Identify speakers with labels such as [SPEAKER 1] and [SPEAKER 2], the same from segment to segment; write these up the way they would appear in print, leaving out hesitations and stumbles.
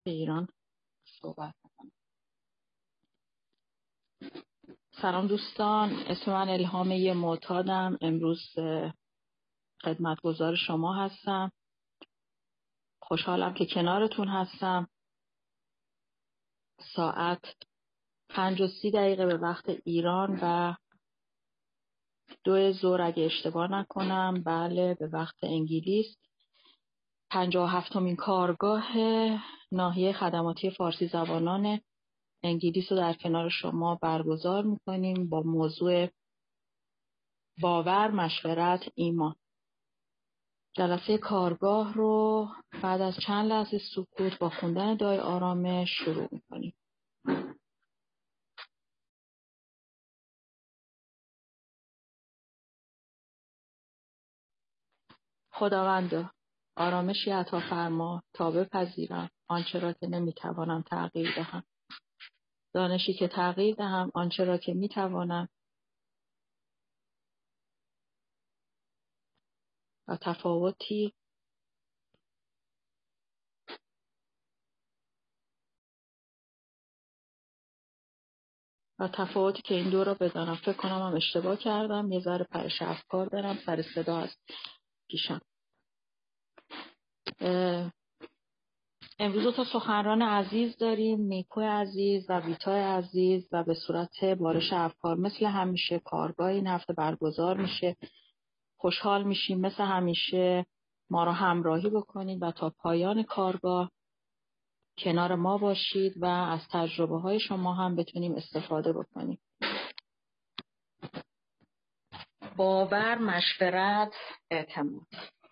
[SPEAKER 1] به ایران صحبت کنم. سلام دوستان، اسم من الهام معتادم. امروز خدمتگزار شما هستم. خوشحالم که کنارتون هستم. ساعت 5:30 به وقت ایران و 2 ظهر اگه اشتباه نکنم، بله به وقت انگلیس. 57مین کارگاه ناحیه خدماتی فارسی زبانان انگلیس رو در کنار شما برگزار میکنیم با موضوع باور، مشورت، ایمان. جلسه کارگاه رو بعد از چند لحظه سکوت با خوندن دعای آرامش شروع میکنیم. خداوندا، آرامشی عطا فرما تا بپذیرم آنچه را که نمیتوانم تغییر دهم، دانشی که تغییر دهم آنچه را که میتوانم، و تفاوتی که این دو را بدانم. فکر کنم هم اشتباه کردم، یه ذره پرش افکار دارم، سر صدا از پیشم. امروز تا سخنران عزیز داریم، نیکو عزیز و ویتا عزیز، و به صورت بارش افکار مثل همیشه کارگاه این هفته برگزار میشه. خوشحال میشیم مثل همیشه ما رو همراهی بکنید و تا پایان کارگاه کنار ما باشید و از تجربه های شما هم بتونیم استفاده بکنیم. باور، مشورت، اعتماد.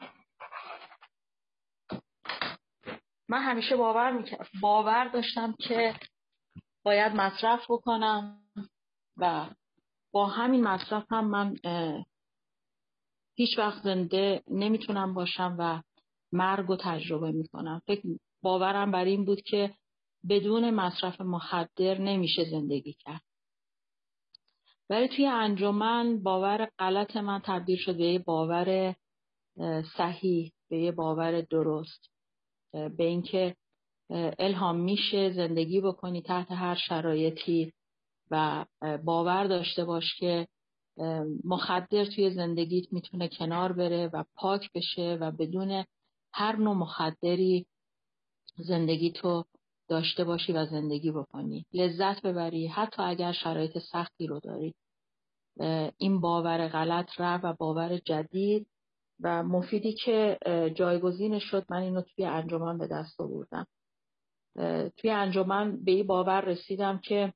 [SPEAKER 1] من همیشه باور داشتم که باید مصرف بکنم و با همین مصرف هم من هیچ وقت زنده نمیتونم باشم و مرگ رو تجربه میکنم. باورم بر این بود که بدون مصرف مخدر نمیشه زندگی کرد. ولی توی انجمن باور غلط من تبدیل شد به یه باور صحیح، به یه باور درست، به اینکه الهام میشه زندگی بکنی تحت هر شرایطی و باور داشته باش که مخدر توی زندگیت میتونه کنار بره و پاک بشه و بدون هر نوع مخدری زندگیتو داشته باشی و زندگی بکنی، لذت ببری حتی اگر شرایط سختی رو داری. این باور غلط رفت و باور جدید و مفیدی که جایگزین شد، من اینو توی انجمن به دست آوردم. توی انجمن به این باور رسیدم که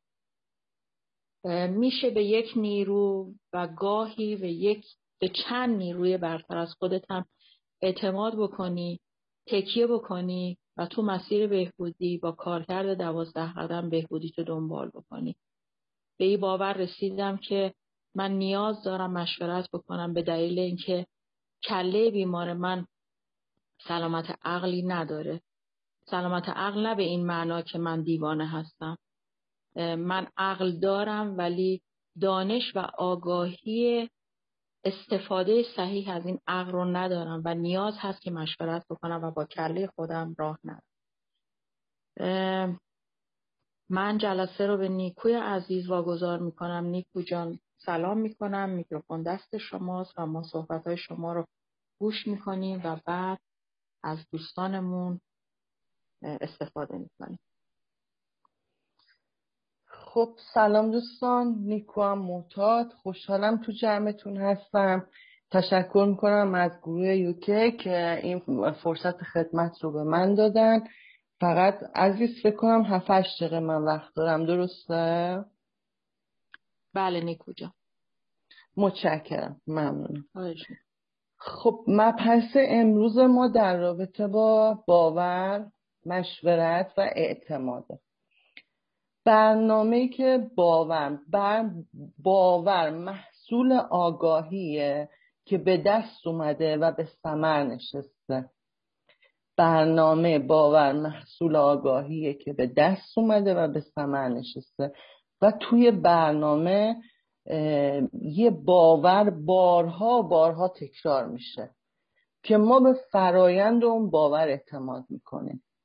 [SPEAKER 1] میشه به یک نیرو و گاهی به چند نیروی برتر از خودت هم اعتماد بکنی، تکیه بکنی و تو مسیر بهبودی با کارکرد 12 قدم بهبودیتو دنبال بکنی. به این باور رسیدم که من نیاز دارم مشورت بکنم به دلیل اینکه کله بیمار من سلامت عقلی نداره. سلامت عقل نه به این معنا که من دیوانه هستم. من عقل دارم ولی دانش و آگاهی استفاده صحیح از این عقل رو ندارم و نیاز هست که مشورت بکنم و با کله خودم راه نرم. من جلسه رو به نیکوی عزیز واگذار میکنم. نیکو جان سلام میکنم، میکروفون دست شماست و ما صحبت‌های شما رو گوش میکنیم و بعد از دوستانمون استفاده میکنیم.
[SPEAKER 2] خب سلام دوستان، نیکو هم معتاد. خوشحالم تو جمعتون هستم. تشکر میکنم از گروه یوکه که این فرصت خدمت رو به من دادن. فقط عزیز فکر کنم 7-8 دقیقه من وقت دارم، درسته؟
[SPEAKER 1] بله نیکو جان.
[SPEAKER 2] متشکرم، ممنونم. خب مبحث امروز ما در رابطه با باور، مشورت و اعتماده. برنامه‌ای که باور محصول آگاهیه که به دست اومده و به ثمر نشسته. برنامه باور محصول آگاهیه که به دست اومده و به ثمر نشسته و توی برنامه یه باور بارها تکرار میشه که ما به فرایند اون باور اعتماد میکنیم.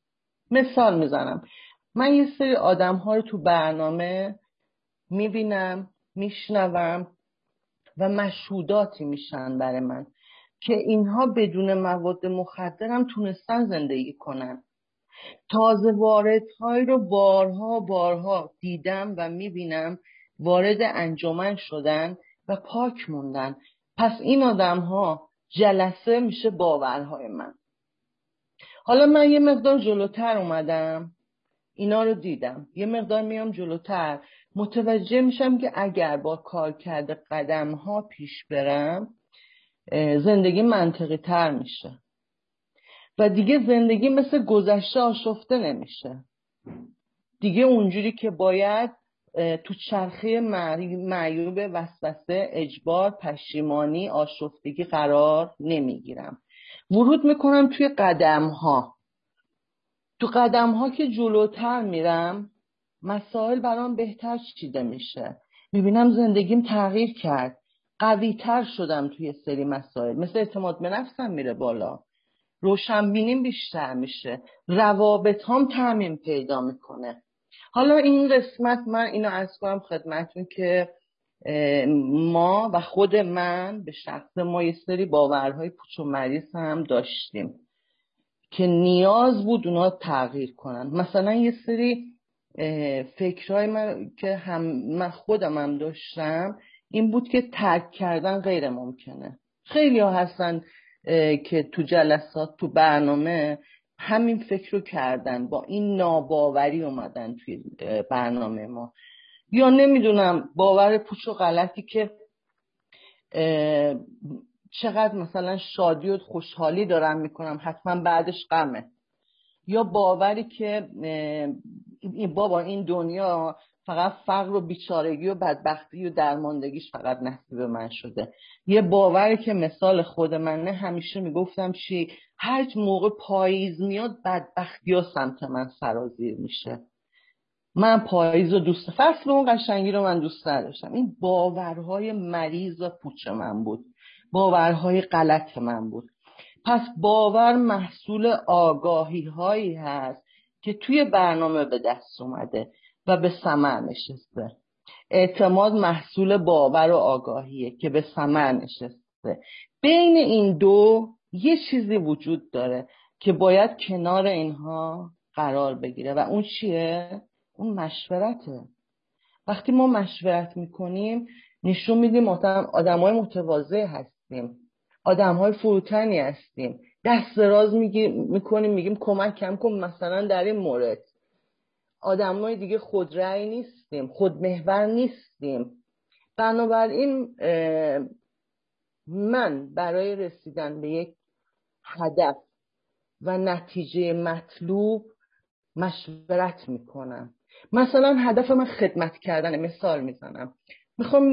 [SPEAKER 2] مثال میزنم، من یه سری آدم ها رو تو برنامه میبینم، میشنوم و مشهوداتی میشن برای من که اینها بدون مواد مخدرم تونستن زندگی کنن. تازه واردهایی رو بارها دیدم و میبینم وارد انجمن شدن و پاک موندن. پس این آدم ها جلسه میشه باورهای من. حالا من یه مقدار جلوتر اومدم، اینا رو دیدم، یه مقدار میام جلوتر، متوجه میشم که اگر با کار کرده قدم ها پیش برم زندگی منطقی تر میشه و دیگه زندگی مثل گذشته آشفته نمیشه دیگه، اونجوری که باید تو چرخه معیوب وسوسه، اجبار، پشیمانی، آشفتگی قرار نمیگیرم. ورود میکنم توی قدم ها. تو قدم ها که جلوتر میرم مسائل برام بهتر چیده میشه، میبینم زندگیم تغییر کرد، قوی تر شدم توی سری مسائل، مثل اعتماد به نفسم میره بالا، روشنبینیم بیشتر میشه، روابطام تعمیم پیدا میکنه. حالا این قسمت من اینو عرض کنم خدمتتون که ما و خود من به شخص ما یه سری باورهای پوچ و مریض هم داشتیم که نیاز بود اونا تغییر کنن. مثلا یه سری فکرهای من که من خودم هم داشتم این بود که ترک کردن غیر ممکنه. خیلی ها هستن که تو جلسات، تو برنامه همین فکر رو کردن، با این ناباوری اومدن توی برنامه ما، یا نمیدونم باور پوچ و غلطی که چقدر مثلا شادی و خوشحالی دارم میکنم حتما بعدش غمه، یا باوری که بابا این دنیا فقط فقر و بیچارگی و بدبختی و درماندگیش فقط نصیب من شده. یه باوری که مثال خود منه، همیشه میگفتم چی، هر موقع پاییز میاد بدبختی ها سمت من سرازیر میشه، من پاییز رو دوست، فصل اون قشنگی رو من دوست نداشتم. این باورهای مریض و پوچ من بود، باورهای غلط من بود. پس باور محصول آگاهی هایی هست که توی برنامه به دست اومده و به ثمر نشسته. اعتماد محصول باور و آگاهیه که به ثمر نشسته. بین این دو یه چیزی وجود داره که باید کنار اینها قرار بگیره و اون چیه؟ اون مشورته. وقتی ما مشورت میکنیم نشون میدیم آدمای متواضع هستیم، آدمهای فروتنی هستیم، دست دراز میکنیم، میگیم کمکم کن مثلا در این مورد. آدمای دیگه خودرأی نیستیم، خودمحور نیستیم. بنابراین من برای رسیدن به یک هدف و نتیجه مطلوب مشورت میکنم. مثلا هدف من خدمت کردن، مثال میزنم، میخوام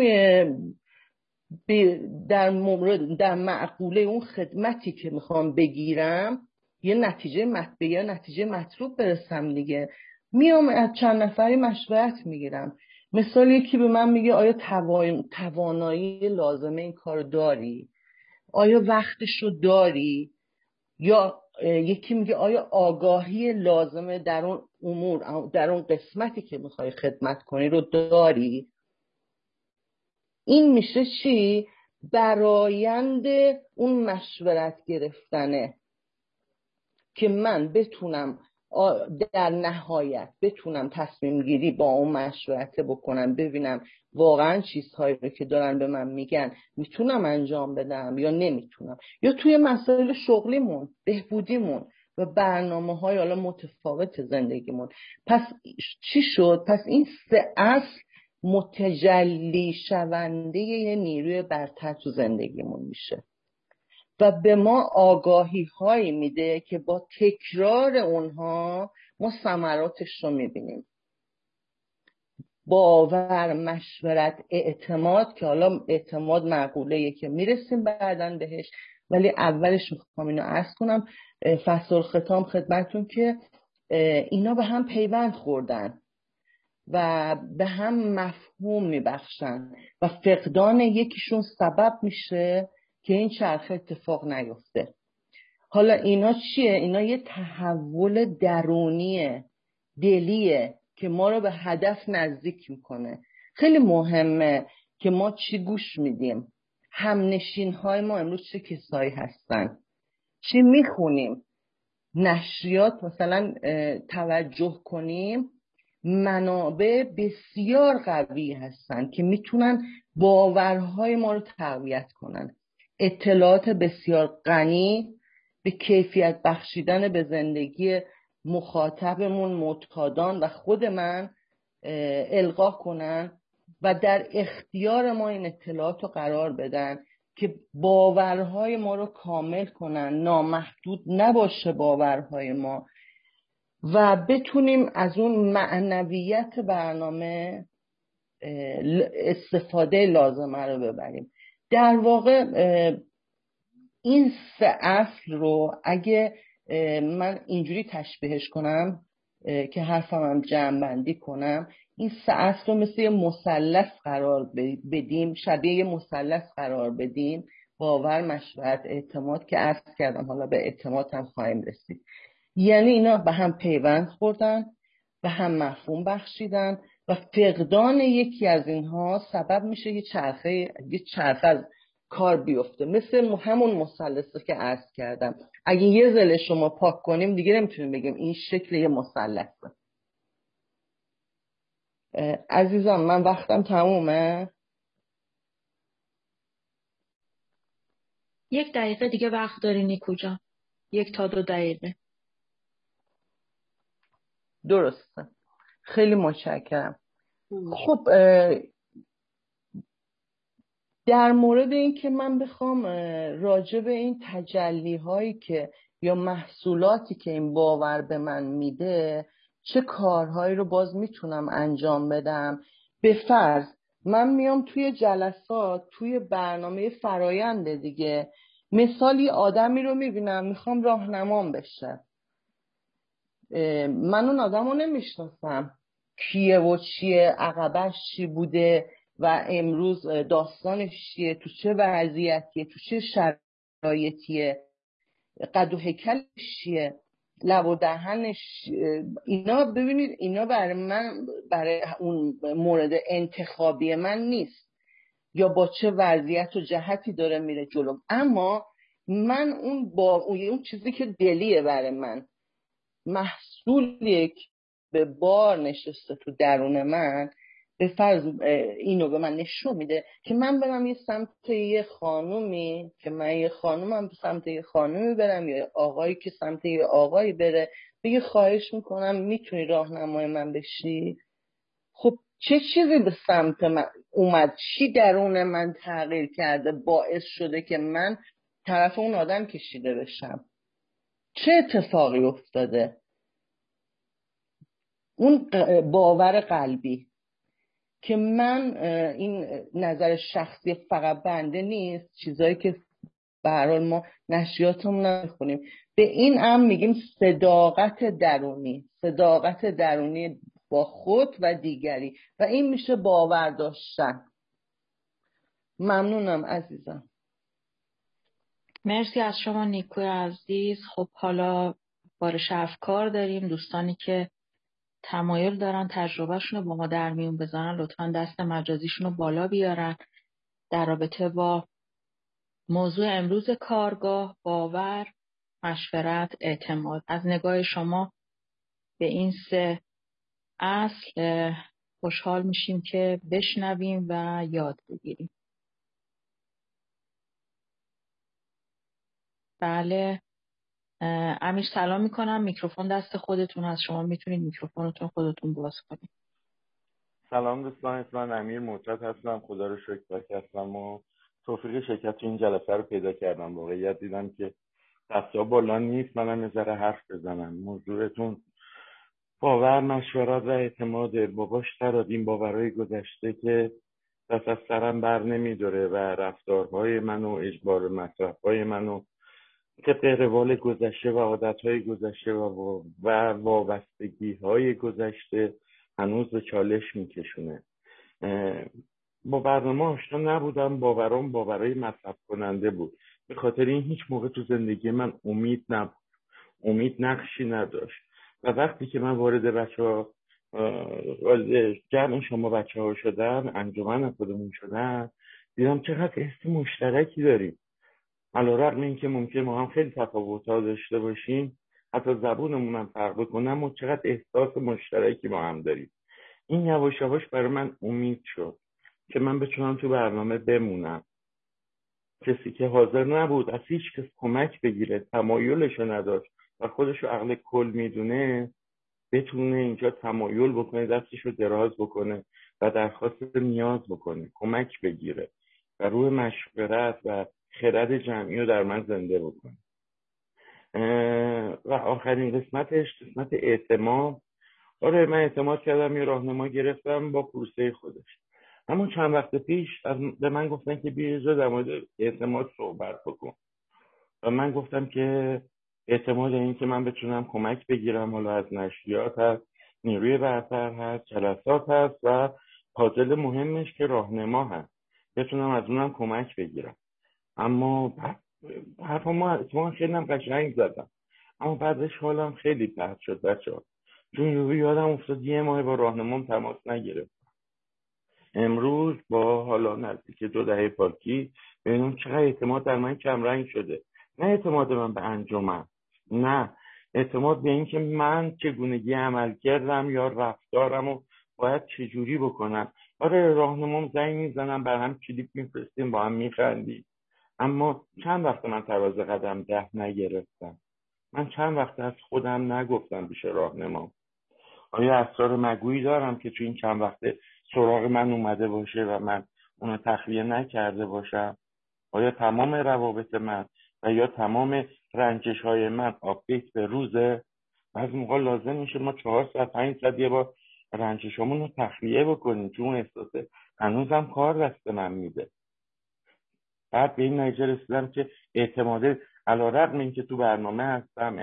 [SPEAKER 2] در معقوله اون خدمتی که میخوام بگیرم یه نتیجه مطلوب برسم دیگه. میام از چند نفری مشورت میگیرم. مثال یکی به من میگه آیا توانایی لازمه این کار داری؟ آیا وقتشو داری؟ یا یکی میگه آیا آگاهی لازمه در اون امور، در اون قسمتی که میخوای خدمت کنی رو داری؟ این میشه چی؟ برآیند اون مشورت گرفتنه که من بتونم در نهایت بتونم تصمیم گیری با اون مشورت بکنم، ببینم واقعا چیزهایی رو که دارن به من میگن میتونم انجام بدم یا نمیتونم. یا توی مسائل شغلیمون، بهبودیمون و برنامه‌های حالا متفاوت زندگیمون. پس چی شد؟ پس این سه اصل متجلی شونده یه نیروی برتر تو زندگیمون میشه و به ما آگاهی هایی میده که با تکرار اونها ما ثمراتش رو میبینیم. باور، مشورت، اعتماد، که حالا اعتماد معقوله‌ایه که میرسیم بعداً بهش، ولی اولش میخوام اینو عرض کنم فصل ختام خدمتتون که اینا به هم پیوند خوردن و به هم مفهوم میبخشن و فقدان یکیشون سبب میشه که این چرخه اتفاق نیفته. حالا اینا چیه؟ اینا یه تحول درونیه، دلیه که ما رو به هدف نزدیک میکنه. خیلی مهمه که ما چی گوش میدیم، همنشین های ما امروز چه کسایی هستن، چی میخونیم، نشریات مثلا توجه کنیم، منابع بسیار قوی هستن که میتونن باورهای ما رو تقویت کنن، اطلاعات بسیار غنی به کیفیت بخشیدن به زندگی مخاطبمون، معتادان و خود من القا کنن و در اختیار ما این اطلاعات رو قرار بدن که باورهای ما رو کامل کنن، نامحدود نباشه باورهای ما و بتونیم از اون معنویت برنامه استفاده لازمه رو ببریم. در واقع این 3 اصل رو اگه من اینجوری تشبیهش کنم که حرفم هم جمع بندی کنم، این 3 اصل رو مثل یه مثلث قرار بدیم، شبیه یه مثلث قرار بدیم: باور، مشورت، اعتماد، که عرض کردم حالا به اعتماد هم خواهیم رسید. یعنی اینا به هم پیوند خوردن، به هم مفهوم بخشیدن و فقدان یکی از اینها سبب میشه یه چرخه از کار بیفته، مثل همون مثلثی که عرض کردم. اگه یه ضلع شما پاک کنیم دیگه نمیتونیم بگیم این شکل یه مثلثه. عزیزان من وقتم تمومه.
[SPEAKER 1] 1 دقیقه دیگه وقت داری نیکو جان، 1 تا 2 دقیقه.
[SPEAKER 2] درسته، خیلی متشکرم. خب در مورد این که من بخوام راجع به این تجلی هایی که یا محصولاتی که این باور به من میده چه کارهایی رو باز میتونم انجام بدم، به فرض من میام توی جلسات، توی برنامه فرآیند دیگه، مثالی آدمی رو میبینم میخوام راهنمام بشه، من اون آدم رو نمیشناسم کیه و چیه، عقبش چی بوده و امروز داستانش چیه، تو چه وضعیتیه، تو چه شرایطیه، قد و هیکلش چیه، لب و دهنش، اینا ببینید اینا برای من، برای اون مورد انتخابی من نیست یا با چه وضعیت و جهتی داره میره جلو، اما من اون چیزی که دلیه برای من، محصولی که به بار نشسته تو درون من، به فرض اینو به من نشون میده که من برم یه سمت یه خانومی، که من یه خانومم سمت یه خانومی برم، یا آقایی که سمت یه آقایی بره، بگه خواهش میکنم میتونی راهنمای من بشی. خب چه چیزی به سمت من اومد، چی درون من تغییر کرده باعث شده که من طرف اون آدم کشیده بشم؟ چه اتفاقی افتاده؟ اون باور قلبی که من، این نظر شخصی فقط بنده نیست، چیزایی که به هر حال ما نشریاتمون نمیخونیم، به این هم میگیم صداقت درونی، صداقت درونی با خود و دیگری، و این میشه باور داشتن. ممنونم عزیزم.
[SPEAKER 1] مرسی از شما نیکوی عزیز. خب حالا بارش افکار داریم. دوستانی که تمایل دارن تجربهشون رو با ما در میون بذارن لطفا دست مجازیشون رو بالا بیارن در رابطه با موضوع امروز کارگاه: باور، مشورت، اعتماد. از نگاه شما به این 3 اصل خوشحال میشیم که بشنویم و یاد بگیریم. بله امیر سلام میکنم، میکروفون دست خودتون هست، شما میتونید میکروفونتون خودتون باز کنید.
[SPEAKER 3] سلام دوستان، من امیر معتاد هستم. خدا رو شکر که هستم و توفیق شرکت تو این جلسه رو پیدا کردم. واقعیت دیدم که دستا بالا نیست، منم یه ذره حرف بزنم. موضوعتون باور، مشورت و اعتماد. باباش این باورهای گذشته که دست از سرم بر نمیداره و رفتارهای من و اجبار مصرفهای من و طبق روال گذشته و عادتهای گذشته و وابستگی‌های گذشته هنوز به چالش میکشونه. با برنامه آشنا نبودم، باورای مصرف کننده بود. به خاطر این هیچ موقع تو زندگی من امید نبود، امید نقشی نداشت. و وقتی که من وارد جمع شما بچه ها شدم، انجمن خودمون شدم، دیدم چقدر حس مشترکی داریم. علیرغم این که ممکن ما هم خیلی تفاوت‌ها داشته باشیم، حتی زبونمون هم فرق بکنه، اما چقدر احساس مشترکی با هم داریم. این یواش یواش برای من امید شد که من بتونم تو برنامه بمونم. کسی که حاضر نبود از هیچ کس کمک بگیره، تمایلشو نداشت و خودشو عقل کل میدونه، بتونه اینجا تمایل بکنه، دستشو دراز بکنه و درخواست نیاز بکنه، کمک بگیره و روی مشورت و خرد جمعی رو در من زنده بکنه. و آخرین قسمت اعتماد. آره، من اعتماد کردم، یه راهنما گرفتم با پروسه خودش. اما چند وقت پیش به من گفتن که بیا در مورد اعتماد صحبت بکن و من گفتم که اعتماد این که من بتونم کمک بگیرم، حالا از نشریات هست، نیروی برتر هست، جلسات هست و پازل مهمش که راهنما هست، بتونم از اونم کمک بگیرم. اما حرفا ما خیلی هم قشنگ زدم، اما بعدش حالم خیلی بد شد بچه‌ها، چون یادم افتاد یه ماه با راهنمام تماس نگرفت. امروز با حالا نزدیک 2 دهه پاکی ببینم چقدر اعتماد در من کمرنگ شده. نه اعتماد من به انجمن، نه اعتماد به این که من چگونگی عمل کردم یا رفتارم رو باید چجوری بکنم. آره، راهنمام زنگ میزنم، بر هم کلیپ میفرستیم، با هم میخندیم، اما چند وقت من تراز قدم 10 نگرفتم. من چند وقت از خودم نگفتم پیش راهنمام. آیا اسرار مگویی دارم که تو این چند وقت سراغ من اومده باشه و من اونو تخلیه نکرده باشم؟ آیا تمام روابط من و یا تمام رنجش های من آپدیت به روزه؟ بعضی موقع لازم میشه ما 4 ساعت 5 ساعت یه بار رنجشامون رو تخلیه بکنیم، چون اون احساسه هنوزم کار دست من میده. بعد به این نتیجه رسیدم که اعتماده، علیرغم این که تو برنامه هستم،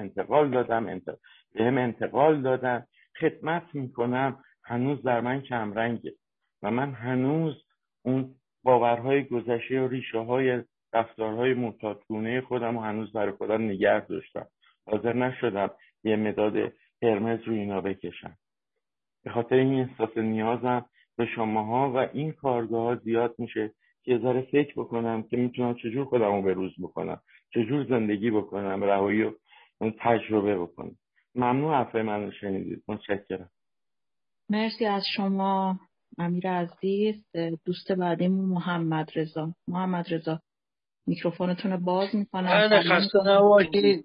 [SPEAKER 3] بهم انتقال دادن، خدمت میکنم، هنوز در من کمرنگه و من هنوز اون باورهای گذشته و ریشه های رفتارهای معتادگونه خودم رو هنوز برای خودم نگه داشتم. حاضر نشدم یه مداد قرمز روی اینا بکشم. به خاطر این احساس نیازم به شماها و این کارگاه ها زیاد میشه که ذره فکر بکنم که میتونم چجور خودم رو به روز بکنم، چجور زندگی بکنم، رهایی رو تجربه بکنم. ممنون حرفای من رو شنیدید. متشکرم.
[SPEAKER 1] مرسی از شما امیر عزیز. دوست بعدیمون محمد رضا میکروفونتون رو باز میکنم.
[SPEAKER 4] خسته نباشید.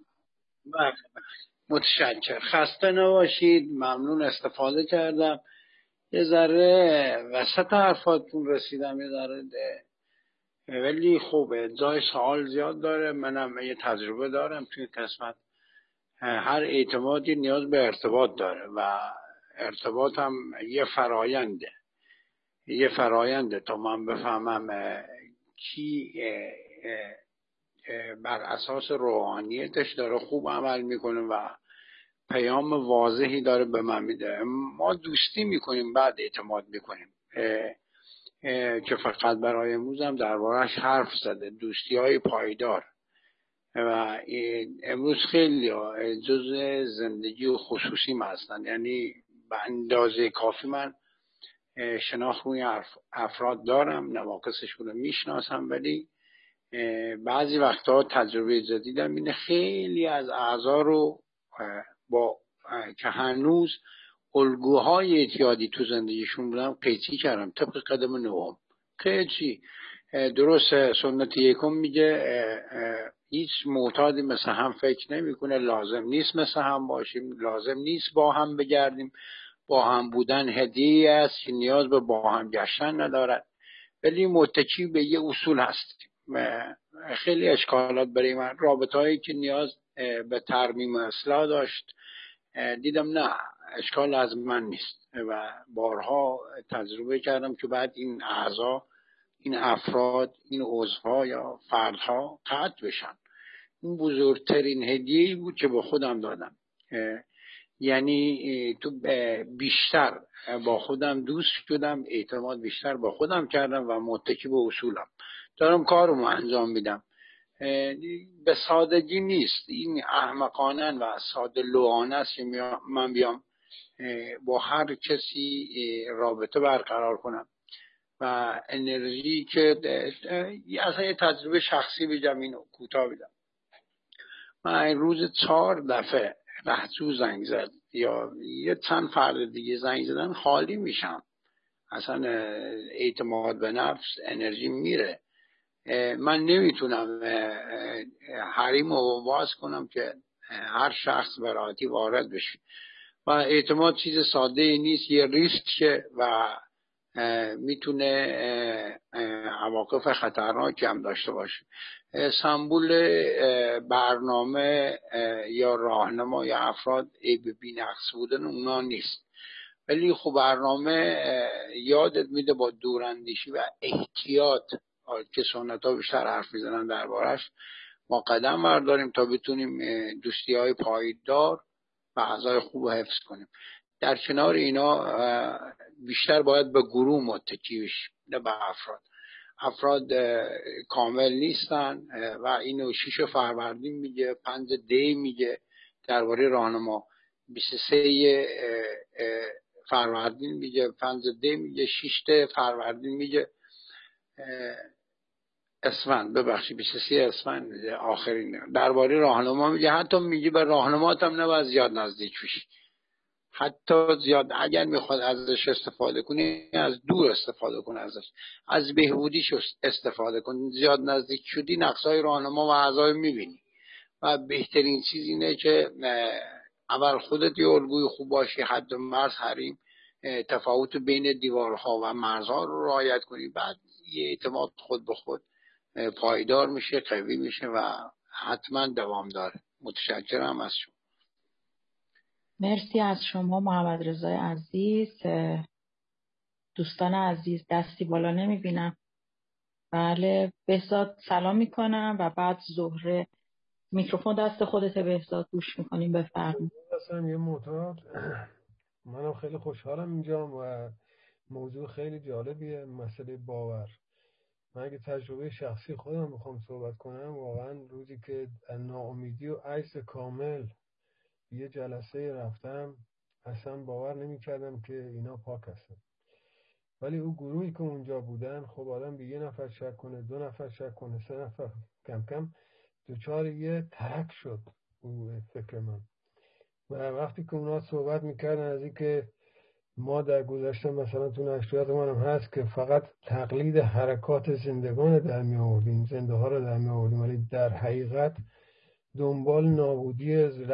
[SPEAKER 4] متشکرم. خسته نباشید. ممنون، استفاده کردم. یه ذره وسط حرفاتون رسیدم، یه ذره ولی خوبه، جای سوال زیاد داره. منم یه تجربه دارم توی قسمت. هر اعتمادی نیاز به ارتباط داره و ارتباط هم یه فراینده تا من بفهمم کی بر اساس روحانیتش داره خوب عمل میکنه و پیام واضحی داره به من میده. ما دوستی میکنیم بعد اعتماد میکنیم که فقط برای امروز هم درباره‌اش حرف زده، دوستی های پایدار. و امروز خیلی جزء زندگی و خصوصی هستن، یعنی به اندازه کافی من شناخت روی افراد دارم، نواقصشون رو میشناسم، ولی بعضی وقتها تجربه جدیدم اینه خیلی از اعضا رو که هنوز الگوهای اعتیادی تو زندگیشون بودم قیچی کردم طبق قدم نهم. قیچی درست سنت یکم میگه هیچ معتادی مثل هم فکر نمیکنه، لازم نیست مثل هم باشیم، لازم نیست با هم بگردیم، با هم بودن هدیه است که نیاز به با هم گشتن ندارد، ولی متکی به یه اصول هستیم. خیلی اشکالات برای من، رابطه هایی که نیاز به ترمیم و اصلاح داشت دیدم نه، اشکال از من نیست و بارها تجربه کردم که بعد این اعضا، این افراد، این عضوها یا فردها قطع بشن. این بزرگترین هدیه‌ای بود که به خودم دادم. یعنی تو بیشتر با خودم دوست شدم، اعتماد بیشتر با خودم کردم و متکی به اصولم دارم کارمو انجام میدم. به سادگی نیست. این احمقانه و ساده لوحانه است که من بیام با هر کسی رابطه برقرار کنم و انرژی که اصلا یه تجربه شخصی بگم، اینو کوتاه بدم. من روز 4 دفعه لهجو زنگ زد یا یه چند فرد دیگه زنگ زدن، خالی میشم، اصلا اعتماد به نفس، انرژی میره. من نمیتونم حریم رو باز کنم که هر شخص به راحتی وارد بشه و اعتماد چیز ساده ای نیست، یه ریسکه و میتونه عواقب خطرناکی هم داشته باشه. سمبول برنامه یا راهنما یا افراد بی نقص بودن اونا نیست، ولی خب برنامه یادت میده با دوراندیشی و احتیاط که سنت‌ها بیشتر حرف میزنن دربارش ما قدم برداریم تا بتونیم دوستی‌های پایدار و اعضای خوب حفظ کنیم. در کنار اینا بیشتر باید به گروه متکی بشیم نه به افراد کامل نیستن و اینو 6 فروردین میگه، 5 دی میگه درباره راهنما، 23 فروردین میگه، 5 دی میگه، 6 فروردین میگه، اسفند 23 اسفند میگه آخرین درباره راهنما میگه. حتی میگه به راهنمات هم نباید زیاد نزدیک بشی، حتی زیاد اگر میخواد ازش استفاده کنی از دور استفاده کن ازش، از بهبودیش استفاده کن. زیاد نزدیک شدی نقصهای راهنما و اعضای میبینی و بهترین چیز اینه که اول خودت یه الگوی خوب باشی، حد و مرز، حریم، تفاوت بین دیوارها و مرزها رو رعایت کنی، بعد یه اعتماد خود به خود پایدار میشه، قوی میشه و حتما دوام داره. متشکرم از شما.
[SPEAKER 1] مرسی از شما محمد رضای عزیز. دوستان عزیز دستی بالا نمیبینم. بله بهزاد سلام میکنم و بعد زهره. میکروفون دست خودت بهزاد، گوش میکنیم، بفرمایید.
[SPEAKER 5] اصلا یه معتاد، منم خیلی خوشحالم اینجام و موضوع خیلی جالبیه، مسئله باور. من اگه تجربه شخصی خودم بخوام صحبت کنم، واقعا روزی که ناامیدی و عجز کامل یه جلسه رفتم، اصلا باور نمی کردم که اینا پاک هستن. ولی اون گروهی که اونجا بودن، خب آدم به یه نفر شک کنه، 2 نفر شک کنه، 3 نفر، کم کم دوچار یه ترک شد اون فکر من. و وقتی که اونا صحبت میکردن از این که ما در گذشته مثلا تو نشریات منم هست که فقط تقلید حرکات زندگان در می آوردیم، زنده ها رو در می آوردیم، ولی در حقیقت دنبال نابودی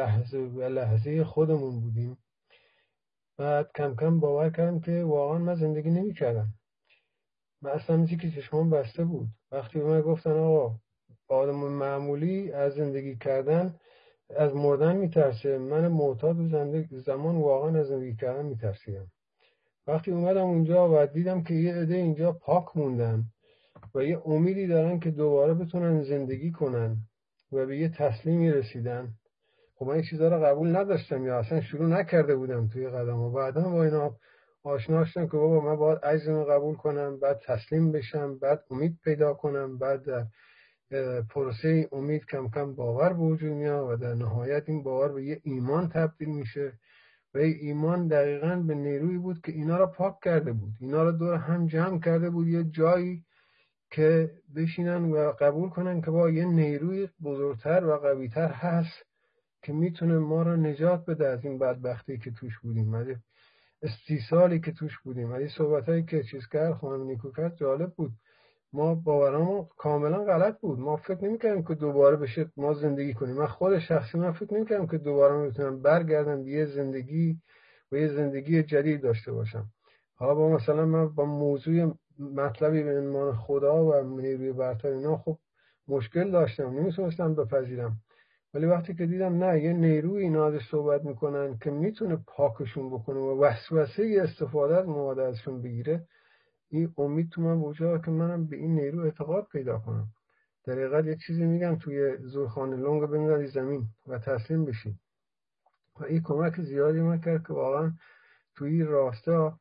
[SPEAKER 5] لحظه خودمون بودیم. بعد کم کم باور کردم که واقعا من زندگی نمی کردم. من اصلا میزی که چشمان بسته بود. وقتی به من گفتن آقا آدم معمولی از زندگی کردن از مردن میترسه، من معتاد و زمان واقعا از زندگی کردن میترسیدم. وقتی اومدم اونجا و دیدم که یه عده اینجا پاک موندن و یه امیدی دارن که دوباره بتونن زندگی کنن و به یه تسلیمی رسیدن، خب من این چیزا رو قبول نداشتم یا اصلا شروع نکرده بودم توی قدم و بعدا با اینا آشنا شدم که بابا من باید عجزمو قبول کنم، بعد تسلیم بشم، بعد امید پیدا کنم، بعد در پروسه امید کم کم باور به وجود میاد و در نهایت این باور به یه ایمان تبدیل میشه و این ایمان دقیقاً به نیرویی بود که اینا رو پاک کرده بود، اینا رو دور هم جمع کرده بود یه جایی که بشینن و قبول کنن که با یه نیروی بزرگتر و قویتر هست که میتونه ما رو نجات بده از این بدبختی که توش بودیم، از 30 سالی که توش بودیم. از این صحبتایی که چیز کرد خانم نیکو کرد جالب بود. ما باورامون کاملا غلط بود، ما فکر نمی‌کردیم که دوباره بشه ما زندگی کنیم. من خود شخصی من فکر نمی‌کردم که دوباره میتونم برگردم به یه زندگی و یه زندگی جدید داشته باشم. حالا با مثلا من با موضوع مطلبی به عنوان خدا و نیروی برتر اینا خب مشکل داشتم، نمیتونستم بپذیرم. ولی وقتی که دیدم نه، یه نیروی اینا ازش صحبت میکنن که میتونه پاکشون بکنه و وسوسه استفاده از مواد ازشون بگیره، این امید تو من وجود که منم به این نیرو اعتقاد پیدا کنم. در حقیقت یه چیزی میگم توی زورخانه لنگ بندازی زمین و تسلیم بشی و این کمک زیادی من کرد که واقعا توی راستا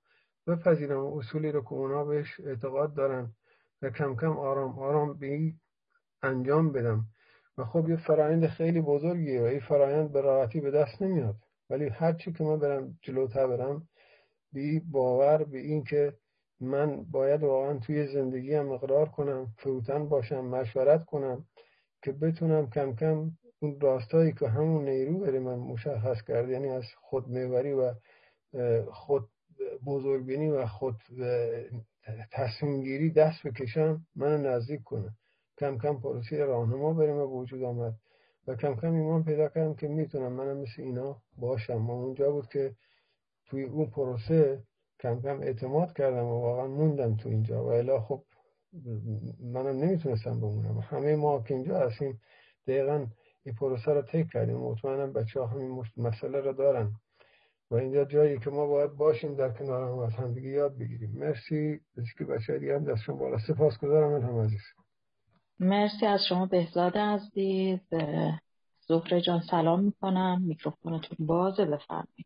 [SPEAKER 5] بپذیرم اصولی رو که اونا بهش اعتقاد دارن و کم کم آرام آرام به این انجام بدم. و خب یه فرآیند خیلی بزرگیه و این فرآیند به راحتی به دست نمیاد، ولی هر چی که من برم جلوتر برم، بی باور به این که من باید واقعا توی زندگیم اقرار کنم، فروتن باشم، مشورت کنم که بتونم کم کم اون راستایی که همون نیرو برای من مشخص کرد، یعنی از خودمحوری و خود بزرگبینی و خود تصمیم گیری دست بکشم، منو نزدیک کنه. کم کم پروسه راهنما برای من وجود آمد و کم کم ایمان پیدا کردم که میتونم منم مثل اینا باشم. و اونجا بود که توی اون پروسه کم کم اعتماد کردم و واقعا موندم تو اینجا. و الا خب منم نمیتونستم بمونم. همه ما که اینجا هستیم دقیقا این پروسه رو طی کردیم. مطمئنم بچه‌ها همین مسئله رو دارن و اینجا جایی که ما باید باشیم در کنار هم، از همدیگه یاد بگیریم. مرسی از که بچه‌ها دیگه هم دستشون بالا. سپاسگزارم هم عزیز.
[SPEAKER 1] مرسی از شما بهزاد عزیز. زهره جان سلام میکنم، میکروفونتون بازه، بفرمایید.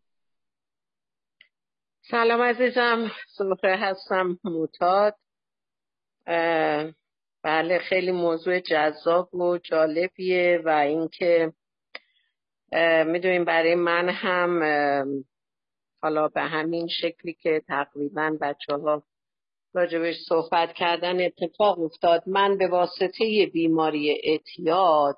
[SPEAKER 6] سلام عزیزم، زهره هستم، معتاد. بله خیلی موضوع جذاب و جالبیه و اینکه میدونیم برای من هم حالا به همین شکلی که تقریبا بچه‌ها راجبش صحبت کردن اتفاق افتاد. من به واسطه بیماری اعتیاد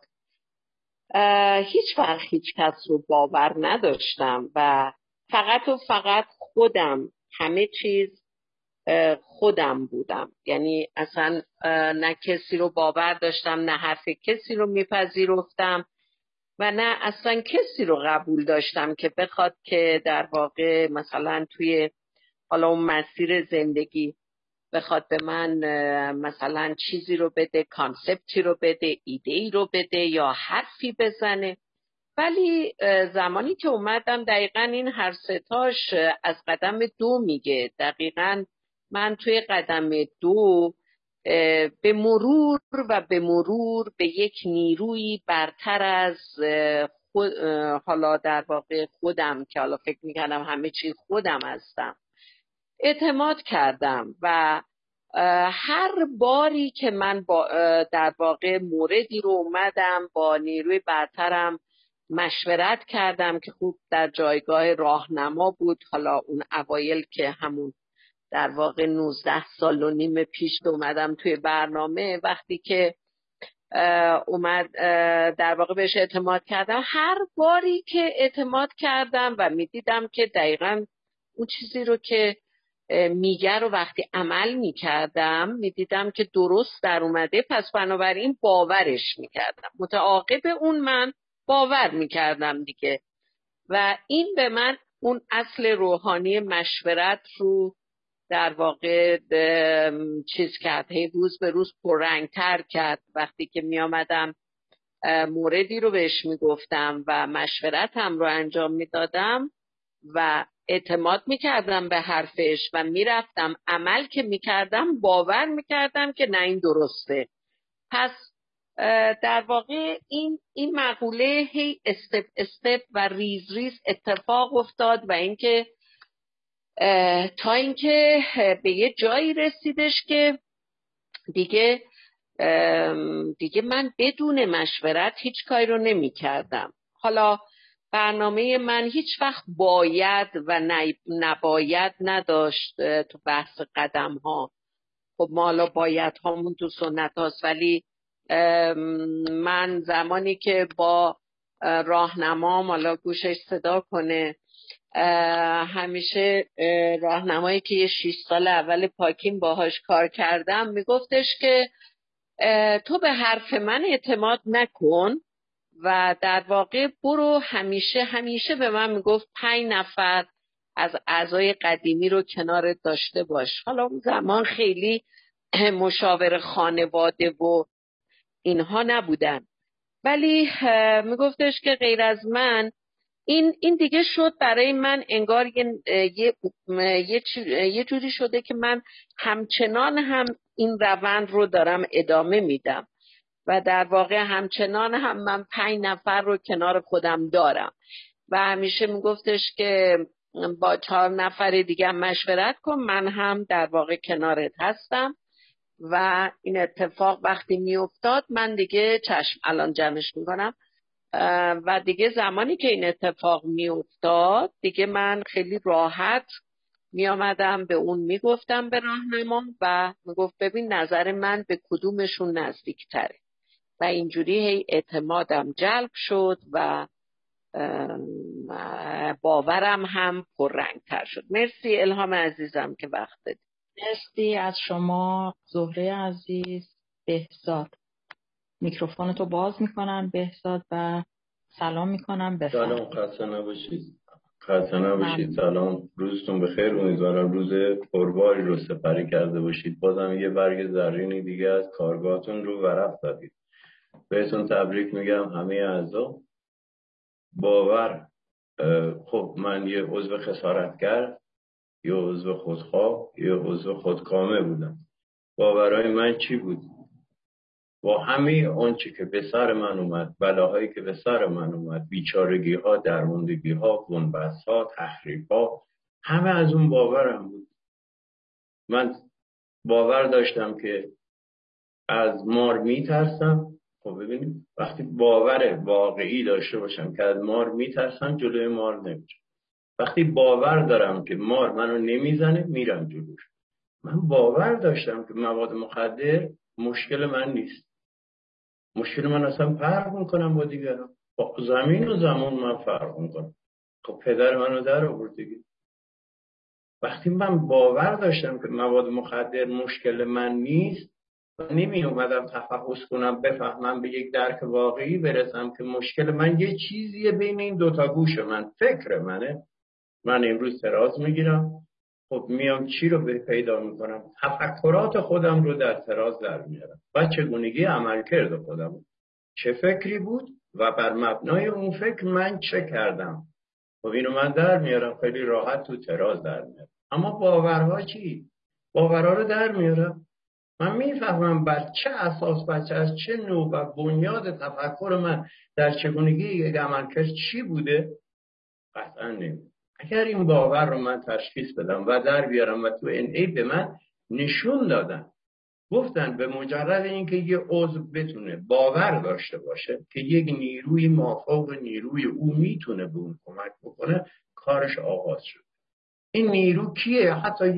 [SPEAKER 6] هیچ وقت هیچ کس رو باور نداشتم و فقط خودم، همه چیز خودم بودم. یعنی اصلا نه کسی رو باور داشتم، نه حرف کسی رو میپذیرفتم و نه اصلا کسی رو قبول داشتم که بخواد که در واقع مثلا توی حالا اون مسیر زندگی بخواد به من مثلا چیزی رو بده، کانسپتی رو بده، ایده‌ای رو بده یا حرفی بزنه. ولی زمانی که اومدم دقیقاً این هر ستاش از قدم 2 میگه. دقیقاً من توی قدم 2 به مرور به یک نیروی برتر از حالا در واقع خودم که حالا فکر میکنم همه چی خودم هستم اعتماد کردم و هر باری که من در واقع موردی رو اومدم با نیروی برترم مشورت کردم که خوب در جایگاه راهنما بود. حالا اون اوایل که همون در واقع 19 سال و نیم پیش اومدم توی برنامه، وقتی که اومد در واقع بهش اعتماد کردم، هر باری که اعتماد کردم و میدیدم که دقیقاً اون چیزی رو که میگه رو وقتی عمل میکردم میدیدم که درست در اومده، پس بنابراین باورش میکردم. متعاقب اون من باور میکردم دیگه و این به من اون اصل روحانی مشورت رو در واقع چیز کرد، روز به روز پررنگتر کرد. وقتی که می آمدم موردی رو بهش می گفتم و مشورتم رو انجام می دادم و اعتماد می کردم به حرفش و می رفتم عمل که می کردم باور می کردم که نه این درسته. پس در واقع این مقوله هی استپ و ریز ریز اتفاق افتاد و اینکه تا اینکه به یه جایی رسیدش که دیگه من بدون مشورت هیچ کاری رو نمی کردم. حالا برنامه من هیچ وقت باید و نباید نداشت تو بحث قدم ها. خب ما حالا باید هامون تو سنت هاست، ولی من زمانی که با راهنمام حالا گوشش صدا کنه، همیشه راهنمایی که یه 6 سال اول پاکین باهاش کار کردم میگفتش که تو به حرف من اعتماد نکن و در واقع برو همیشه به من میگفت 5 نفر از اعضای قدیمی رو کنارت داشته باش. حالا اون زمان خیلی مشاور خانواده و اینها نبودن، ولی میگفتش که غیر از من این دیگه شد برای من انگار یه جوری شده که من همچنان هم این روند رو دارم ادامه میدم و در واقع همچنان هم من 5 نفر رو کنار خودم دارم و همیشه میگفتش که با 4 نفر دیگه مشورت کن، من هم در واقع کنارت هستم و این اتفاق وقتی میافتاد من دیگه چشم الان جمعش میکنم و دیگه زمانی که این اتفاق میافتاد دیگه من خیلی راحت میامدم به اون میگفتم به راهنما و میگفت ببین نظر من به کدومشون نزدیک تره و اینجوری هی اعتمادم جلب شد و باورم هم پررنگتر شد. مرسی الهام عزیزم که وقت دادی.
[SPEAKER 1] مرسی از شما زهره عزیز. بهزاد میکروفونتو باز میکنم بهزاد و سلام میکنم.
[SPEAKER 7] سلام، خسته نباشید. سلام، روزتون بخیر. امیدوارم روز پرباری رو سپری کرده باشید. بازم یه برگ زرینی دیگه از کارگاهتون رو ورق زدید. بهتون تبریک میگم همه اعضا. باور، خب من یه عضو خسارتگر، یه عضو خودخواه، یه عضو خودکامه بودم. باورهای من چی بود؟ با همه آنچه که به سر من اومد، بلاهایی که به سر من اومد، بیچارگی ها، درماندگی ها، بنبست ها، تخریب ها، همه از اون باورم بود. من باور داشتم که از مار میترسم. خب ببینید وقتی باور واقعی داشته باشم که از مار میترسم، جلوی مار نمیرم. وقتی باور دارم که مار منو نمیزنه، میرم جلوش. من باور داشتم که مواد مخدر مشکل من نیست. مشکل من اصلا فرق میکنم با دیگران. با زمین و زمان من فرق میکنم. خب پدر منو در آورد دیگه. وقتی من باور داشتم که مواد مخدر مشکل من نیست، نمی اومدم تفحص کنم، بفهمم، به یک درک واقعی برسم که مشکل من یه چیزیه بین این دوتا گوش من، فکر منه. من امروز تراز میگیرم، خب میام چی رو پیدا میکنم؟ تفکرات خودم رو در تراز در میارم و چگونگی عملکرد خودم، چه فکری بود و بر مبنای اون فکر من چه کردم. خب اینو من در میارم، خیلی راحت تو تراز در میارم. اما باورها چی؟ باورها رو در میارم، من میفهمم بر چه اساس، بچه از چه نوع و بنیاد تفکر من در چگونگی یک عملکرد چی بوده؟ قطعا نمی. اگر این باور رو من تشخیص بدم و در بیارم و تو NA به من نشون دادن، گفتن به مجرد اینکه یه عضو بتونه باور داشته باشه که یک نیروی مافوق نیروی او میتونه به اون کمک بکنه، کارش آغاز شد. این نیرو کیه؟ حتی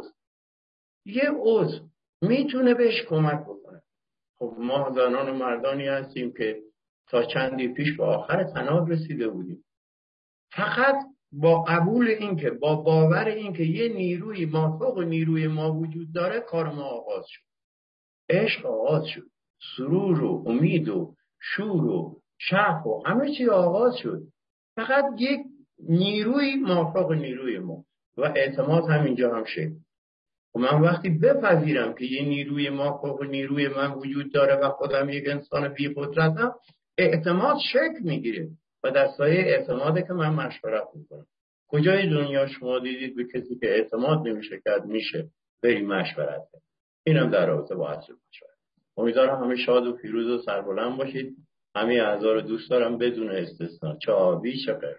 [SPEAKER 7] یه عضو میتونه بهش کمک بکنه. خب ما زنان و مردانی هستیم که تا چندی پیش به آخر طناب رسیده بودیم، فقط با قبول اینکه، با باور اینکه یه نیروی مافوق نیروی ما وجود داره، کار ما آغاز شد. عشق آغاز شد، سرور و امید و شور و شوق و همه چی آغاز شد. فقط یک نیروی مافوق نیروی ما و اعتماد همینجا هم شد. و من وقتی بپذیرم که یه نیروی مافوق نیروی من وجود داره و خودم یک انسان بی قدرتم، اعتماد شکل میگیره و در سایه اعتماده که من مشورت میکنم. کجای دنیا شما دیدید به کسی که اعتماد نمیشه کرد میشه بری مشورت کرد؟ اینم در رابطه با عصر مشورت. امیدوارم همه شاد و پیروز و سربلند باشید. همه اعضا رو دوست دارم بدون استثنا، چه آبی چه غیر.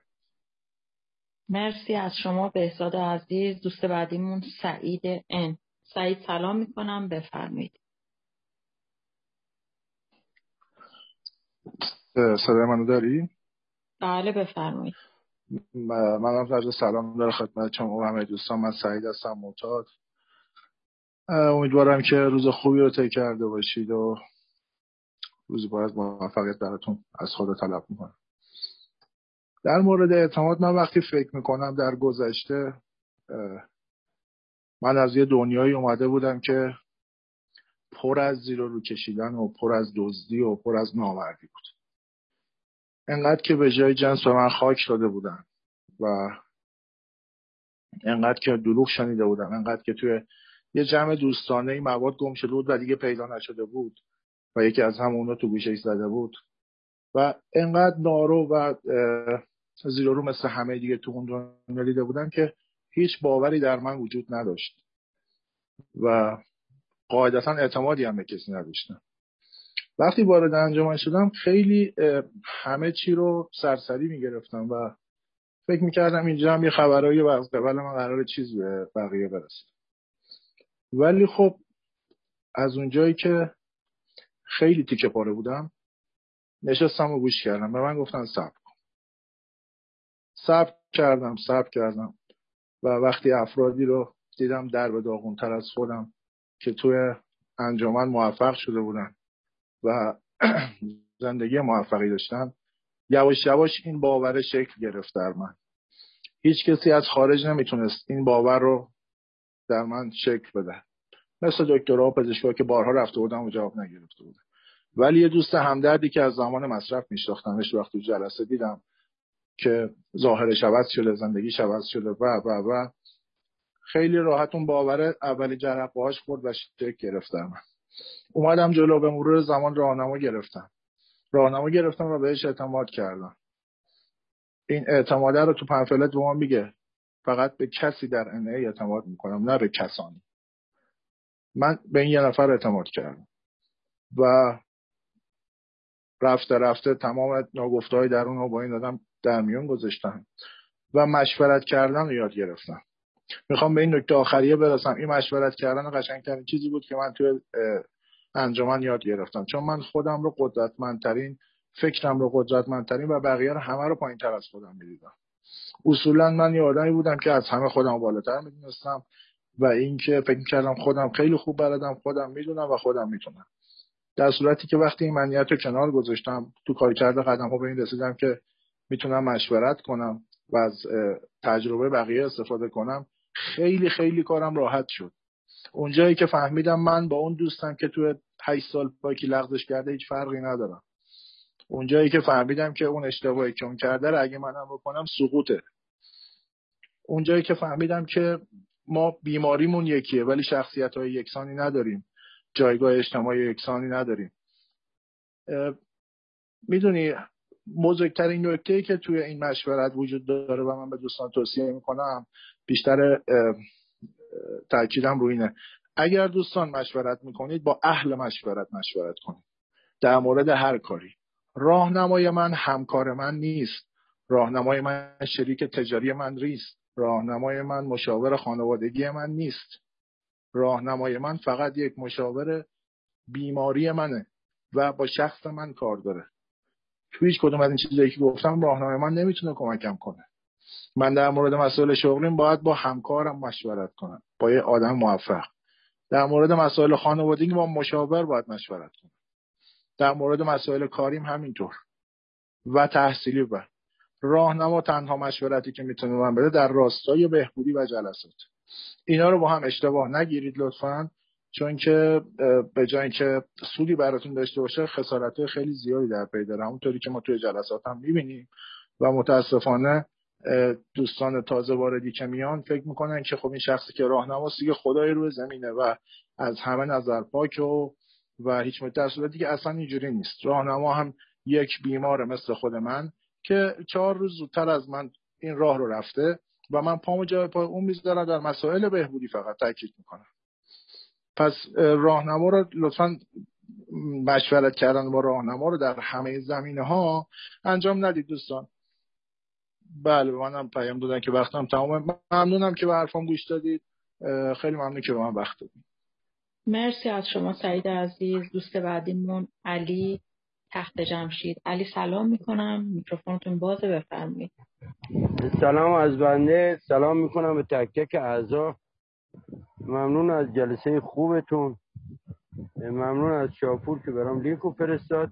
[SPEAKER 1] مرسی از شما بهزاد عزیز. دوست بعدیمون سعید ان. سعید سلام میکنم، بفرمایید.
[SPEAKER 8] صدای منو داری؟
[SPEAKER 1] بله بفرمایید.
[SPEAKER 8] منم عرض سلام دارم خدمت شما و همه دوستان. من سعید هستم، معتاد. امیدوارم که روز خوبی رو طی کرده باشید و روز باید موفقیت براتون از خدا طلب میکنم. در مورد اعتماد، من وقتی فکر میکنم در گذشته، من از یه دنیایی اومده بودم که پر از زیر و رو کشیدن و پر از دزدی و پر از نامردی بود. انقدر که به جای جنس به من خاک داده بودن و انقدر که دروغ شنیده بودم، انقدر که توی یه جمع دوستانه مواد گم شده بود و دیگه پیدا نشده بود و یکی از همونها تو گوشه‌اش زده بود و انقدر نارو و زیر و رو مثل همه دیگه تو اون دنیا دیده بودم که هیچ باوری در من وجود نداشت و قاعدتا اعتمادی هم به کسی نداشتم. وقتی وارد انجمن شدم خیلی همه چی رو سرسری میگرفتم و فکر میکردم اینجا هم یه خبرایی ولی من قراره چیز به بقیه برسه. ولی خب از اونجایی که خیلی تیکه پاره بودم نشستم و گوش کردم. به من گفتن صبر کردم و وقتی افرادی رو دیدم در به داغونتر از خودم که توی انجمن موفق شده بودن و زندگی موفقی داشتن، یواش یواش این باور شکل گرفت در من. هیچ کسی از خارج نمیتونست این باور رو در من شکل بده، مثل دکترها و پزشکا که بارها رفته بودم و جواب نگرفته بودم. ولی یه دوست همدردی که از زمان مصرف میشناختمش وقتی جلسه دیدم که ظاهرش عوض شده، زندگیش عوض شده و خیلی راحت اون باور اولی جرقه‌هاش خورد و شکل گرفت در من. اومدم جلو، به مرور زمان راهنما گرفتم و بهش اعتماد کردم. این اعتماده رو تو پنفلت به ما میگه فقط به کسی در NA اعتماد میکنم، نه به کسانی. من به این یه نفر اعتماد کردم و رفته تمام ناگفته‌های درون رو با این آدم در میون گذاشتم و مشورت کردن رو یاد گرفتم. میخوام به این نکته آخریه برسم. این مشورت کردن قشنگترین چیزی بود که من توی انجمن یاد گرفتم، چون من خودم رو قدرتمندترین، فکرم رو قدرتمندترین و بقیه رو همه رو پایین‌تر از خودم می‌دیدم. اصولا من یه آدمی بودم که از همه خودم بالاتر می‌دونستم و اینکه فکر می‌کردم خودم خیلی خوب بلدم، خودم می‌دونم و خودم می‌تونم. در صورتی که وقتی این منیت رو کنار گذاشتم، تو کارکرد قدم‌ها به این رسیدم که میتونم مشورت کنم و از تجربه بقیه استفاده کنم، خیلی خیلی کارم راحت شد. اونجایی که فهمیدم من با اون دوستم که تو 8 سال پاکی لغزش کرده هیچ فرقی ندارم. اونجایی که فهمیدم که اون اشتباهی که اون کرده رو اگه منم بکنم سقوطه. اونجایی که فهمیدم که ما بیماریمون یکیه ولی شخصیت‌های یکسانی نداریم، جایگاه اجتماعی یکسانی نداریم. میدونی بزرگترین نکته‌ای که توی این مشورت وجود داره و من به دوستان توصیه میکنم، بیشتر تاکیدم روی اینه: اگر دوستان مشورت میکنید با اهل مشورت کنید در مورد هر کاری. راهنمای من همکار من نیست، راهنمای من شریک تجاری من نیست، راهنمای من مشاور خانوادگی من نیست، راهنمای من فقط یک مشاور بیماری منه و با شخص من کار داره. تو هیچ کدوم از این چیزایی که گفتم راهنمای من نمیتونه کمکم کنه. من در مورد مسائل شغلیم باید با همکارم مشورت کنم، با یه آدم موفق. در مورد مسائل خانوادگی با مشاور باید مشورت کنم. در مورد مسائل کاریم همینطور و تحصیلی. و راهنما تنها مشورتی که میتونه من بده در راستای بهبودی و جلسات. اینا رو با هم اشتباه نگیرید لطفاً، چون که به جای اینکه سودی براتون داشته باشه خسارت‌های خیلی زیادی در پی داره، همونطوری که ما توی جلسات هم می‌بینیم. و متاسفانه دوستان تازه واردی که میان فکر میکنن که خب این شخصی که راهنماست دیگه خدای روی زمینه و از همه نظر پاک و هیچ در صورتی که اصلا اینجوری نیست. راهنما هم یک بیمار مثل خود من که 4 روز زودتر از من این راه رو رفته و من پامو جای پای اون میذارم، در مسائل بهبودی فقط تاکید میکنم. پس راهنما رو لطفاً مشورت کردن با راهنما رو در همه زمینه‌ها انجام ندید دوستان. بله منم پیام دادن که وقتم تمامه. ممنونم که به حرفام گوش دادید. خیلی ممنون که به من وقت دادید.
[SPEAKER 1] مرسی از شما سعید عزیز. دوست بعدیمون علی تخت جمشید. علی سلام میکنم، میکروفونتون بازه، بفرمایید.
[SPEAKER 9] سلام از بنده، سلام میکنم به تک تک اعضا. ممنون از جلسه خوبتون، ممنون از شاپور که برام لینکو فرستاد.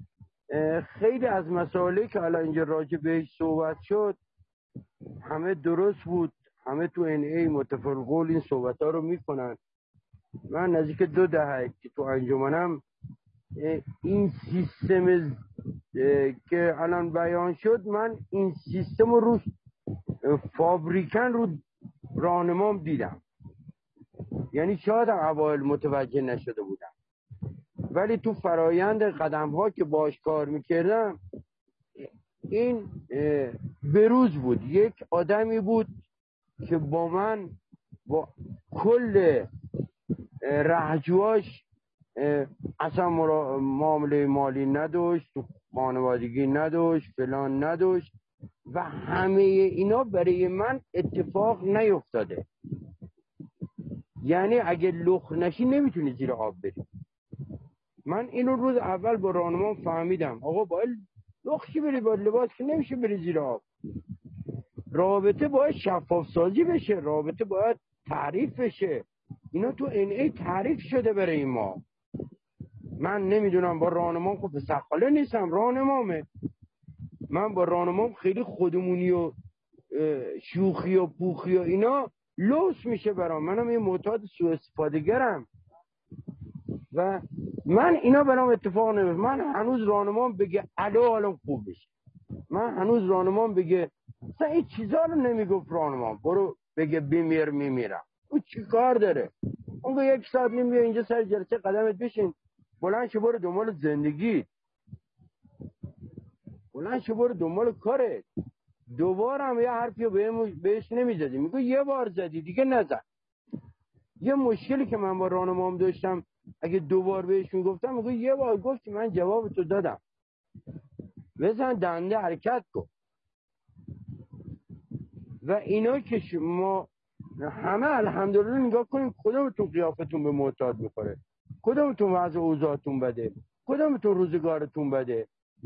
[SPEAKER 9] خیلی از مسائلی که الان اینجا راجع بهش صحبت شد همه درست بود، همه تو NA متفق قول این صحبت ها رو میکنن. من نزدیک 2 دهه که تو انجمنم این سیستم که الان بیان شد، من این سیستم رو فابریکن رو راهنمام دیدم. یعنی شاید اوایل متوجه نشده بودم، ولی تو فرایند قدم ها که باش کار میکردم این بروز بود. یک آدمی بود که با من با کل رهجواش اصلا معامله مالی نداشت، خانوادگی نداشت، فلان نداشت و همه اینا برای من اتفاق نیفتاده. یعنی اگه لخ نشی نمیتونی زیر آب بری. من اینو روز اول با راهنما فهمیدم. آقا باید لخشی بری با لباس که نمیشه بری زیر آب. رابطه باید شفاف سازی بشه، رابطه باید تعریف بشه. اینا تو NA تعریف شده برای ما. من نمیدونم، با راهنمام خب به سخاله نیستم، راهنمامه. من با راهنمام خیلی خودمونی و شوخی و پوخی و اینا لوس میشه برام. منم یه معتاد سوء استفاده گرم و من اینا برام اتفاق نمیفته. من هنوز راهنمام بگه الو حالم خوب بشه، من هنوز راهنمام بگه مثلا این چیزا رو نمیگفت راهنمام، برو بگه میمیرم. او چی کار داره؟ اون 1 ساعت نیم بیا اینجا سر جلسه قدمت بشین، بلند شو برو دنبال زندگی، بلند شو برو دنبال کارت. دوباره هم یه حرفی بهش نمیزدی، میگه یه بار زدی دیگه نزن. یه مشکلی که من با راهنمام داشتم، اگه 2 بار بهشون گفتم، میگه یه بار گفتی من جواب تو دادم، بزن دنده حرکت کن. و اینا که ما همه الحمدلله نگاه کنیم کدومتون قیافتون به معتاد میخوره، کدومتون وضع اوضاعتون بده، کدومتون روزگارتون بده.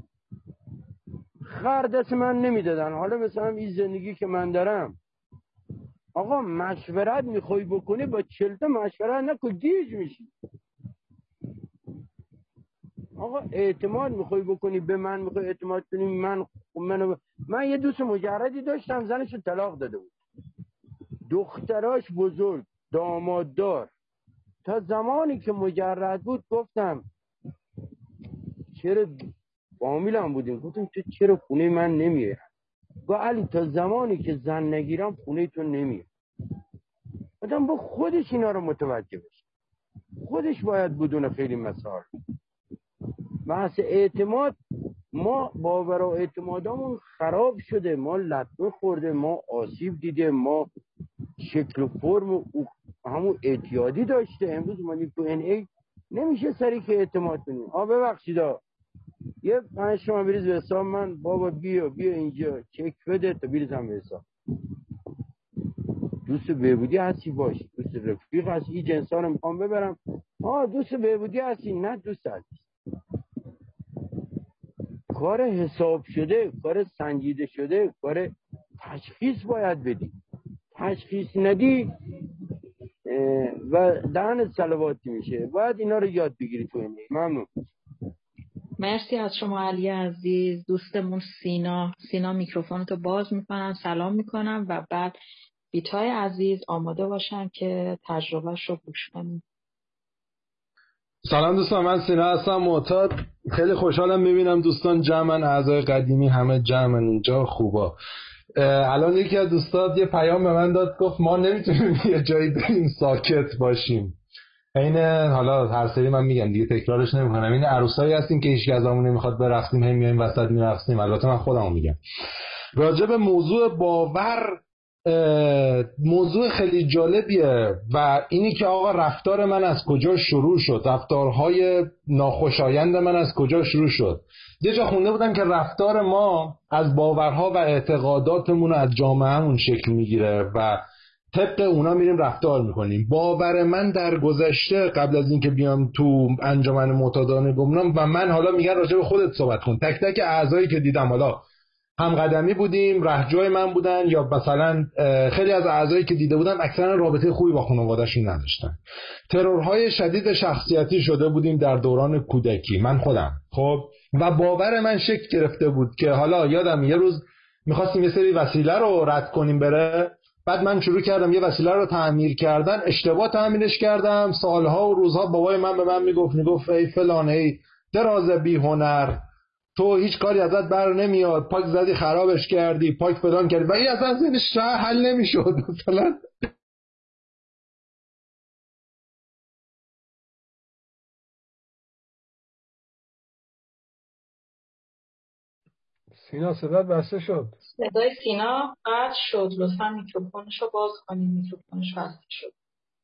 [SPEAKER 9] خر دست من نمیدادن. حالا مثلا این زندگی که من دارم، آقا مشورت میخوای بکنی با 40 تا مشورت نکن، گیج میشی. آقا اعتماد میخوای بکنی به من، میخوای اعتماد کنی من یه دوست مجردی داشتم، زنشو طلاق داده بود، دختراش بزرگ، داماددار. تا زمانی که مجرد بود گفتم چرا فامیلم بودیم، گفتم تو چرا خونه من نمیای؟ گفت علی تا زمانی که زن نگیرم خونه تو نمیای. آدم با خودش اینا رو متوجه بشه، خودش باید بدونه خیلی مسائل. بحث اعتماد، ما باور و اعتمادامون خراب شده، ما لطمه خورده، ما آسیب دیده، ما شکل و فرم همون اعتیادی داشته. امروز ما تو NA نمیشه سری که اعتماد کنیم. ببخشید یه 5 تومن بریز به حساب من، بابا بیا اینجا چک بده تا بریزم به حساب. دوست بهبودی هستی باش، دوست رفیق هستی، این جنسا رو میخوام ببرم، دوست بهبودی هستی، نه دوست هستی. کار حساب شده، کار سنجیده شده، کار تشخیص باید بدی. تشخیص ندی و دهن صلواتی میشه. باید اینا رو یاد بگیری تو این. ممنون.
[SPEAKER 1] مرسی از شما علی عزیز. دوستمون سینا میکروفونتو باز میکنم، سلام میکنم و بعد بیتای عزیز آماده باشن که تجربهش رو گوش کنیم.
[SPEAKER 10] سلام دوستان، من سینا هستم معتاد. خیلی خوشحالم میبینم دوستان جمعن، اعضای قدیمی همه جمعن اینجا، خوبا. الان یکی از دوستان یه پیام به من داد، گفت ما نمیتونیم یه جایی بریم ساکت باشیم. این حالا هر سری من میگم دیگه، تکرارش نمیکنم، این عروسایی هستیم که هیچ از همون نمیخواد برقصیم، هم میایم وسط میرقصیم. البته من خودمو میگم. راجع به موضوع باور، موضوع خیلی جالبیه و اینی که آقا رفتار من از کجا شروع شد، رفتارهای ناخوشایند من از کجا شروع شد. یه جا خونده بودم که رفتار ما از باورها و اعتقاداتمون از جامعهمون شکل میگیره و طبق اونا میریم رفتار میکنیم. باور من در گذشته قبل از اینکه بیام تو انجمن معتادان گمنام، و من حالا میگن راجع به خودت صحبت کن، تک تک اعضایی که دیدم، حالا هم قدمی بودیم، رهجوی من بودن، یا مثلا خیلی از اعضایی که دیده بودم اکثرا رابطه خوبی با خانواده‌شون نداشتن. ترورهای شدید شخصیتی شده بودیم در دوران کودکی، من خودم. خب و باور من شکل گرفته بود که حالا یادم یه روز میخواستیم یه سری وسیله رو رد کنیم بره، بعد من شروع کردم یه وسیله رو تعمیر کردن، اشتباه تعمیرش کردم. سالها و روزها بابای من به من میگفت ای فلان، ای دراز بی هنر، تو هیچ کاری ازت بر نمیاد، پاک زدی خرابش کردی، پاک فلان کردی، و این اصلا ذهنش حل نمیشد. مثلا
[SPEAKER 5] سینا صدات بسته شد.
[SPEAKER 1] صدای سینا قطع شد، لطفا میکروفونشو باز کنیم. میکروفونش بسته شد.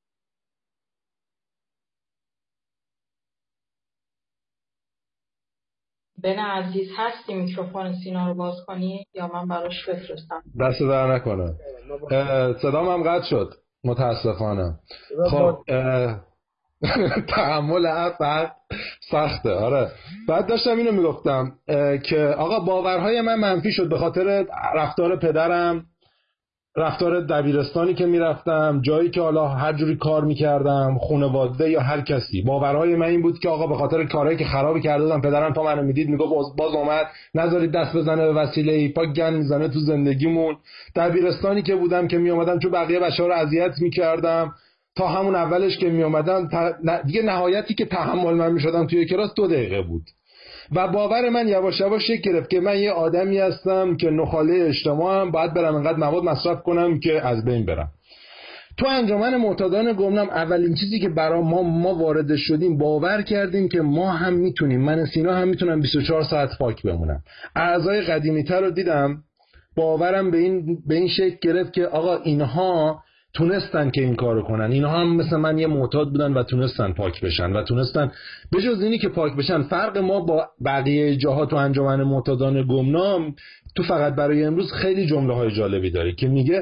[SPEAKER 1] بن عزیز هستی میکروفون سینا رو باز کنی یا من براش بفرستم؟
[SPEAKER 10] دست در نکنه. صدام هم قطع شد. متاسفانه. خب تحمل حق سخته. آره بعد داشتم اینو میگفتم که آقا باورهای من منفی شد به خاطر رفتار پدرم، رفتار دبیرستانی که میرفتم، جایی که حالا هر جوری کار میکردم، خانواده یا هر کسی. باورهای من این بود که آقا به خاطر کارهایی که خرابی کرده بودم پدرم تا منو میدید میگفت باز اومد، نذارید دست بزنه به وسیله ای، پا گن میزنه تو زندگیمون. دبیرستانی که بودم که میومدم چون بقیه بچه‌ها رو اذیت میکردم، تا همون اولش که میومدم دیگه نهایتی که تحمل من میشدم توی کلاس 2 دقیقه بود. و باور من یواش یواش شکل گرفت که من یه آدمی هستم که نخاله اجتماعم، باید برم انقدر مواد مصرف کنم که از بین برم. تو انجمن معتادان گمنام اولین چیزی که برای ما وارد شدیم، باور کردیم که ما هم میتونیم، من سینا هم میتونم 24 ساعت پاک بمونم. اعضای قدیمی‌تر رو دیدم، باورم به این شکل گرفت که آقا اینها تونستن که این کارو کنن، اینها هم مثل من یه معتاد بودن و تونستن پاک بشن و تونستن به جز اینی که پاک بشن. فرق ما با بقیه جاها تو انجمن معتادان گمنام تو فقط برای امروز خیلی جمله های جالبی داره که میگه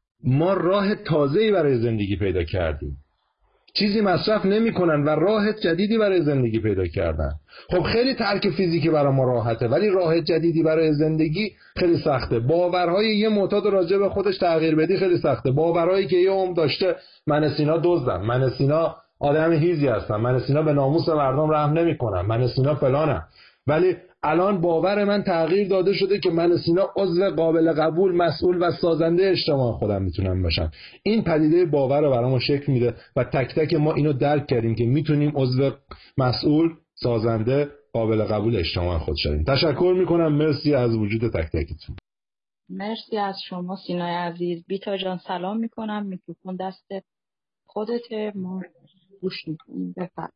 [SPEAKER 10] ما راه تازه‌ای برای زندگی پیدا کردیم، چیزی مصرف نمی‌کنن و راه جدیدی برای زندگی پیدا کردن. خب خیلی ترک فیزیکی برای ما راحته ولی راه جدیدی برای زندگی خیلی سخته. باورهای یه معتاد راجع به خودش تغییر بدی خیلی سخته. باورهایی که یه عمر داشته من سینا دزدم، من سینا آدم هیزی هستم، من سینا به ناموس مردم رحم نمی‌کنم، من سینا فلانم، ولی الان باور من تغییر داده شده که من سینا عضو قابل قبول، مسئول و سازنده اجتماع خودم میتونم باشم. این پدیده باور رو برامون شکل میده و تک تک ما اینو درک کردیم که میتونیم عضو مسئول، سازنده، قابل قبول اجتماع خود شدیم. تشکر میکنم، مرسی از وجود تک تکتون.
[SPEAKER 1] مرسی از شما سینای عزیز. بیتا جان سلام میکنم، میکروفون دست خودته، ما گوش میکنیم. بفرمایید.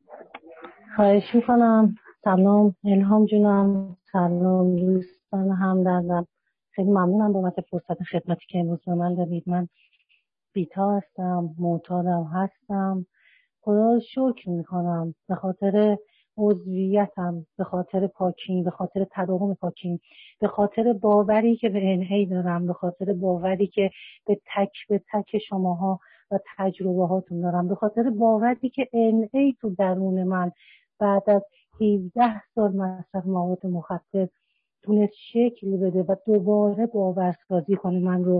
[SPEAKER 11] خواهش میکنم. سلام الهام جونم، سلام دوستان همدردم، خیلی ممنونم بابت فرصت خدمتی که امروز به من دادید. من بیتا هستم، معتادم هستم. خدا رو شکر میکنم به خاطر عضویتم، به خاطر پاکیم، به خاطر تداوم پاکیم، به خاطر باوری که به انهی دارم، به خاطر باوری که به تک شماها و تجربه هاتون دارم، به خاطر باوری که انهی تو درون من بعد از 17 سال مصرف مواد مخدر تونست شکل بده و دوباره باورسازی کنه من رو.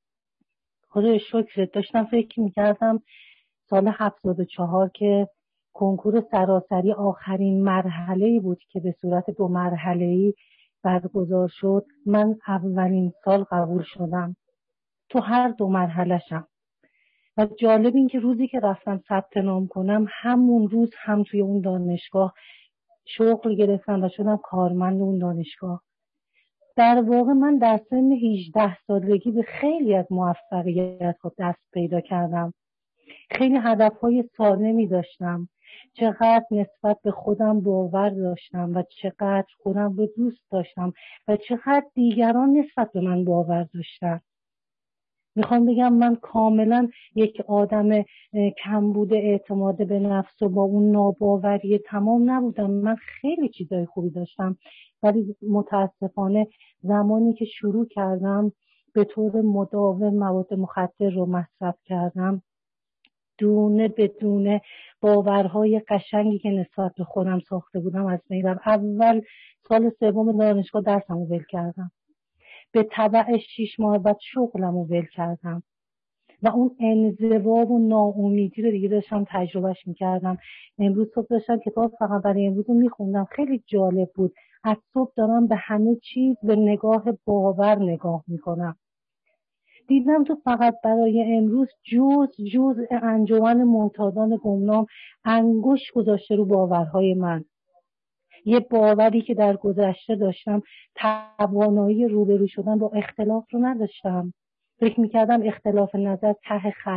[SPEAKER 11] خدا شکر. داشتم فکر میکردم سال 74 که کنکور سراسری آخرین مرحله‌ای بود که به صورت 2 مرحله‌ای برگزار شد، من اولین سال قبول شدم تو هر 2 مرحله‌شم. و جالب این که روزی که رفتم ثبت نام کنم همون روز هم توی اون دانشگاه شغل گرفتم و شدم کارمند اون دانشگاه. در واقع من در سن 18 سالگی به خیلی از موفقیت ها دست پیدا کردم. خیلی هدفهای سالمی داشتم، چقدر نسبت به خودم باور داشتم و چقدر خودم رو دوست داشتم و چقدر دیگران نسبت به من باور داشتن. میخوام بگم من کاملا یک آدم کمبود اعتماد به نفس و با اون ناباوری تمام نبودم. من خیلی چیزای خوبی داشتم ولی متاسفانه زمانی که شروع کردم به طور مداوم مواد مخدر رو مصرف کردم، دونه به دونه باورهای قشنگی که نسبت به خودم ساخته بودم از بین رفت. اول سال 3 دانشگاه درسمو ول کردم، به تبع 6 ماه بعد شغلمو ول کردم و اون انزوا و ناامیدی رو دیگه داشتم تجربهش میکردم. امروز صبح داشتم کتاب فقط برای امروز رو میخوندم، خیلی جالب بود. از صبح دارم به همه چیز به نگاه باور نگاه میکنم. دیدم تو فقط برای امروز جز انجمن معتادان گمنام انگشت گذاشته رو باورهای من. یه باوری که در گذشته داشتم، توانایی روبرو شدن با اختلاف رو نداشتم. فکر میکردم اختلاف نظر ته خط.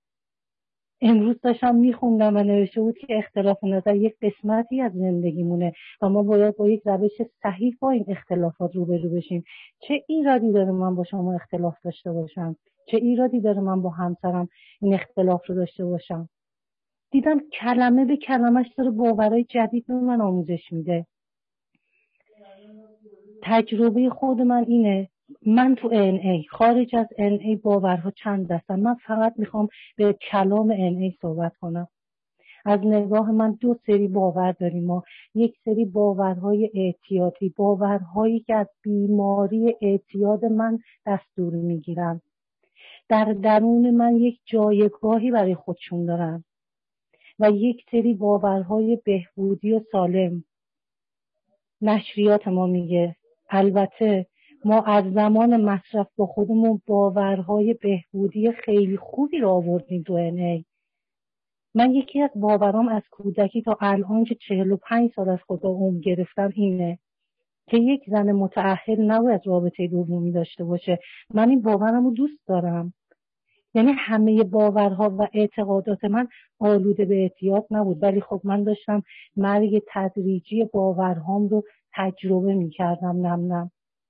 [SPEAKER 11] امروز داشتم میخوندم و نوشته بود که اختلاف نظر یک قسمتی از زندگیمونه و ما باید با یک روش صحیح با این اختلافات روبرو بشیم. چه ایرادی داره من با شما اختلاف داشته باشم؟ چه ایرادی داره من با همسرم این اختلاف رو داشته باشم؟ دیدم کلمه به کلمش داره باورهای جدید به من آموزش میده. تجربه خود من اینه من تو NA، خارج از NA باورها چند دستم. من فقط میخوام به کلام NA صحبت کنم. از نگاه من دو سری باور داریم ما. یک سری باورهای اعتیادی، باورهایی که از بیماری اعتیاد من دستور میگیرن، در درون من یک جایگاهی برای خودشون دارن، و یک سری باورهای بهبودی و سالم. نشریات ما میگه البته ما از زمان مصرف با خودمون باورهای بهبودی خیلی خوبی رو آوردیم تو NA. من یکی از باورام از کودکی تا الان که 45 سال از خدا عمر گرفتم اینه که یک زن متأهل نباید رابطه دومی داشته باشه. من این باورم رو دوست دارم. یعنی همه باورها و اعتقادات من آلوده به اعتیاد نبود، ولی خب من داشتم مرگ تدریجی باورهام رو تجربه می‌کردم. نم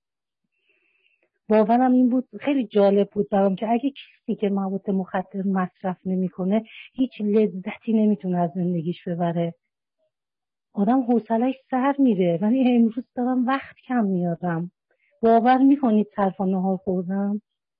[SPEAKER 11] باورم این بود، خیلی جالب بود برام که اگه کسی که مواد مخدر مصرف نمی‌کنه هیچ لذتی نمیتونه از زندگیش ببره. آدم حوصله‌اش سر میره، ولی امروز دارم وقت کم میارم. باور میکنید صرفا نهار خوردم؟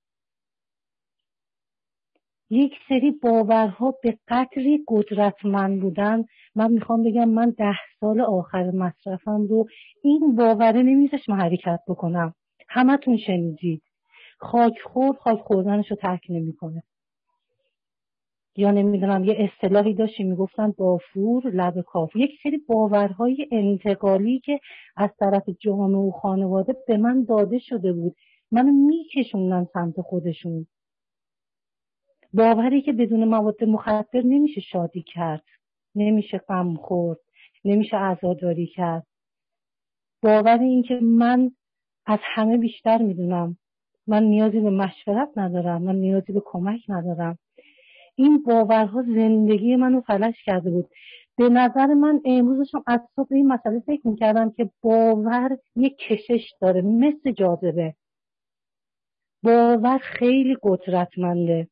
[SPEAKER 11] یک سری باورها به قدری قدرتمند بودن. من میخوام بگم من 10 سال آخر مصرفم رو این باوره نمیذاشت من حرکت بکنم. همتون شنیدید خاک خوردنش رو ترک نمیکنه. یا نمیدونم یه اصطلاحی داشتی میگفتن بافور لب کاف. یک سری باورهای انتقالی که از طرف جامعه و خانواده به من داده شده بود، منو میکشوندن سمت خودشون. باوری که بدون مواد مخدر نمیشه شادی کرد، نمیشه غم خورد، نمیشه عزاداری کرد. باور این که من از همه بیشتر میدونم، من نیازی به مشورت ندارم، من نیازی به کمک ندارم. این باورها زندگی منو فلج کرده بود. به نظر من امروزشم از صبح این مسئله فکر میکردم که باور یک کشش داره مثل جاذبه. باور خیلی قدرتمنده.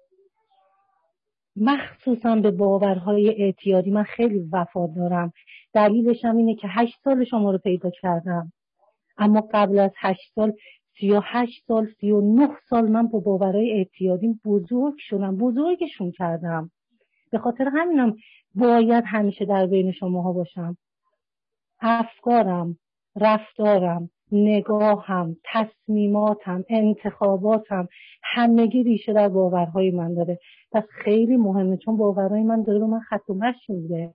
[SPEAKER 11] مخصوصا به باورهای اعتیادی من خیلی وفا دارم. دلیلش هم اینه که 8 سال شما رو پیدا کردم، اما قبل از 8 سال 38 سال 39 سال من با باورهای اعتیادی بزرگ شدم، بزرگشون کردم. به خاطر همینم باید همیشه در بین شماها باشم. افکارم، رفتارم، نگاهم، تصمیماتم، انتخاباتم همگی ریشه در باورهای من داره. پس خیلی مهمه، چون باورهای من داره به من خط و مشی میده.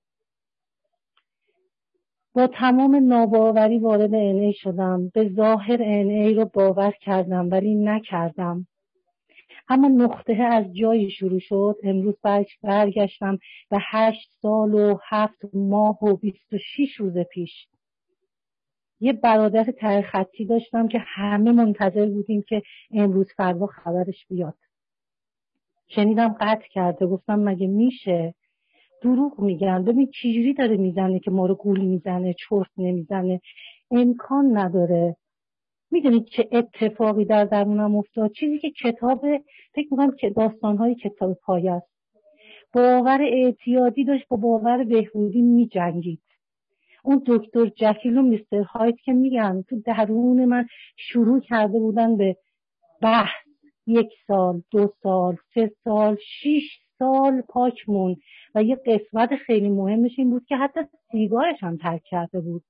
[SPEAKER 11] با تمام ناباوری وارد NA شدم. به ظاهر NA رو باور کردم ولی نکردم. اما نقطه از جایی شروع شد. امروز برگشتم به 8 سال و 7 ماه و 26 روز پیش. یه برادر ته خطی داشتم که همه منتظر بودیم که امروز فردا خبرش بیاد. شنیدم قطع کرده. گفتم مگه میشه؟ دروغ میگن. ببین چجوری داره میزنه که ما رو گول میزنه، چرت نمیزنه. امکان نداره. میدونید چه اتفاقی در درونم افتاد؟ چیزی که فکر میکنم که داستانهای کتاب پایه است. باور اعتیادی داشت با باور بهبودی میجنگید. اون دکتر جکیل و میستر هایت که میگن تو درون من شروع کرده بودن به بحث. 1 سال، 2 سال، 3 سال، 6 سال پاک مون. و یه قسمت خیلی مهمش این بود که حتی سیگارش هم ترک کرده بود.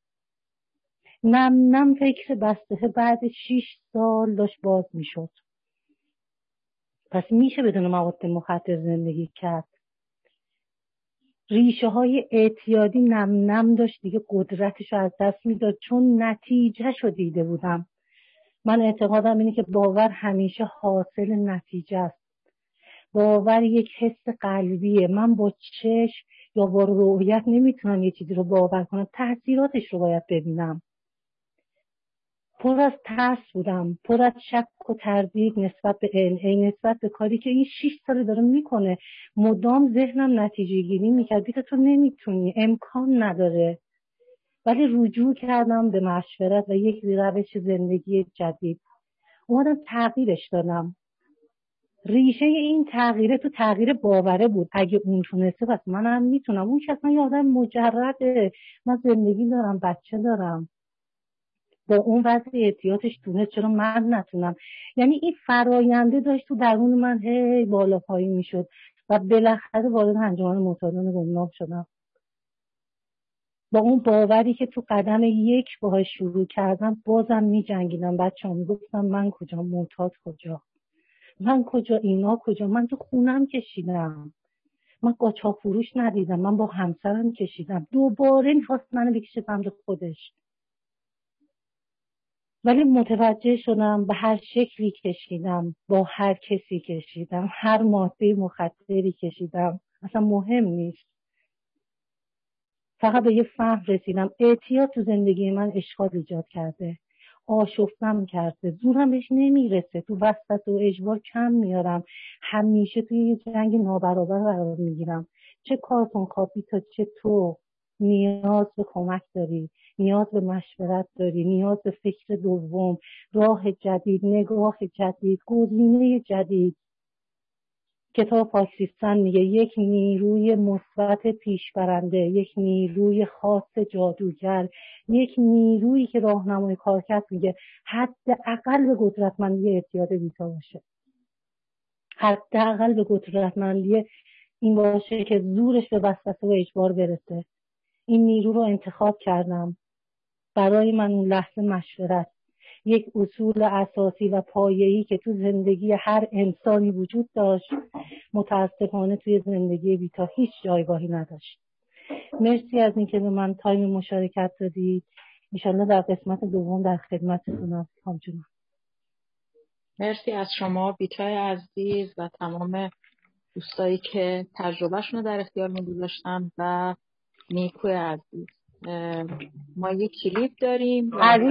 [SPEAKER 11] نم فکر بسته بعد 6 سال داشت باز میشد. پس میشه بدون مواد مخدر زندگی کرد. ریشه های اعتیادی نم داشت دیگه قدرتش از دست میداد، چون نتیجهشو دیده بودم. من اعتقادم اینه که باور همیشه حاصل نتیجه است. باور یک حس قلبیه. من با چشم یا با رؤیت نمیتونم یه چیزی رو باور کنم، تاثیراتش رو باید ببینم. پر از ترس بودم، پر از شک و تردید نسبت به NA، نسبت به کاری که این 6 سال داره میکنه. مدام ذهنم نتیجه گیری میکرد. بیتا تو نمیتونی، امکان نداره. ولی رجوع کردم به مشورت و یک روش زندگی جدید. اومدم تغییرش دادم. ریشه این تغییره تو تغییر باوره بود. اگه اون تونسته پس منم میتونم. اون شخصا یه آدم مجرده. من زندگی دارم، بچه دارم. با اون وضع احتیاطش تونست، چرا من نتونم؟ یعنی این فراینده داشت تو درون من هی بالا پایین میشد و بالاخره وارد انجمن معتادان گمنام شدم. با اون باوری که تو قدم 1 باهاش شروع کردم بازم میجنگیدم. بچه‌ها میگفتم من کجا، معتاد کجا، من کجا، اینا کجا؟ من تو خونم کشیدم، من قاچاق فروش ندیدم، من با همسرم کشیدم. دوباره میخواست منو بکشه سمت خودش، ولی متوجه شدم به هر شکلی کشیدم، با هر کسی کشیدم، هر ماده مخدری کشیدم، اصلا مهم نیست. فقط به یه فهم رسیدم اعتیاد تو زندگی من اشکال ایجاد کرده، آشفتم کرده، زورم بهش نمیرسه، تو وسط و اجبار کم میارم، همیشه توی یه جنگ نابرابر قرار میگیرم. چه کارتون کافی تا چه تو نیاز به کمک داری، نیاز به مشورت داری، نیاز به فکر دوم، راه جدید، نگاه جدید، گزینه جدید. کتاب پاکسیستن میگه یک نیروی مثبت پیشبرنده، یک نیروی خاص جادوگر، یک نیرویی که راهنمای کارکرد میگه حداقل به قدرتمندی اعتیاد بیتا باشه، حداقل به قدرتمندی این باشه که زورش به وسوسه و اجبار برسه. این نیرو رو انتخاب کردم. برای من اون لحظه مشورت یک اصول اساسی و پایه‌ای که تو زندگی هر انسانی وجود داشت، متاسفانه توی زندگی بیتا هیچ جایگاهی نداشت. مرسی از اینکه به من تایم مشارکت دادید. انشالله در قسمت دوم در خدمتتونم. همچنان
[SPEAKER 1] مرسی از شما بیتای عزیز و تمام دوستایی که تجربهشون رو در اختیارمون گذاشتن و نیکو عزیز. ما یک کلیپ داریم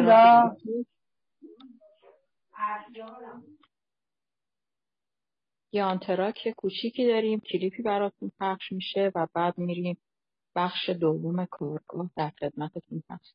[SPEAKER 1] یه آنتراک کوچیکی داریم، کلیپی براتون پخش میشه و بعد میریم بخش دوم کارگاه. در خدمتتون هست.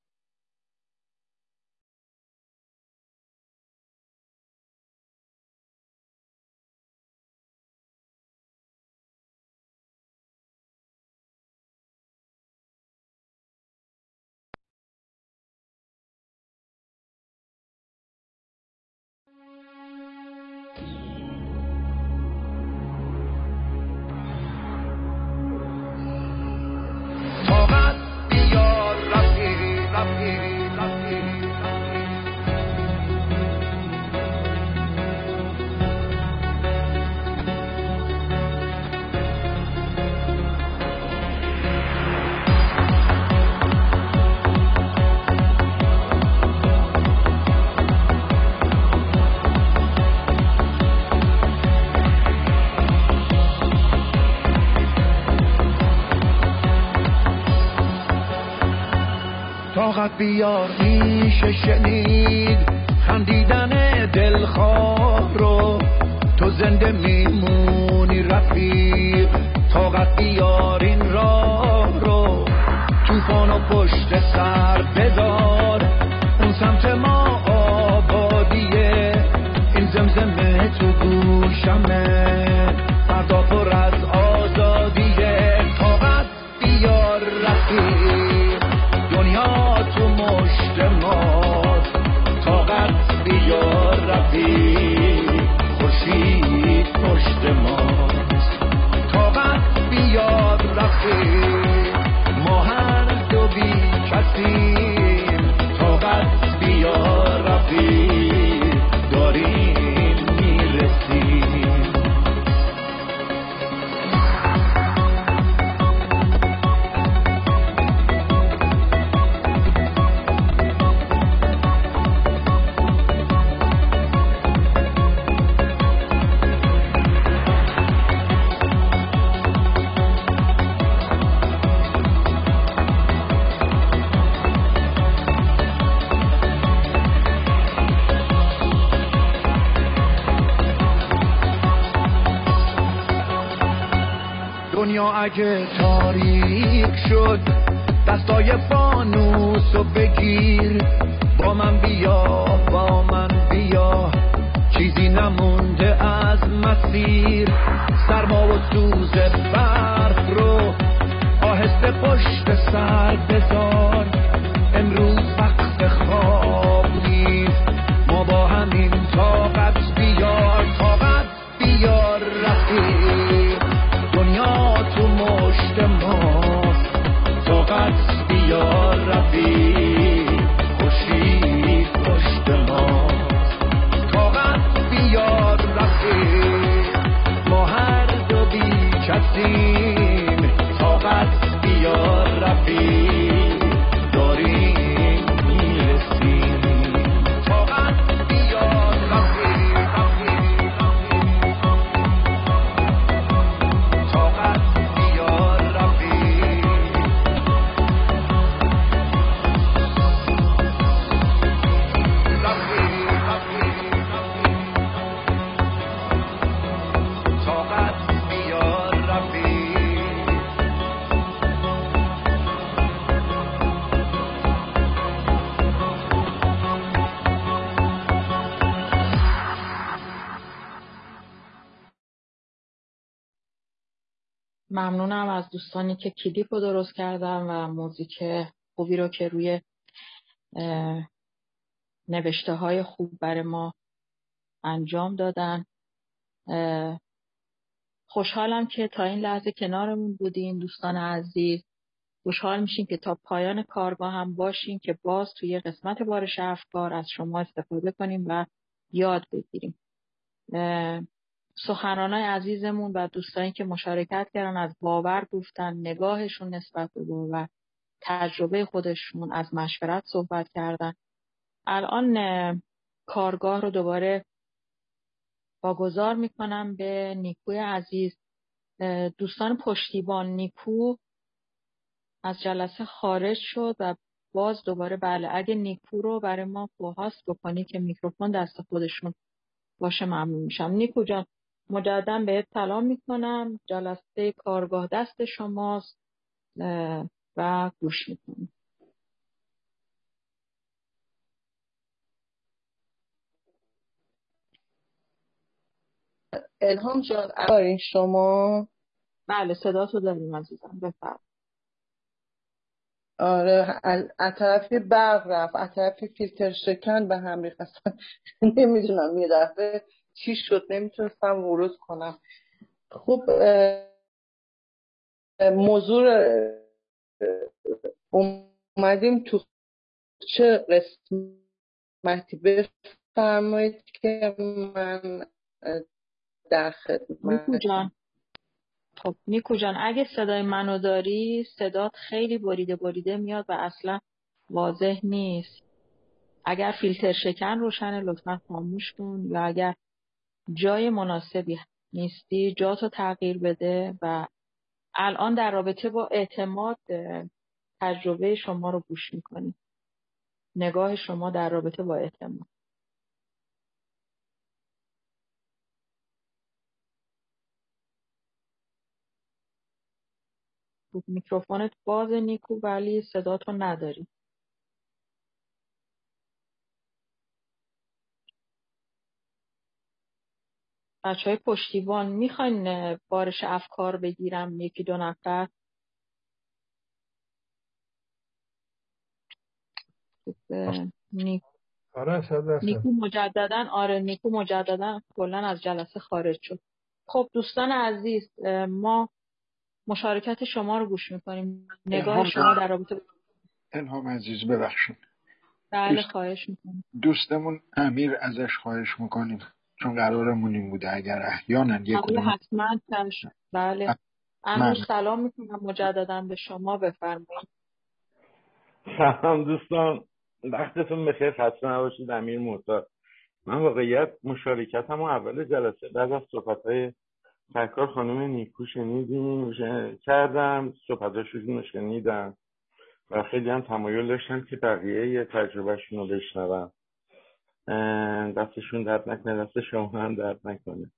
[SPEAKER 12] طاقت بیار میشه شنید خندیدن دلخواه رو، تو زنده میمونی رفیق. طاقت بیار این راه رو، طوفانو پشت سر بذار، اون سمت ما آبادیه، این زمزمه تو گوشمه، فردا پر از آزادیه. طاقت بیار رفیق، دنیا تو مشت ماست. طاقت بیار رفیق، خورشید پشت ماست. طاقت بیار رفیق، ما هر دو بی کسیم. طاقت بیار رفیق، داریم میرسیم. دنیا اگه تاریک شد، دستای فانوسو بگیر. با من بیا، با من بیا، چیزی نمونده از مسیر. سرما و سوز برف رو آهسته پشت سر بذار. امروز وقت خواب
[SPEAKER 1] ممنونم از دوستانی که کلیپ رو درست کردن و موزیک خوبی رو که روی نوشته های خوب برای ما انجام دادن. خوشحالم که تا این لحظه کنارمون بودین دوستان عزیز. خوشحال میشیم که تا پایان کارگاه هم باشیم که باز توی قسمت بارش افکار از شما استفاده کنیم و یاد بگیریم. سخنرانای عزیزمون و دوستانی که مشارکت کردن از باور گفتن، نگاهشون نسبت به باور، تجربه خودشون، از مشورت صحبت کردن. الان کارگاه رو دوباره واگذار میکنم به نیکوی عزیز. دوستان پشتیبان، نیکو از جلسه خارج شد و باز دوباره بله اگه نیکو رو برای ما هاست بکنی که میکروفون دست خودشون باشه ممنون میشم. نیکو جان مجددا بهت سلام میکنم. جلسه کارگاه دست شماست و گوش میکنم.
[SPEAKER 2] الهام جان دارین شما؟
[SPEAKER 1] بله صداتو داریم عزیزم بفرمایید.
[SPEAKER 2] آره از طرف برق رفت، از طرف فیلتر شکن به هم ریخت. نمیدونم یه دفعه چی شد نمیتونستم ورود کنم. خب موضوع اومدیم تو چه قسمتی بفرمایید که من در خدمت.
[SPEAKER 1] نیکو جان خب نیکو جان اگه صدای منو داری صدات خیلی بریده میاد و اصلا واضح نیست. اگر فیلتر شکن روشنه لطفا خاموش کن یا اگر جای مناسبی نیستی جاتو تغییر بده. و الان در رابطه با اعتماد تجربه شما رو گوش میکنی. نگاه شما در رابطه با اعتماد. میکروفونت باز نیکو ولی صداتو نداری. بچه‌های پشتیبان میخواین بارش افکار بگیرم یکی دو نفر؟ نیکو مجددا کلا از جلسه خارج شد. خب دوستان عزیز ما مشارکت شما رو گوش میکنیم. نگاه شما در رابطه
[SPEAKER 4] الهام عزیز ببخشید.
[SPEAKER 1] بله خواهش میکنم.
[SPEAKER 4] دوستمون امیر ازش خواهش میکنیم چون قرارمون این بوده اگر احیانا یک کدوم
[SPEAKER 1] حتما بله امیر سلام میکنم مجددا به شما بفرمایید.
[SPEAKER 3] سلام دوستان وقتتون بخیر خسته نباشید. امیر معتاد. من واقعیت مشارکتم اول جلسه بعد از صحبت‌های سرکار خانم نیکو کردم صحبتاشون رو شنیدم و خیلی هم تمایل داشتم که بقیه تجربهشون رو بشنوم. دستشون درد نکنه دست شما هم درد نکنه.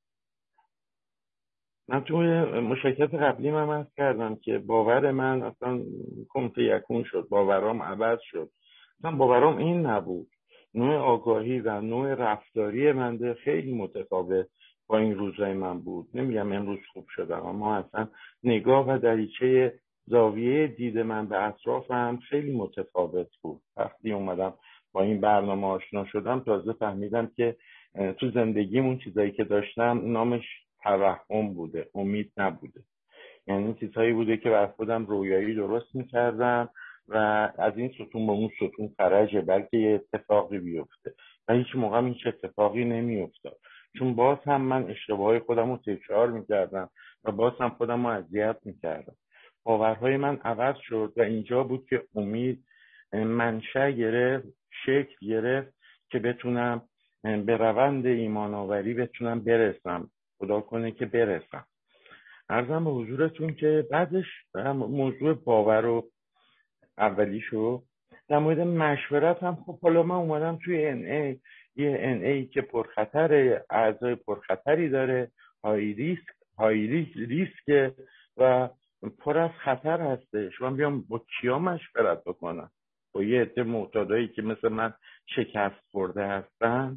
[SPEAKER 3] من توی مشارکت قبلی من عرض کردم که باور من اصلا کن فیکون شد. باورام عوض شد. اصلا باورام این نبود. نوع آگاهی و نوع رفتاری من خیلی متفاوت با این روزای من بود. نمیگم امروز خوب شدم اما اصلا نگاه و دریچه زاویه دید من به اطرافم خیلی متفاوت بود. وقتی اومدم با این برنامه آشنا شدم تازه فهمیدم که تو زندگیمون چیزایی که داشتم نامش توهم بوده، امید نبوده. یعنی چیزهایی بوده که بر خودم رویایی درست میکردم و از این ستون به اون ستون فرجه بلکه یه اتفاقی بیفته و هیچ موقع هیچ اتفاقی نمیافتاد چون باز هم من اشتباههای خودم رو تکرار میکردم و باز هم خودم رو اذیت میکردم. باورهای من عوض شد و اینجا بود که امید منشأ گرفت، شکل گرفت که بتونم به روند ایمان آوری بتونم برسم. خدا کنه که برسم. عرضم به حضورتون که بعدش موضوع باور رو اولیشو در مورد مشورت هم خب حالا من اومدم توی یه NA که پرخطر اعضای پرخطری داره، های ریسک و پر از خطر هستش. من بیام با کیا مشورت بکنم؟ با یه عده معتادایی که مثل من شکست خورده هستن؟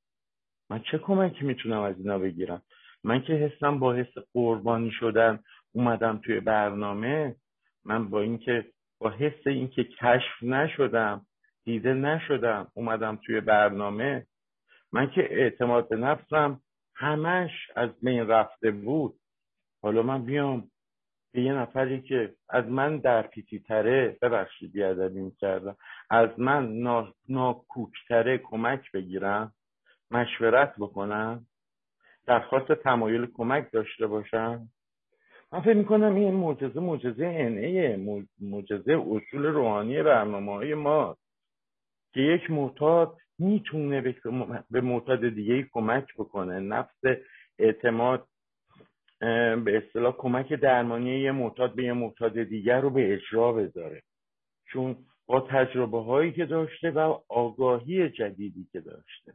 [SPEAKER 3] من چه کمکی میتونم از اینا بگیرم؟ من که حسم با حس قربانی شدن اومدم توی برنامه، من با حس اینکه کشف نشدم، دیده نشدم، اومدم توی برنامه، من که اعتماد به نفسم همش از بین رفته بود. حالا من بیام به یه نفری که از من درپیتی تره، ببخشید بیادبی میکردم، از من ناکوکتره کمک بگیرم، مشورت بکنم، درخواست تمایل کمک داشته باشم؟ من فکر میکنم این معجزه انعه، معجزه اصول روحانی برنامه‌های ما که یک معتاد میتونه به معتاد دیگه کمک بکنه، نفس اعتماد به اصطلاح کمک درمانی یه معتاد به یه معتاد دیگر رو به اجرا بذاره، چون با تجربه هایی که داشته و آگاهی جدیدی که داشته.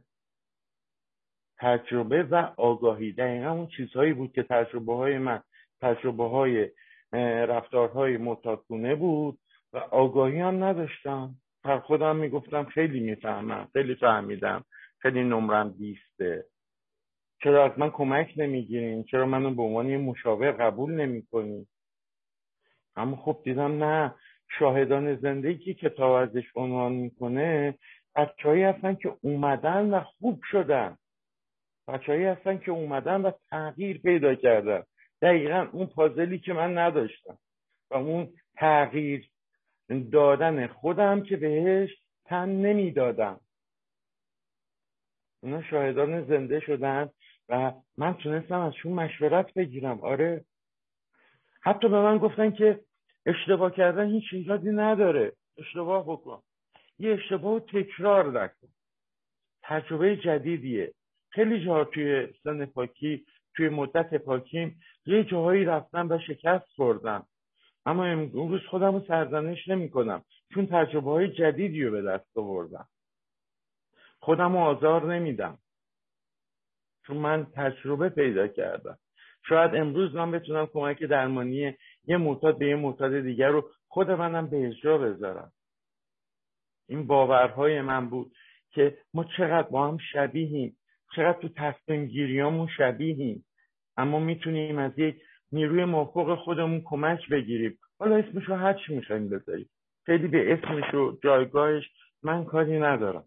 [SPEAKER 3] تجربه و آگاهی دقیقا اون چیزهایی بود که تجربه های رفتارهای معتادگونه بود و آگاهی هم نداشتم. پر خودم میگفتم خیلی میفهمم، خیلی فهمیدم، خیلی نمرم 20. چرا از من کمک نمیگیرین؟ چرا منو به عنوان یه مشاور قبول نمیکنین؟ اما خب دیدم نه، شاهدان زندگی که کتاب ازش عنوان میکنه بچه‌هایی هستن که اومدن و خوب شدن، بچه‌هایی هستن که اومدن و تغییر پیدا کردن، دقیقا اون پازلی که من نداشتم و اون تغییر دادن خودم که بهش تن نمیدادم. اونا شاهدان زنده شدن و من تونستم ازشون مشورت بگیرم. آره، حتی به من گفتن که اشتباه کردن هیچ ایرادی نداره، اشتباه بکن، یه اشتباه تکرار نکن، تجربه جدیدیه. خیلی جاها توی سن پاکی، توی مدت پاکیم، یه جاهایی رفتم و شکست خوردم، اما امروز خودم رو سرزنش نمی کنم، چون تجربه های جدیدی رو به دست آوردم. خودم رو آزار نمیدم، چون من تجربه پیدا کردم. شاید امروز من بتونم کمک درمانی یه معتاد به یه معتاد دیگر رو خود منم به اجرا بذارم. این باورهای من بود که ما چقدر با هم شبیهیم، چقدر تو تصمیم گیریامون شبیهیم، اما میتونیم از یک نیروی مافوق خودمون کمک بگیریم. حالا اسمشو هر چی میخوایم بذاریم، خیلی به اسمش و جایگاهش من کاری ندارم.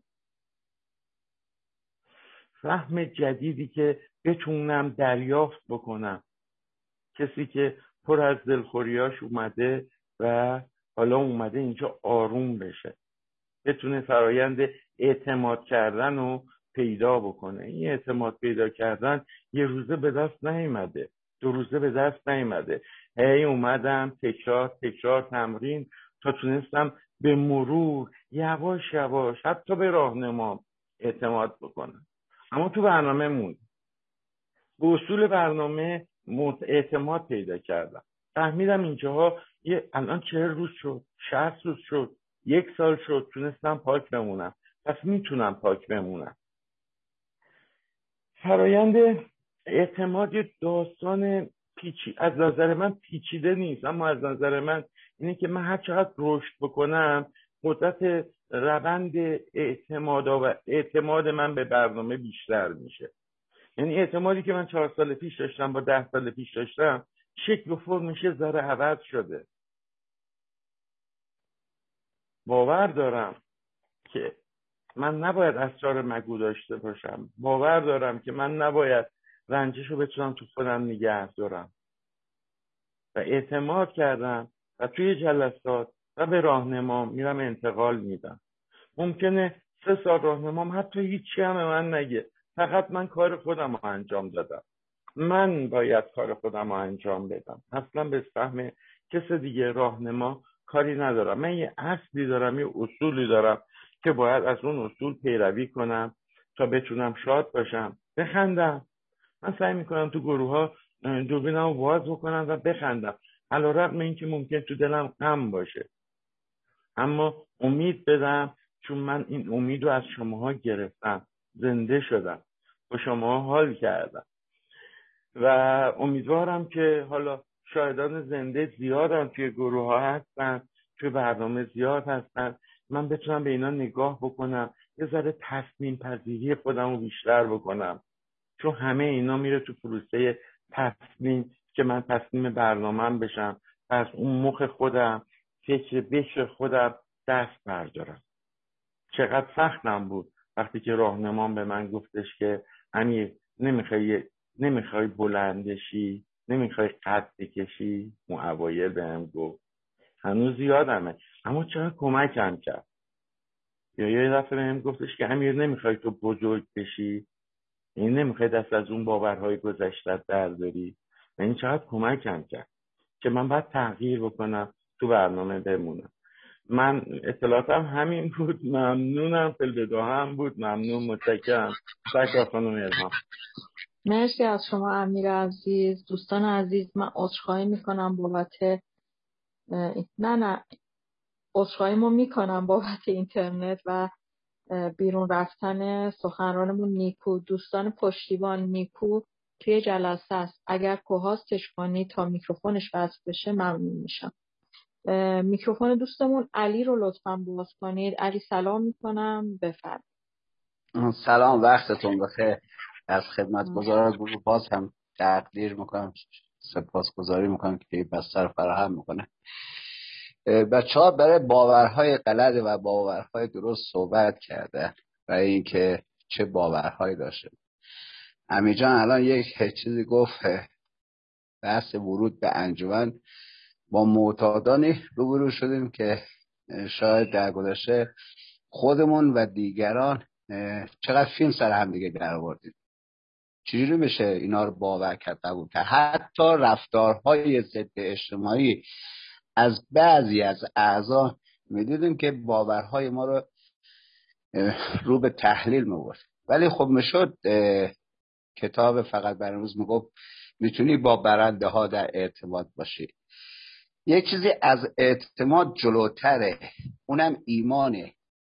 [SPEAKER 3] فهم جدیدی که بتونم دریافت بکنم، کسی که پر از دلخوریاش اومده و حالا اومده اینجا آروم بشه، بتونه فرایند اعتماد کردن رو پیدا بکنه. این اعتماد پیدا کردن یه روزه به دست نیامده، 2 روزه به دست نیامده، هی اومدم تکرار تمرین تا تونستم به مرور یواش یواش حتی به راهنمام اعتماد بکنم. اما تو برنامه موند، به اصول برنامه اعتماد پیدا کردم، فهمیدم اینجاها الان 40 روز شد، 60 روز شد، 1 سال شد، تونستم پاک بمونم، پس میتونم پاک بمونم. فرایند اعتماد یه داستان از نظر من پیچیده نیست، اما از نظر من اینه که من هر چقدر رشد بکنم قدرت روند اعتماد من به برنامه بیشتر میشه. یعنی اعتمادی که من 4 سال پیش داشتم با 10 سال پیش داشتم، شکل و فرمش ذره عوض شده. باور دارم که من نباید اسرار مگو داشته باشم، باور دارم که من نباید رنجش رو بتونم تو خودم نگه دارم و اعتماد کردم و توی جلسات و به راهنمام میرم انتقال میدم. ممکنه 3 سال راهنمام حتی هیچی هم من نگه، فقط من کار خودم رو انجام دادم، من باید کار خودم رو انجام بدم، اصلا به فهم کس دیگه راهنما کاری ندارم. من یه اصلی دارم، یه اصولی دارم که باید از اون اصول پیروی کنم تا بتونم شاد باشم، بخندم. من سعی میکنم تو گروه ها دوربینم رو باز بکنم و بخندم، علیرغم اینکه ممکن تو دلم غم باشه، اما امید بدم، چون من این امید رو از شماها گرفتم، زنده شدم، با شماها حال کردم و امیدوارم که حالا شاهدان زنده زیادن توی گروه ها هستن، توی برنامه زیاد هستن، من بتونم به اینا نگاه بکنم، یه ذره تصمیم پذیری خودم رو بیشتر بکنم، چون همه اینا میره تو پروسه تصمیم که من تصمیم برنامه‌ام بشم، پس اون مخ خودم، فکر خودم دست بردارم. چقدر سختم بود وقتی که راهنمام به من گفتش که امیر نمیخوای بلند بشی، نمیخوای قد بکشی. اون اوایل بهم گفت، هنوز یادمه، اما چقدر کمکم کرد. یا یه دفعه بهم گفتش که امیر نمیخوای تو بزرگ بشی، این نمیخوای دست از اون باورهای گذشتت برداری. و این چقدر کمکم کرد که من باید تغییر بکنم، تو برنامه بمونم. من اطلاعاتم همین بود. ممنونم. فلبدا هم بود. ممنون. متشکرم. شکر خانم الهام.
[SPEAKER 1] مرسی از شما امیر عزیز. دوستان عزیز، من عذرخواهی میکنم بابت عذرخواهیمو میکنم بابت اینترنت و بیرون رفتن سخنرانمون نیکو. دوستان پشتیبان، نیکو توی جلسه است. اگر کوهاستش کنی تا میکروفونش وصل بشه ممنون میشم. میکروفون دوستمون علی رو لطفاً باز کنید. علی سلام میکنم، بفرمایید.
[SPEAKER 13] سلام، وقتتون بخیر. از خدمتگزاران گروه باز هم تقدیر میکنم، سپاسگزاری میکنم که بستر فراهم میکنه. بچه‌ها برای باورهای غلط و باورهای درست صحبت کرده و اینکه چه باورهایی داشته. امیر جان الان یک چیزی گفت، بحث ورود به انجمن. با معتادانی روبرو شدیم که شاید در گذشته خودمون و دیگران چقدر فیلم سر هم دیگه در آوردیم. چجوری میشه اینا رو باور کرد، قبول کرد؟ حتی رفتارهای ضد اجتماعی از بعضی از اعضا میدیدیم که باورهای ما رو به تحلیل میبرد. ولی خب میشد کتاب فقط برای امروز میگفت میتونی با برنده ها در ارتباط باشی. یک چیزی از اعتماد جلوتره، اونم ایمانه.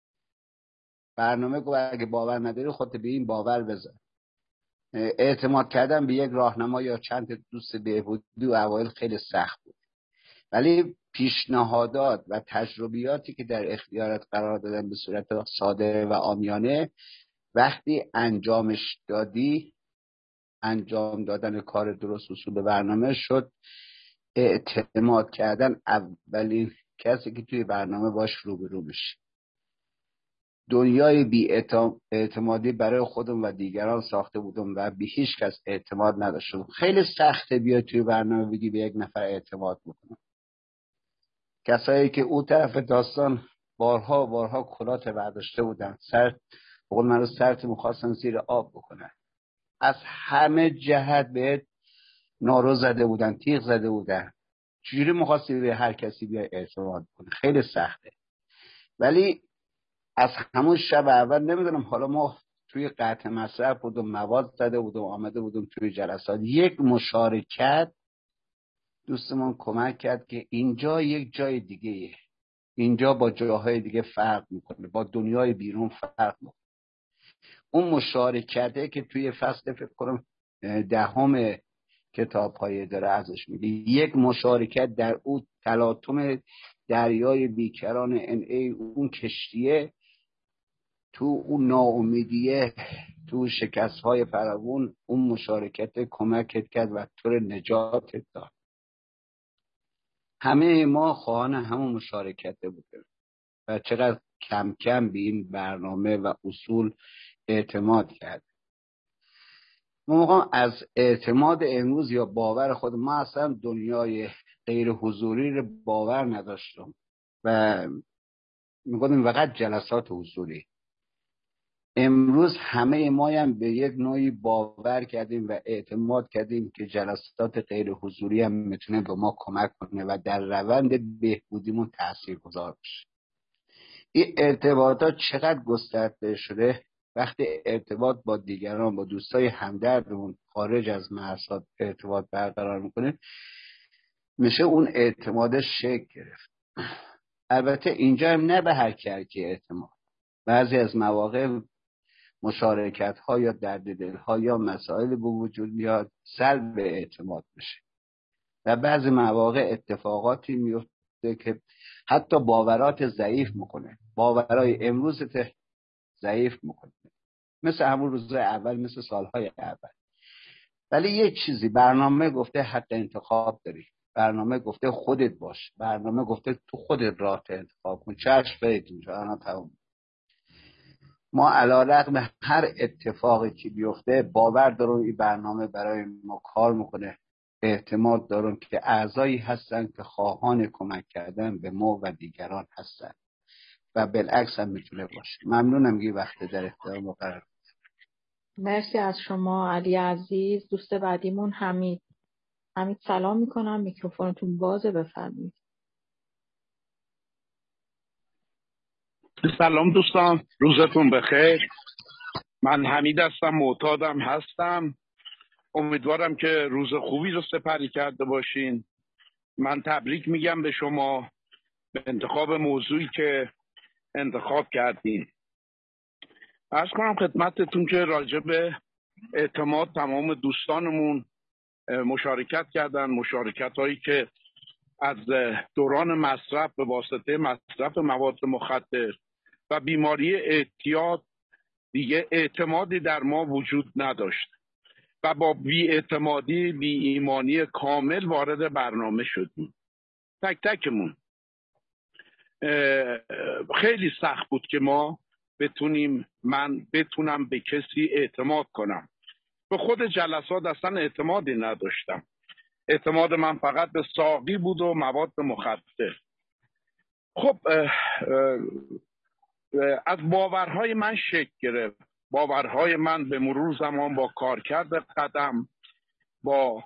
[SPEAKER 13] برنامه گفت اگه باور نداری خودت به این باور بذار. اعتماد کردن به یک راهنما یا چند دوست بهبودی و اوایل خیلی سخت بود، ولی پیشنهادات و تجربیاتی که در اختیارت قرار دادن به صورت ساده و عامیانه، وقتی انجامش دادی، انجام دادن کار درست اصول برنامه شد اعتماد کردن اولین کسی که توی برنامه باش روبرو بشی. دنیای بی اعتمادی برای خودم و دیگران ساخته بودم و به هیچ کس اعتماد نداشتم. خیلی سخته بیای توی برنامه بگی به یک نفر اعتماد بکنم. کسایی که اون طرف داستان بارها کلات برداشته بودن، بقول من رو سرت میخواستن زیر آب بکنن، از همه جهت بهت نارو زده بودن، تیغ زده بودن. چجوری میخواستی به هر کسی بیای اعتماد کنه؟ خیلی سخته. ولی از همون شب اول نمیدونم، حالا ما توی قطع مصرف بودم، مواد زده بودم، آمده بودم توی جلسات، یک مشارکت دوستمون کمک کرد که اینجا یک جای دیگه، اینجا با جاهای دیگه فرق میکنه، با دنیای بیرون فرق میکنه. اون مشارکته که توی فصل فکر کنم 10 کتاب های داره ازش میگه، یک مشارکت در اون تلاطم دریای بیکران اون کشتیه، تو اون ناامیدیه، تو شکست های فراوون، اون مشارکت کمکت کرد و تو رو نجاتت داد. همه ما خواهان همون مشارکته بودیم و چقدر کم کم به این برنامه و اصول اعتماد کرد. ما از اعتماد امروز یا باور خود ما اصلا دنیای غیر حضوری رو باور نداشتم و میگم فقط جلسات حضوری. امروز همه ما هم به یک نوعی باور کردیم و اعتماد کردیم که جلسات غیر حضوری هم میتونه به ما کمک کنه و در روند بهبودیمون تاثیرگذار باشه. این ارتباطات چقدر گسترده شده وقتی ارتباط با دیگران، با دوستای همدردمون خارج از مأسات ارتباط برقرار میکنه، میشه اون اعتمادش شکل گرفت. البته اینجا هم نه به هر کی اعتماد. بعضی از مواقع مشارکت ها یا درد دل ها یا مسائل به وجود میاد سلب اعتماد میشه و بعضی مواقع اتفاقاتی میفته که حتی باورات ضعیف میکنه، باورای امروزت ضعیف میکنه، مثل همون روزهای اول، مثل سالهای اول. ولی یه چیزی برنامه گفته حق انتخاب داری، برنامه گفته خودت باش، برنامه گفته تو خودت راه انتخاب کن. چشم برید اینجا الان تمام. ما علیرغم هر اتفاقی که بیفته باور دارم این برنامه برای ما کار میکنه، اعتماد دارم که اعضایی هستن که خواهان کمک کردن به ما و دیگران هستن و بالعکس هم میتونه باشه. ممنونم که وقت در اختیار ما قرار.
[SPEAKER 1] مرسی از شما علی عزیز. دوست بعدیمون حمید سلام میکنم، میکروفونتون بازه، بفرمایید.
[SPEAKER 14] سلام دوستان، روزتون بخیر. من حمید هستم، معتادم هستم. امیدوارم که روز خوبی رو سپری کرده باشین. من تبریک میگم به شما به انتخاب موضوعی که انتخاب کردین. عرض کنم خدمتتون که راجع به اعتماد تمام دوستانمون مشارکت کردن، مشارکت هایی که از دوران مصرف به واسطه مصرف مواد مخدر و بیماری اعتیاد دیگه اعتمادی در ما وجود نداشت و با بی‌اعتمادی، بی‌ایمانی کامل وارد برنامه شدیم. تک تکمون خیلی سخت بود که من بتونم به کسی اعتماد کنم. به خود جلسات اصلا اعتمادی نداشتم. اعتماد من فقط به ساقی بود و مواد مخدر. خب از باورهای من شکل گرفت. باورهای من به مرور زمان با کارکرد قدم، با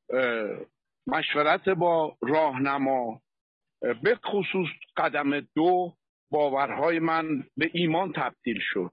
[SPEAKER 14] مشورت با راهنما، به خصوص قدم 2 باورهای من به ایمان تبدیل شد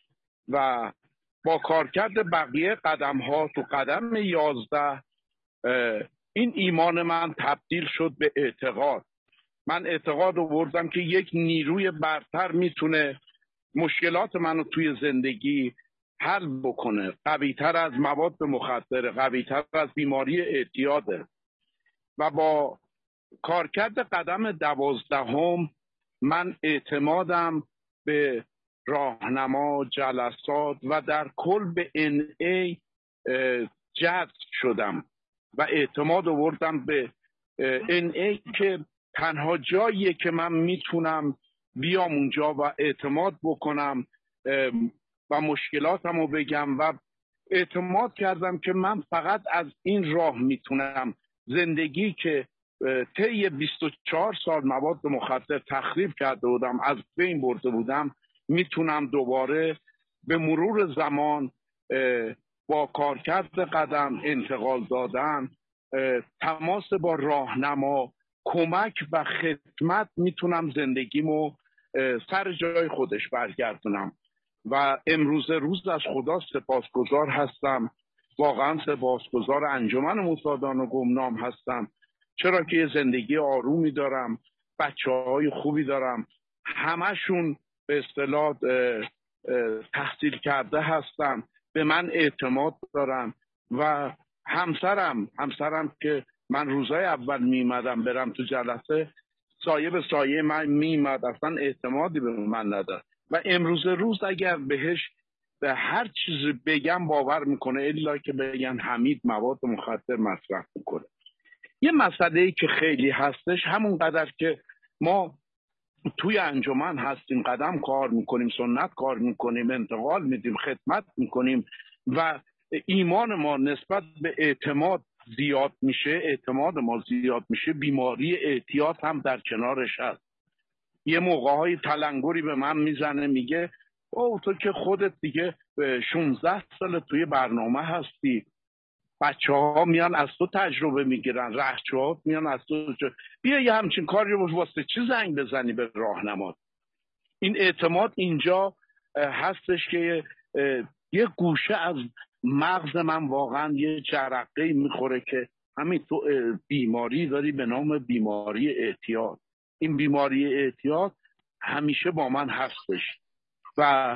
[SPEAKER 14] و با کارکرد بقیه قدم ها تو قدم 11 این ایمان من تبدیل شد به اعتقاد. من اعتقاد آوردم که یک نیروی برتر میتونه مشکلات منو توی زندگی حل بکنه، قوی‌تر از مواد مخدر، قوی‌تر از بیماری اعتیاده. و با کارکرد قدم 12 من اعتمادم به راهنما، جلسات و در کل به NA جذب شدم و اعتماد آوردم به NA که تنها جاییه که من میتونم بیام اونجا و اعتماد بکنم و مشکلاتم رو بگم و اعتماد کردم که من فقط از این راه میتونم زندگی که طی 24 سال مواد مخدر تخریب کرده بودم، از بین برده بودم، میتونم دوباره به مرور زمان با کارکرد قدم، انتقال دادن، تماس با راهنما، کمک و خدمت میتونم زندگیمو سر جای خودش برگردونم و امروز روز از خدا سپاسگزار هستم. واقعا سپاسگزار انجمن معتادان و گمنام هستم، چرا که یه زندگی آرومی دارم، بچه‌های خوبی دارم، همشون به اصطلاح تحصیل کرده هستن، به من اعتماد دارن و همسرم که من روزای اول میمدم برم تو جلسه سایه به سایه من میمد، اصلا اعتمادی به من نداره و امروز روز اگر بهش به هر چیزی بگم باور میکنه، الا که بگن حمید مواد مخدر مصرف میکنه. یه مسئله‌ای که خیلی هستش، همون قدر که ما توی انجمن هستیم، قدم کار میکنیم، سنت کار میکنیم، انتقال میدیم، خدمت میکنیم و ایمان ما نسبت به اعتماد زیاد میشه، اعتماد ما زیاد میشه، بیماری اعتیاد هم در کنارش هست. یه موقع‌های تلنگری به من میزنه، میگه او تو که خودت دیگه 16 سال توی برنامه هستی، بچه‌ها میان از تو تجربه میگیرن، رهچه‌ها میان از تو، بیا یه همچین کاری رو واسه چی زنگ بزنی به راهنما. این اعتماد اینجا هستش که یه گوشه از مغز من واقعا یه جرقه‌ای میخوره که همین تو بیماری داری به نام بیماری اعتیاد. این بیماری اعتیاد همیشه با من هستش و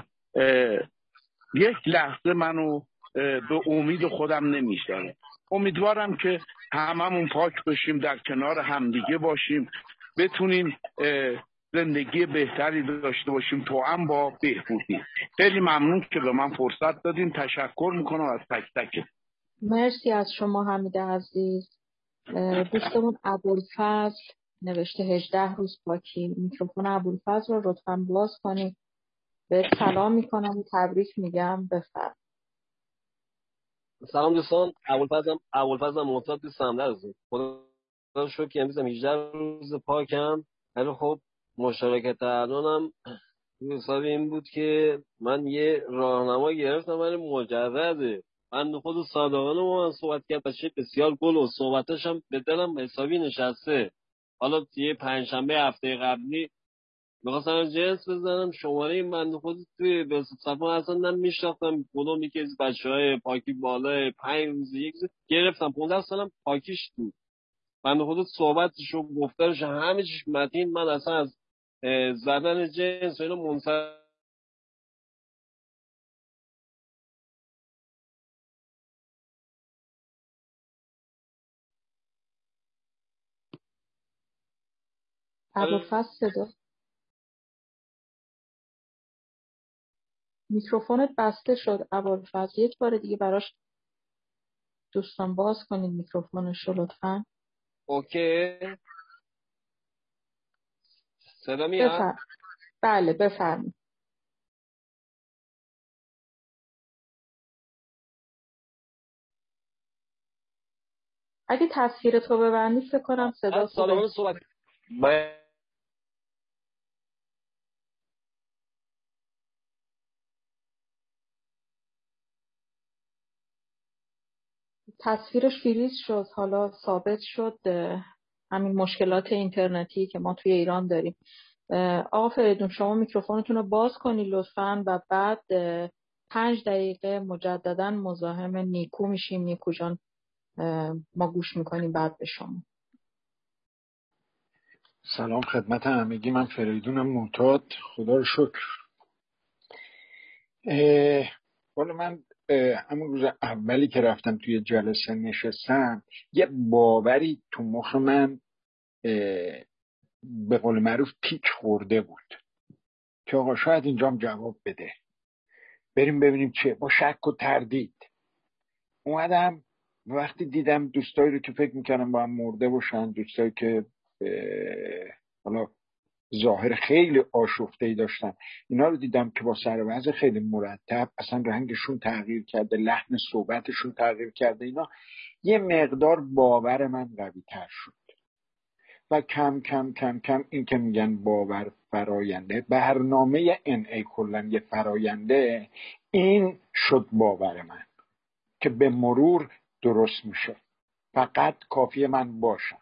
[SPEAKER 14] یک لحظه منو به امید خودم نمیذاره. امیدوارم که هممون پاک بشیم، در کنار همدیگه باشیم، بتونیم زندگی بهتری داشته باشیم توأم با بهبودی. خیلی ممنون که به من فرصت دادین. تشکر میکنم از تک تک.
[SPEAKER 1] مرسی از شما حمید عزیز. دوستمون ابوالفضل نوشته 18 روز پاکی. میکروفون ابوالفضل رو لطفاً باز کنید. بهت سلام میکنم و تبریک میگم. بفرم.
[SPEAKER 15] سلام دوستان، ابوالفضل معتاد دوستم در خدا رو شکر که امروز 18 روز پاکم. ولی خب مشارکت الانم حساب این بود که من یه راهنما گرفتم ولی مجرده. من خود صادقانه با من صحبت کرد، بچه بسیار گل و صحبتش هم به دلم حسابی نشسته. حالا یه پنجشنبه هفته قبلی می‌خواستم جنس بزنم، شماره این بنده خود توی به صفحه اصلا نمی‌شناختم. کدوم یکی از بچه‌های پاکی بالای 5 روز یک گرفتم 15 سالم پاکیش بود. بنده خود صحبتشو گفتارش همه چیش متین. من اصلا از زدن جنس و اینا منصرف
[SPEAKER 1] ابوالفضل صدا میکروفونت بسته شد ابوالفضل. یک بار دیگه براش دوستان باز کنید میکروفونش رو لطفاً.
[SPEAKER 15] اوکی صدا میاد؟
[SPEAKER 1] بله بفرمایید. اگه تصویرتو ببندی فکر کنم صدا خوبه.
[SPEAKER 15] صحبت
[SPEAKER 1] تصویرش فریز شد، حالا ثابت شد. همین مشکلات اینترنتی که ما توی ایران داریم. آقا فریدون شما میکروفونتون رو باز کنی لطفاً و بعد 5 دقیقه مجددا مزاحم نیکو میشیم. نیکو جان ما گوش میکنیم بعد به شما.
[SPEAKER 4] سلام خدمت همگی، من فریدونم معتاد، خدا رو شکر. والا من همون روز اولی که رفتم توی جلسه نشستم یه باوری تو مخ من به قول معروف تیک خورده بود که آقا شاید اینجام جواب بده، بریم ببینیم چه. با شک و تردید اومدم. وقتی دیدم دوستایی رو که فکر میکردم با هم مرده باشن، دوستایی که حالا ظاهر خیلی آشفته‌ای داشتن، اینا رو دیدم که با سر وضع خیلی مرتب، اصلا رنگشون تغییر کرده، لحن صحبتشون تغییر کرده، اینا یه مقدار باور من قوی تر شد و کم کم کم کم این که میگن باور فراینده، برنامه NA کلن یه فراینده، این شد باور من که به مرور درست میشه. فقط کافیه من باشم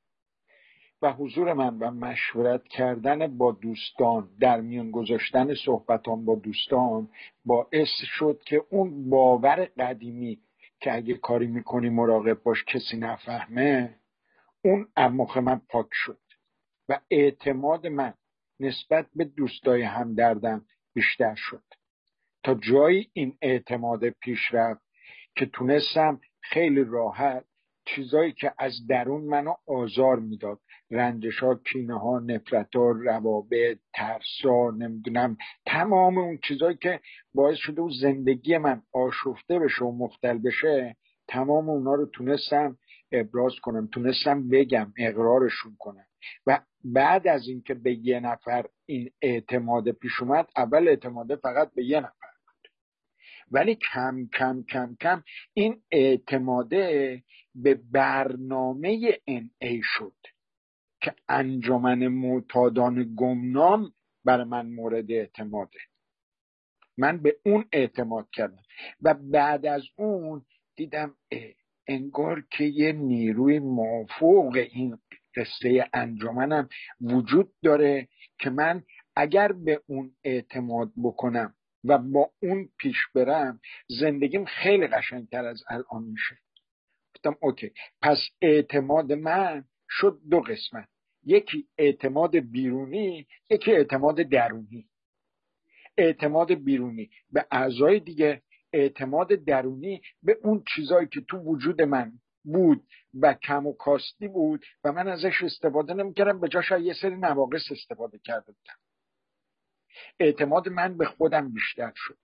[SPEAKER 4] و حضور من و مشورت کردن با دوستان، در میان گذاشتن صحبتان با دوستان باعث شد که اون باور قدیمی که اگه کاری میکنی مراقب باش کسی نفهمه، اون مخ من پاک شد و اعتماد من نسبت به دوستای همدردم بیشتر شد. تا جایی این اعتماد پیش رفت که تونستم خیلی راحت چیزایی که از درون منو آزار میداد، رنجش‌ها، کینه‌ها، نفرت‌ها، روابط، ترس‌ها، نمیدونم تمام اون چیزایی که باعث شده و زندگی من آشفته بشه و مختل بشه، تمام اونا رو تونستم ابراز کنم، تونستم بگم، اقرارشون کنم. و بعد از اینکه به یه نفر این اعتماد پیش اومد، اول اعتماد فقط به یه نفر، ولی کم کم کم کم این اعتماده به برنامه NA شد که انجمن معتادان گمنام برای من مورد اعتماده. من به اون اعتماد کردم و بعد از اون دیدم انگار که یه نیروی مافوق این قصه انجمنم وجود داره که من اگر به اون اعتماد بکنم و با اون پیش برم، زندگیم خیلی قشنگتر از الان میشه. گفتم اوکی، پس اعتماد من شد دو قسمت، یکی اعتماد بیرونی، یکی اعتماد درونی. اعتماد بیرونی به اعضای دیگه، اعتماد درونی به اون چیزایی که تو وجود من بود و کم و کاستی بود و من ازش استفاده نمی‌کردم، به جاش یه سری نواقص استفاده کرده بودم. اعتماد من به خودم بیشتر شد،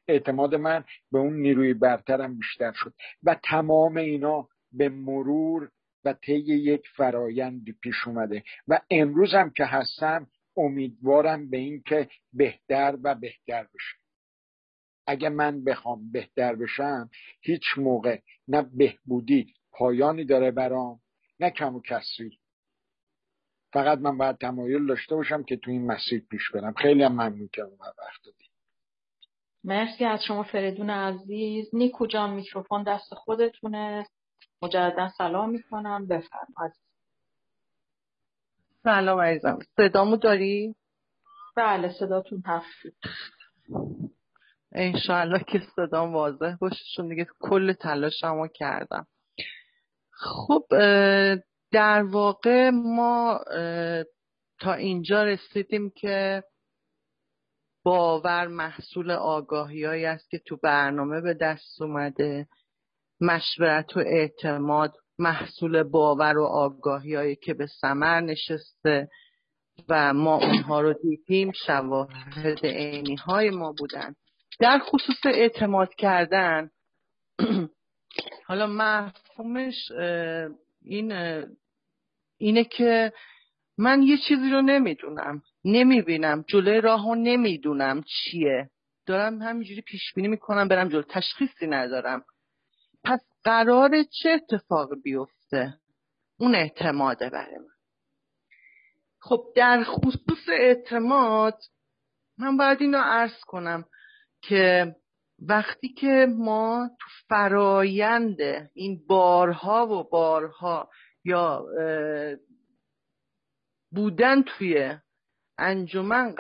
[SPEAKER 4] اعتماد من به اون نیروی برترم بیشتر شد و تمام اینا به مرور و طی یک فرایندی پیش اومده و امروز هم که هستم امیدوارم به این که بهتر و بهتر بشه. اگه من بخوام بهتر بشم هیچ موقع نه بهبودی پایانی داره برام نه کم و کسری. فقط من باید تمایل داشته باشم که تو این مسیر پیش برم. خیلی هم ممنون که اون وقت دادی.
[SPEAKER 1] مرسی از شما فریدون عزیز. نیکو جان میکروفون دست خودتونه. مجددا سلام میکنم، بفرمایید.
[SPEAKER 2] سلام عزیزم، صدامو داری؟
[SPEAKER 1] بله صداتون هست.
[SPEAKER 2] انشالله که صدام واضح باشه چون دیگه کل تلاشمو کردم. خب در واقع ما تا اینجا رسیدیم که باور محصول آگاهی‌هایی است که تو برنامه به دست اومده. مشورت و اعتماد محصول باور و آگاهی‌هایی که به ثمر نشسته و ما اونها رو دیدیم، شواهد عینی‌های ما بودن. در خصوص اعتماد کردن حالا مفهومش اینه که من یه چیزی رو نمیدونم، نمیبینم، جلوی راهو نمیدونم چیه، دارم همینجوری پیش بینی میکنم برم جلو، تشخیصی ندارم. پس قراره چه اتفاقی بیفته؟ اون اعتماده برای من. خب در خصوص اعتماد من باید اینو عرض کنم که وقتی که ما تو فرایند این بارها و بارها یا بودن توی انجمن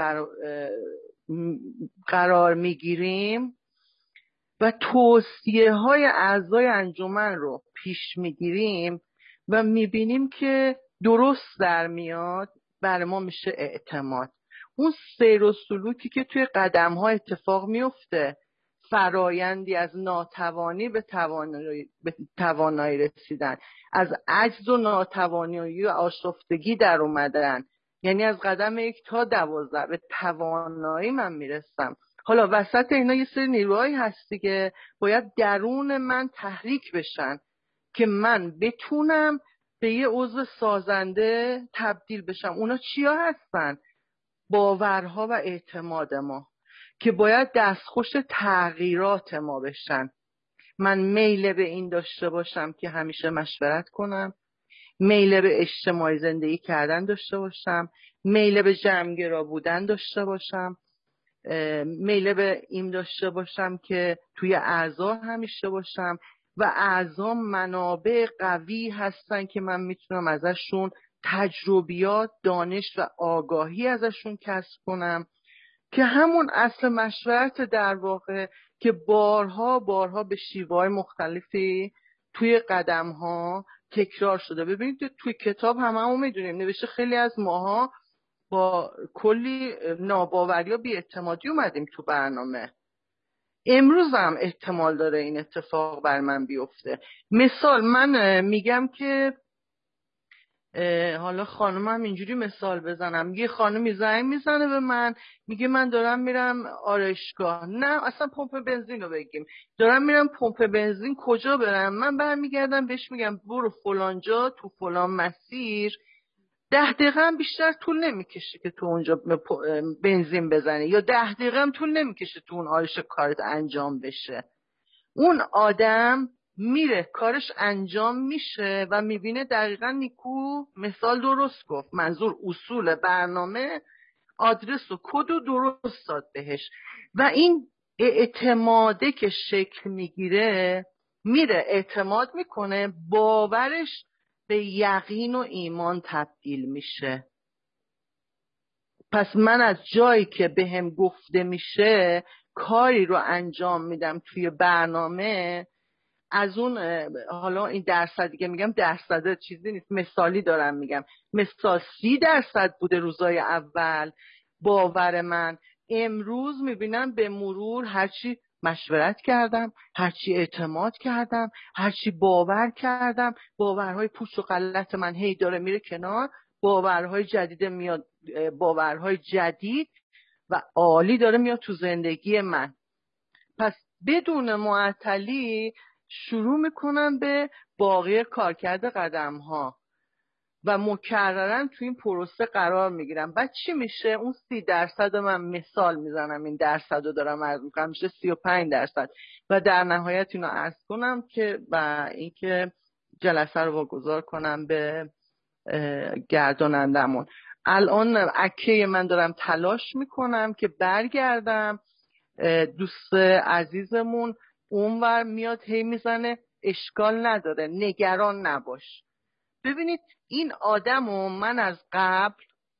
[SPEAKER 2] قرار میگیریم و توصیه های اعضای انجمن رو پیش میگیریم و میبینیم که درست در میاد، برای ما میشه اعتماد. اون سیر و سلوکی که توی قدم ها اتفاق میفته، فرایندی از ناتوانی به توانایی رسیدن، از عجز و ناتوانی و آشفتگی در اومدن، یعنی از قدم 1 تا 12 به توانایی من میرسم. حالا وسط اینا یه سری نیروهایی هستی که باید درون من تحریک بشن که من بتونم به یه عضو سازنده تبدیل بشم. اونا چیا هستن؟ باورها و اعتماد ما که باید دستخوش تغییرات ما بشن. من میل به این داشته باشم که همیشه مشورت کنم، میل به اجتماعی زندگی کردن داشته باشم، میل به جمعگرا بودن داشته باشم، میل به این داشته باشم که توی اعضا همیشه باشم و اعضا منابع قوی هستن که من میتونم ازشون تجربیات، دانش و آگاهی ازشون کسب کنم، که همون اصل مشورت در واقع که بارها به شیوه‌های مختلفی توی قدم‌ها تکرار شده. ببینید توی کتاب هممون میدونیم نوشته خیلی از ماها با کلی ناباوری و بی‌اعتمادی اومدیم تو برنامه. امروز هم احتمال داره این اتفاق بر من بیفته. مثال من میگم که حالا خانمم اینجوری مثال بزنم، یه خانمی زنگ میزنه به من میگه من دارم میرم آرایشگاه، نه اصلا پمپ بنزین رو بگیم، دارم میرم پمپ بنزین، کجا برم؟ من برمیگردم بهش میگم برو فلان جا تو فلان مسیر، 10 دقیقه هم بیشتر طول نمیکشه که تو اونجا بنزین بزنی، یا 10 دقیقه هم طول نمیکشه تو اون آرایش کارت انجام بشه. اون آدم میره کارش انجام میشه و میبینه دقیقا نیکو مثال درست گفت، منظور اصول برنامه آدرس و کد رو درست داد بهش و این اعتماده که شکل میگیره، میره اعتماد میکنه، باورش به یقین و ایمان تبدیل میشه. پس من از جایی که بهم گفته میشه کاری رو انجام میدم توی برنامه، از اون حالا این درصد دیگه میگم درصد چیزی نیست، مثالی دارم میگم، مثال 30% بوده روزای اول باور من، امروز میبینم به مرور هرچی مشورت کردم، هرچی اعتماد کردم، هرچی باور کردم، باورهای پوچ و غلط من هی داره میره کنار، باورهای جدید میاد، باورهای جدید و عالی داره میاد تو زندگی من. پس بدون معطلی شروع میکنم به باقی کارکرد قدم ها و مکررن تو این پروسه قرار میگیرم. بعد چی میشه؟ اون 30% من مثال میزنم، این درصد رو دارم عرض میکنم، میشه 35% و در نهایت اینو عرض کنم که و اینکه جلسه رو واگذار کنم به گردانندمون. الان اکه من دارم تلاش میکنم که برگردم. دوست عزیزمون اونور میاد هی میزنه اشکال نداره، نگران نباش. ببینید این آدمو من از قبل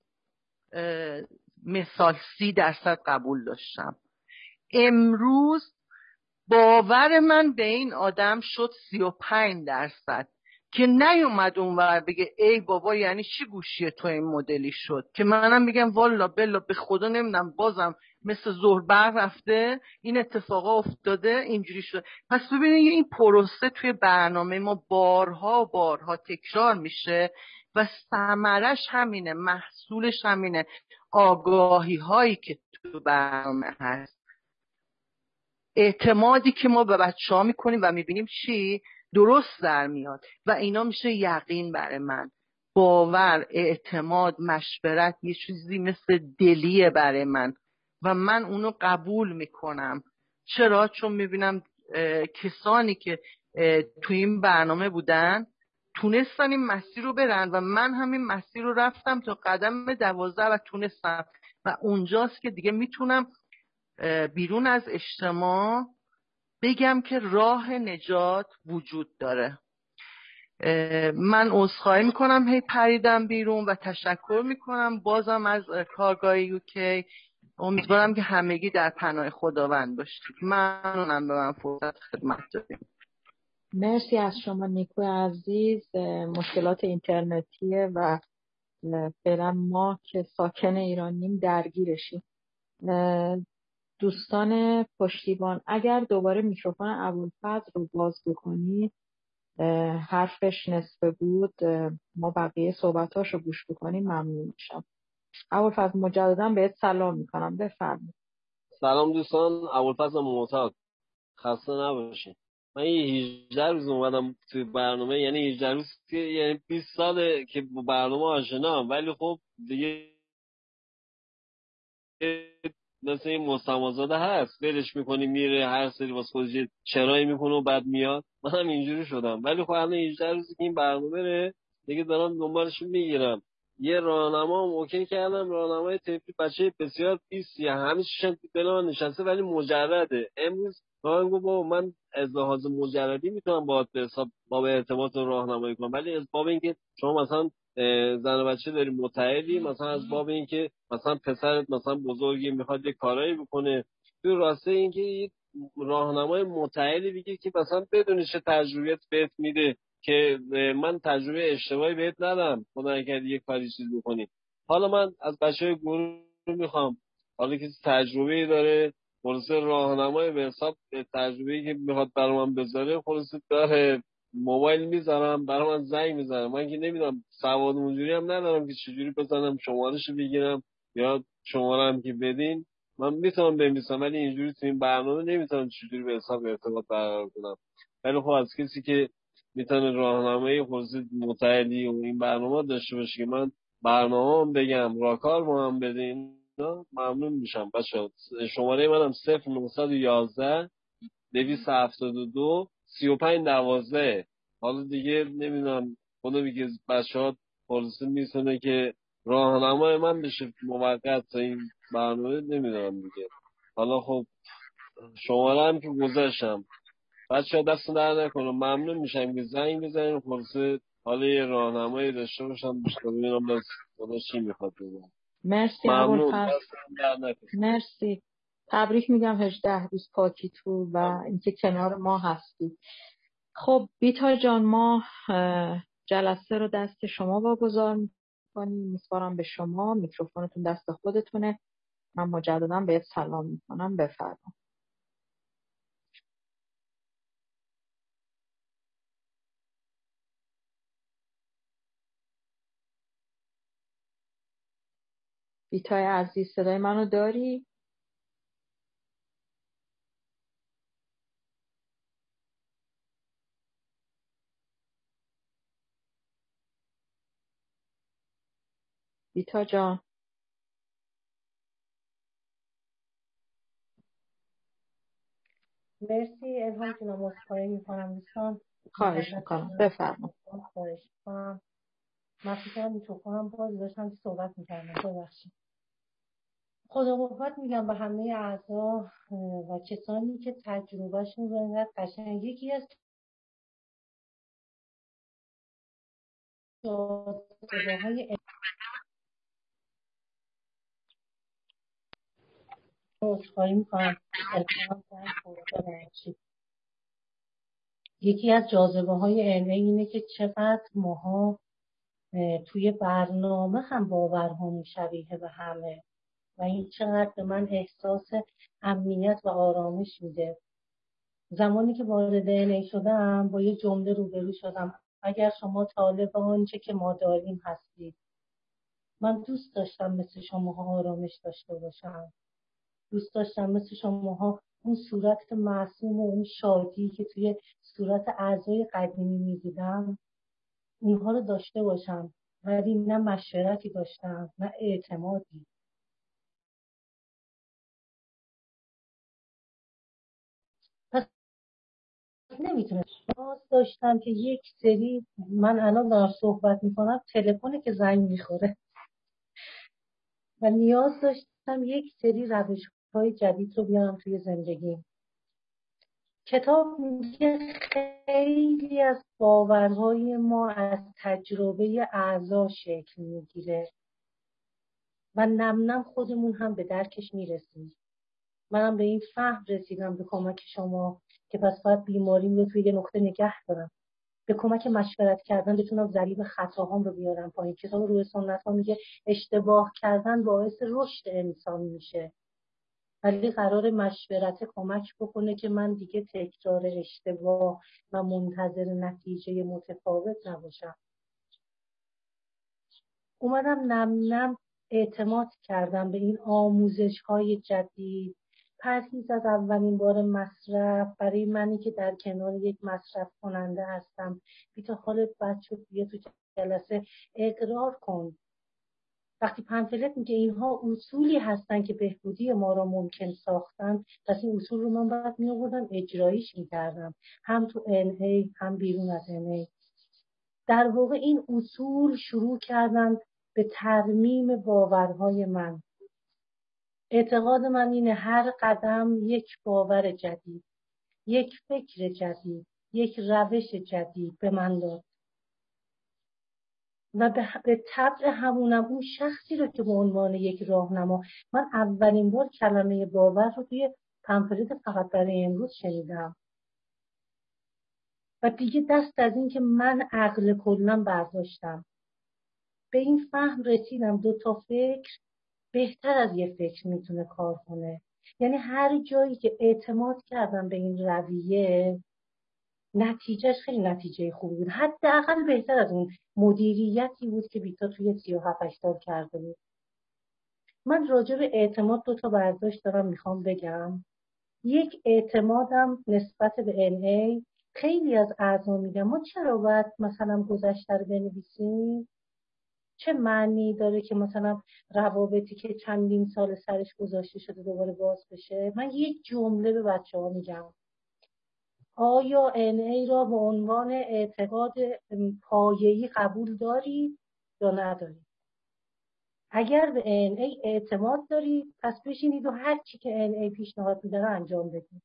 [SPEAKER 2] مثال 30% قبول داشتم، امروز باور من به این آدم شد 35%، که نیومد اونور بگه ای بابا یعنی چی گوشی تو این مدلی شد، که منم میگم والا بلا به خدا نمیدونم بازم مثل ظهر برق رفته این اتفاقا افتاده اینجوری شد. پس ببینید این پروسه توی برنامه ما بارها تکرار میشه و ثمرش همینه، محصولش همینه، آگاهی هایی که تو برنامه هست، اعتمادی که ما به بچه ها میکنیم و میبینیم چی درست در میاد و اینا میشه یقین برای من. باور، اعتماد، مشورت یه چیزی مثل دلیه برای من و من اونو قبول میکنم. چرا؟ چون میبینم کسانی که تو این برنامه بودن تونستن این مسیر رو برن و من همین مسیر رو رفتم تا قدم 12 و تونستم و اونجاست که دیگه میتونم بیرون از اجتماع بگم که راه نجات وجود داره. من عذرخواهی میکنم هی پریدم بیرون و تشکر میکنم بازم از کارگاه یوکی. امیدوارم که همگی در پناه خداوند باشید. ممنونم به من فرصت خدمت دادیم.
[SPEAKER 1] مرسی از شما نیکو عزیز. مشکلات اینترنتیه و فعلا ما که ساکن ایرانیم درگیرشیم. دوستان پشتیبان اگر دوباره میکروفون ابوالفضل رو باز بکنید، حرفش نصفه بود، ما بقیه صحبتاش رو گوش بکنیم ممنون میشم. ابوالفضل مجددا بهت سلام میکنم، بفرمایید.
[SPEAKER 15] سلام دوستان، ابوالفضل معتاد، خسته نباشین. من یه 18 روز اومدم توی برنامه، یعنی 18 روز که یعنی 20 ساله که با برنامه آشنام، ولی خب دیگه مثل این مستمازاده هست، ولش میکنی میره هر سری واسه خودش چرایی میکنه و بعد میاد. منم اینجوری شدم، ولی خب الان 18 روزی که این برنامه بره دیگه دارم دنبالش میگیرم. یه راهنما هم اوکی کردم، راهنمای طفلی بچه بسیار پیسیه، همه چیشم تو دل من نشسته ولی مجرده. امروز من گفت بابا من از لحاظ مجردی میتونم باهات به حساب باب ارتباط راهنمایی کنم، ولی از باب اینکه شما مثلا زن و بچه داری متعهدی، مثلا از باب اینکه مثلا پسرت مثلا بزرگی میخواد یه کارایی بکنه، تو راسته اینکه یه راهنمای متعهدی بگیر که مثلا بدونی چه تجربیات بهت میده که من تجربه اشتباهی بهت ندم، خدا نکرده یه کاری چیز بکنی. حالا من از بچهای گروه میخوام، حالا کسی تجربه‌ای داره خلاصه راهنمای به حساب تجربه‌ای که میخواد برای من بذاره، خلاصه داره موبایل میذارم برای من زنگ میزنم. من که نمیدونم سواد اونجوری هم ندارم که چجوری بزنم شمارهشو بگیرم یا شمارم که بدین من میتونم بنویسم، ولی اینجوری تو این برنامه نمیتونم چجوری به حساب ارتباط برقرار کنم. ولی خب از کسی که میتونه راهنمایی خصوصی متعهدی و این برنامه داشته باشه که من برنامه بگم راکار با هم بدین، ممنون میشم. بچه‌ها شماره منم 0911 272 3512. حالا دیگه نمیدونم خدا میگه بچه‌ها خلاصه میتونه که راهنمای من بشه موقت تا این برنامه، نمیدونم دیگه. حالا خب شماره هم که گذاشتم، بچه‌ها دست در نکنم، ممنون میشم که زنگ بزنین خلاصه حالا یه راهنمایی داشته باشم بیشتر ببینم از خدا چی میخواد بگم.
[SPEAKER 1] مرسی ابوالفضل، مرسی، تبریک میگم 18 روز پاکی تو و اینکه کنار ما هستی. خب بیتا جان ما جلسه رو دست شما واگذار میکنیم، میسپارم به شما، میکروفونتون دست خودتونه. من مجددا بهت سلام میکنم، بفرمایید. بیتای عزیز صدای منو داری؟ بیتا جان.
[SPEAKER 11] مرسی الهام جونم، عذرخواهی میکنم دوستان.
[SPEAKER 1] خواهش میکنم، بفرمایید.
[SPEAKER 11] خواهش میکنم. من فکرم میکروفونم باز داشتم صحبت میکردم، ببخشید. خدا قوت میگم به همه اعضا و کسانی که تجربهشون رو اینقدر قشنگ. یکی از جاذبه‌های عذرخواهی میکنم، یکی از جاذبه‌های علمی اینه که چقدر ماها توی برنامه هم باورهامون شبیه به همه و این چقدر به من احساس امنیت و آرامش میده. زمانی که وارد DNA شدم با یه جمله روبرو شدم: اگر شما طالب آنچه که ما داریم هستید. من دوست داشتم مثل شماها آرامش داشته باشم. دوست داشتم مثل شماها اون صورت معصوم و اون شادی که توی صورت اعضای قدیمی میدیدم اونها رو داشته باشم، ولی نه مشورتی داشتم نه اعتمادی. پس نمیتونم. نیاز داشتم که یک سری، من الان دارم صحبت میکنم تلفنی که زنگ میخوره، و نیاز داشتم یک سری روش‌های جدید رو بیارم توی زندگیم. کتاب میگه خیلی از باورهای ما از تجربه اعضا شکل میگیره و نم نم خودمون هم به درکش میرسیم. منم به این فهم رسیدم به کمک شما که پس باید بیماریم رو توی یه نقطه نگه دارم. به کمک مشورت کردن بتونم ضریب خطاهام رو بیارم پایین. کتاب روح سنت ها میگه اشتباه کردن باعث رشد انسان میشه، ولی قرار مشورت کمک بکنه که من دیگه تکرار اشتباه و منتظر نتیجه متفاوت نباشم. اومدم نم نم اعتماد کردم به این آموزش های جدید. پرهیز از اولین بار مصرف برای منی که در کنار یک مصرف کننده هستم. بیتا خالت بچه بیا تو جلسه اقرار کن. وقتی پنفلت میگه اینها اصولی هستن که بهبودی ما را ممکن ساختن، پس این اصول رو من باید میآوردم اجرایش میکردم، هم تو NA هم بیرون از NA. در واقع این اصول شروع کردن به ترمیم باورهای من. اعتقاد من اینه هر قدم یک باور جدید، یک فکر جدید، یک روش جدید به من داد. و به طبع همونم اون شخصی رو که به عنوان یک راهنما، من اولین بار کلمه باور رو توی پمفلت فقط برای امروز شنیدم و دیگه دست از این که من عقل کلم برداشتم. به این فهم رسیدم 2 فکر بهتر از یه فکر میتونه کار کنه. یعنی هر جایی که اعتماد کردم به این رویه نتیجهش خیلی نتیجه خوبی بود، حداقل بهتر از اون مدیریتی بود که بیتا توی 37 سال کرده بود. من راجع به اعتماد 2 برداشت دارم میخوام بگم. یک، اعتمادم نسبت به NA. خیلی از اعضا میگن ما چرا باید مثلا گذشته رو بنویسیم؟ چه معنی داره که مثلا روابطی که چندین سال سرش گذاشته شده دوباره باز بشه؟ من یک جمله به بچه‌ها میگم: آیا NA را به عنوان اعتقاد پایه‌ای قبول دارید یا ندارید؟ اگر به NA اعتماد دارید پس بشینید و هر چی که NA پیشنهاد میده رو انجام بدید.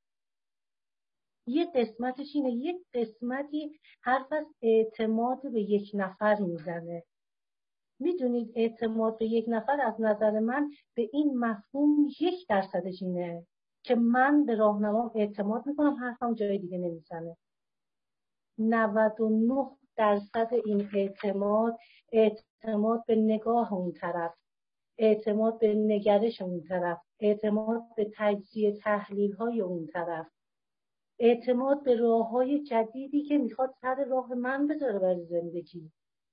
[SPEAKER 11] یه قسمتش اینه، یک قسمتی حرف از اعتماد به یک نفر میزنه. میدونید اعتماد به یک نفر از نظر من به این مفهوم 1% اینه که من به راهنمام اعتماد میکنم، حرفم جای دیگه نمیزنه. 99% این اعتماد به نگاه اون طرف، اعتماد به نگرش اون طرف، اعتماد به تجزیه تحلیل های اون طرف، اعتماد به راه های جدیدی که میخواد سر راه من بذاره برای زندگی.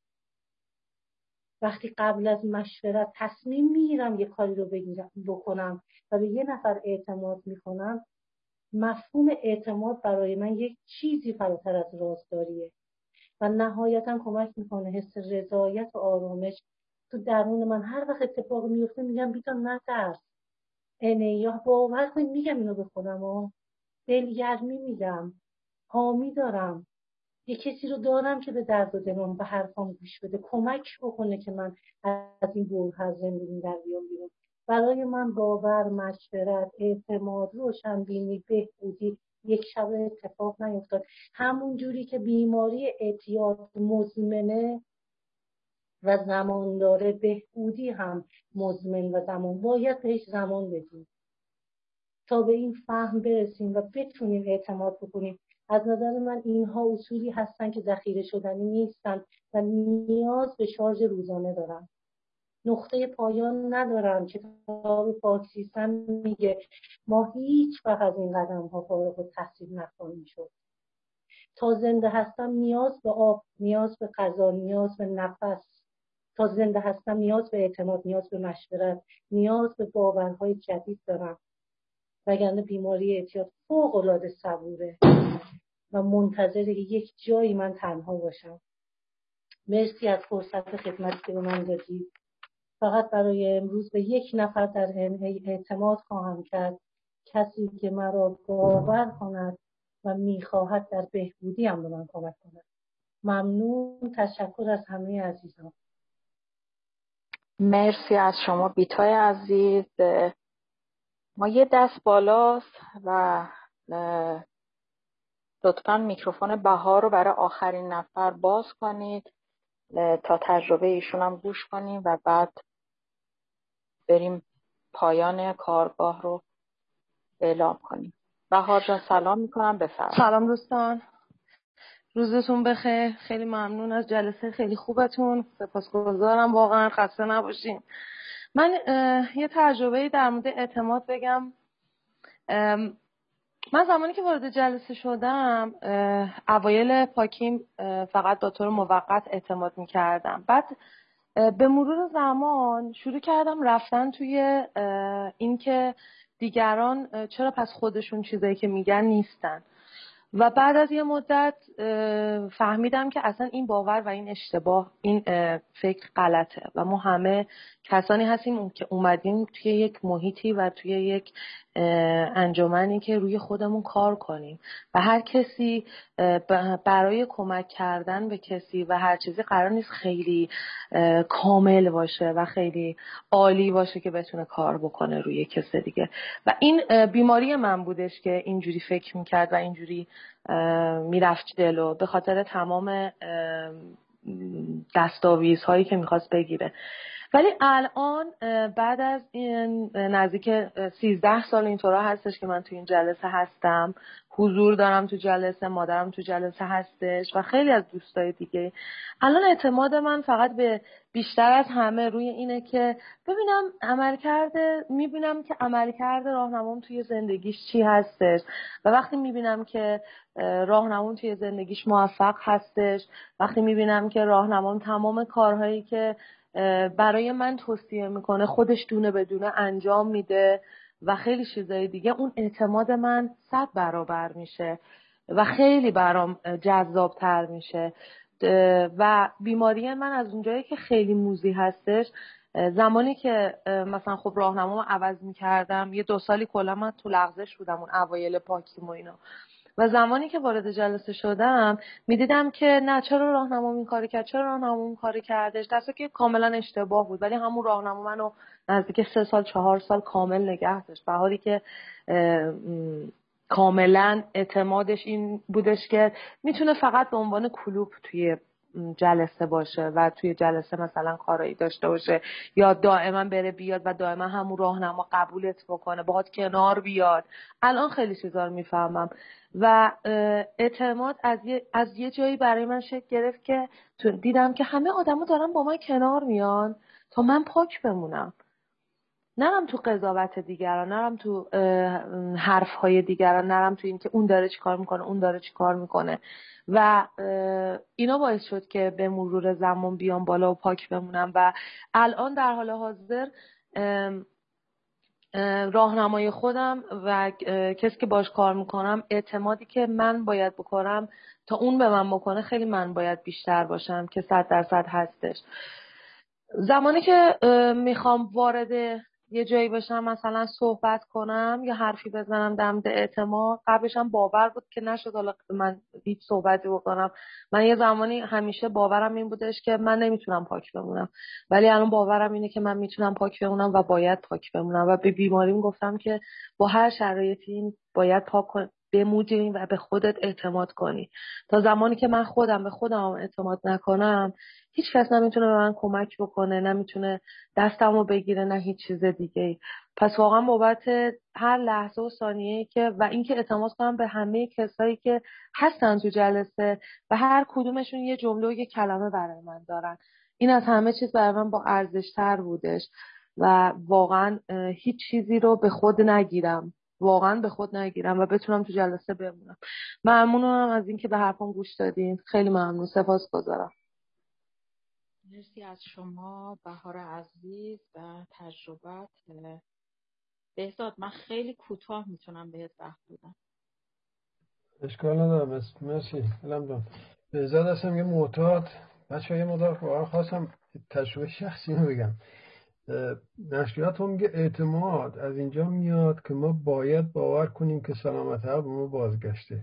[SPEAKER 11] وقتی قبل از مشورت تصمیم میگیرم یه کاری رو بکنم و به یه نفر اعتماد میکنم، مفهوم اعتماد برای من یک چیزی فراتر از رازداریه و نهایتا کمک میکنه حس رضایت و آرامش تو درون من هر وقت اتفاق میفته میگم بیتا نترس، یا باور کنید میگم اینو به خودم، دلگرمی میدم، حامی دارم، یه کسی رو دارم که به درد و دلم به حرفام گوش بده، کمک بکنه که من از این برهه زندگی در بیام بیرون. برای من باور، مشورت، اعتماد، روشنبینی، بهبودی یک شب اتفاق نیفتاد. همون جوری که بیماری اعتیاد مزمنه و زمان داره، بهبودی هم مزمن و زمان، باید بهش زمان بدیم تا به این فهم برسیم و بتونیم اعتماد بکنیم. از نظر من اینها اصولی هستن که ذخیره شدنی نیستن و نیاز به شارژ روزانه دارن. نقطه پایان ندارن. کتاب پاکسیستن میگه ما هیچ وقت از این قدم ها فارغ التحصیل نخواهیم شد. تا زنده هستم نیاز به آب، نیاز به غذا، نیاز به نفس. تا زنده هستم نیاز به اعتماد، نیاز به مشورت، نیاز به باورهای جدید دارم. وگرنه بیماری اعتیاد فوق‌العاده صبوره و منتظر یک جایی من تنها باشم. مرسی از فرصت خدمتی که به من دادید. فقط برای امروز به یک نفر در اعتماد خواهم کرد، کسی که مرا باور کند و میخواهد در بهبودی هم به من کمک کند. ممنون، تشکر از همه عزیزان.
[SPEAKER 1] مرسی از شما بیتای عزیز. ما یه دست بالاست و لطفاً میکروفون بهار رو برای آخرین نفر باز کنید تا تجربه ایشون هم گوش کنیم و بعد بریم پایان کارگاه رو اعلام کنیم. بهار جان سلام میکنم، بفرمایید.
[SPEAKER 16] سلام دوستان، روزتون بخیر. خیلی ممنون از جلسه خیلی خوبتون، سپاسگزارم، واقعا خسته نباشین. من یه تجربه در مورد اعتماد بگم. من زمانی که وارد جلسه شدم اوایل پاکیم فقط با طور موقت اعتماد میکردم، بعد به مرور زمان شروع کردم رفتن توی این که دیگران چرا پس خودشون چیزایی که میگن نیستن و بعد از یه مدت فهمیدم که اصلا این باور و این اشتباه، این فکر غلطه و ما همه کسانی هستیم که اومدیم توی یک محیطی و توی یک انجمنی که روی خودمون کار کنیم و هر کسی برای کمک کردن به کسی و هر چیزی قرار نیست خیلی کامل باشه و خیلی عالی باشه که بتونه کار بکنه روی کسی دیگه و این بیماری من بودش که اینجوری فکر میکرد و اینجوری میرفت جلو به خاطر تمام دستاویزهایی که میخواست بگیره. ولی الان بعد از این نزدیک 13 سال اینطورا هستش که من تو این جلسه هستم، حضور دارم تو جلسه، مادرم تو جلسه هستش و خیلی از دوستای دیگه. الان اعتماد من فقط به بیشتر از همه روی اینه که میبینم که عملکرد راهنمام توی زندگیش چی هستش و وقتی میبینم که راهنمام توی زندگیش موفق هستش، وقتی میبینم که راهنمام تمام کارهایی که برای من توصیه میکنه خودش دونه بدونه انجام میده و خیلی چیزای دیگه، اون اعتماد من 100 برابر میشه و خیلی برام جذابتر میشه. و بیماری من از اونجایی که خیلی موذی هستش، زمانی که مثلا خب راهنمامو عوض میکردم، یه 2 سالی کلا من تو لغزش بودم اون اوایل پاکیم و اینا، و زمانی که وارد جلسه شدم میدیدم که نه، چرا راهنمام این کارو کرد، چرا راهنمام این کارو کردش، درسته که کاملا اشتباه بود، ولی همون راهنمام منو نزدیک 3 سال 4 سال کامل نگه داشت، به حالی که کاملا اعتمادش این بودش که میتونه فقط به عنوان کلوب توی جلسه باشه و توی جلسه مثلا کارایی داشته باشه یا دائما بره بیاد و دائما همون راهنما قبولت بکنه، باهات کنار بیاد. الان خیلی چیزا رو میفهمم و اعتماد از یه جایی برای من شکل گرفت که دیدم که همه آدما دارن با من کنار میان تا من پاک بمونم، نرم تو قضاوت دیگران، نرم تو حرفهای دیگران، نرم تو این که اون داره چی کار میکنه، اون داره چی کار میکنه و اینا باعث شد که به مرور زمان بیام بالا و پاک بمونم و الان در حال حاضر راهنمای خودم و کسی که باش کار میکنم، اعتمادی که من باید بکنم تا اون به من بکنه خیلی من باید بیشتر باشم که 100% هستش. زمانی که میخوام وارد یه جایی بشم، مثلا صحبت کنم یا حرفی بزنم در مورد اعتماد، قبلش هم باور بود که نشد حالا من هیچ صحبتی بکنم. من یه زمانی همیشه باورم این بودش که من نمیتونم پاک بمونم، ولی الان باورم اینه که من میتونم پاک بمونم و باید پاک بمونم و به بیماریم گفتم که با هر شرایطی باید پاک بمونی و به خودت اعتماد کنی. تا زمانی که من خودم به خودم اعتماد نکنم، هیچ کس نمیتونه به من کمک بکنه، نمیتونه دستمو بگیره، نه هیچ چیز دیگه ای. پس واقعا بابت هر لحظه و ثانیه‌ای که و اینکه اعتماد کنم به همه کسایی که هستن تو جلسه و هر کدومشون یه جمله و یه کلمه برای من دارن، این از همه چیز برای من با ارزش‌تر بودش و واقعا هیچ چیزی رو به خود نگیرم، واقعا به خود نگیرم و بتونم تو جلسه بمونم. ممنونم از اینکه به حرفم گوش دادین. خیلی ممنون، سپاسگزارم.
[SPEAKER 1] مرسی از شما بهار عزیز و تجربت. بهزاد من خیلی کوتاه میتونم بهت وقت بدم.
[SPEAKER 5] اشکال ندارم. مرسی. بهزاد هستم، یه معتاد. بچه یه مدار واقعا خواستم تجربه شخصی رو بگم. نشریات هم میگه اعتماد از اینجا میاد که ما باید باور کنیم که سلامت عقل ما بازگشته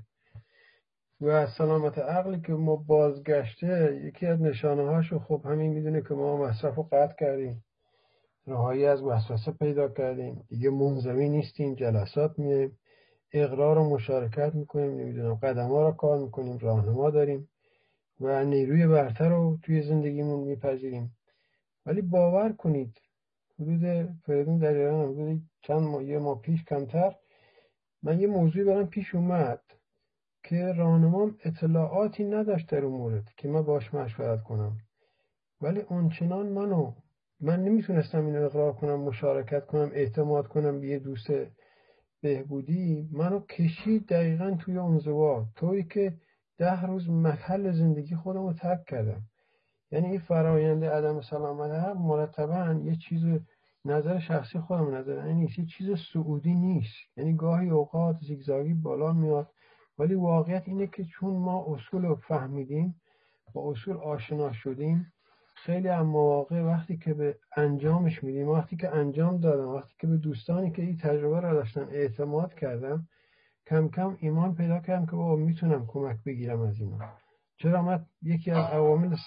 [SPEAKER 5] و سلامت عقلی که ما بازگشته یکی از نشانه هاشو خب همین میدونه که ما مصرف رو قطع کردیم، رهایی از وسوسه پیدا کردیم، دیگه منزوی نیستیم، جلسات میایم، اقرار و مشارکت میکنیم، نمیدونم قدم ها رو کار میکنیم، راهنما داریم و نیروی برتر رو توی زندگیمون میپذیریم. ولی باور کنید حدود فریدون در ایران حدود یه ماه پیش کمتر من یه موضوعی برام پیش اومد که راهنمام اطلاعاتی نداشت در اون مورد که من باش مشورت کنم، ولی اونچنان من نمیتونستم اینو اقرار کنم، مشارکت کنم، اعتماد کنم به یه دوست بهبودی، منو کشید دقیقاً توی انزوا، طوری که 10 روز محل زندگی خودم رو ترک کردم. یعنی این فرآیند عدم سلامت عقل مرتباً یه چیز، نظر شخصی خودم نظر این نیست، یه چیز سعودی نیست. یعنی گاهی اوقات زیگزاگی بالا میاد، ولی واقعیت اینه که چون ما اصول رو فهمیدیم، با اصول آشنا شدیم، خیلی از مواقع وقتی که به انجامش میدیم، وقتی که انجام دادم، وقتی که به دوستانی که این تجربه رو داشتن اعتماد کردم، کم کم ایمان پیدا کردم که بابا میتونم کمک بگیرم از اینا. چرا من یکی از عوامل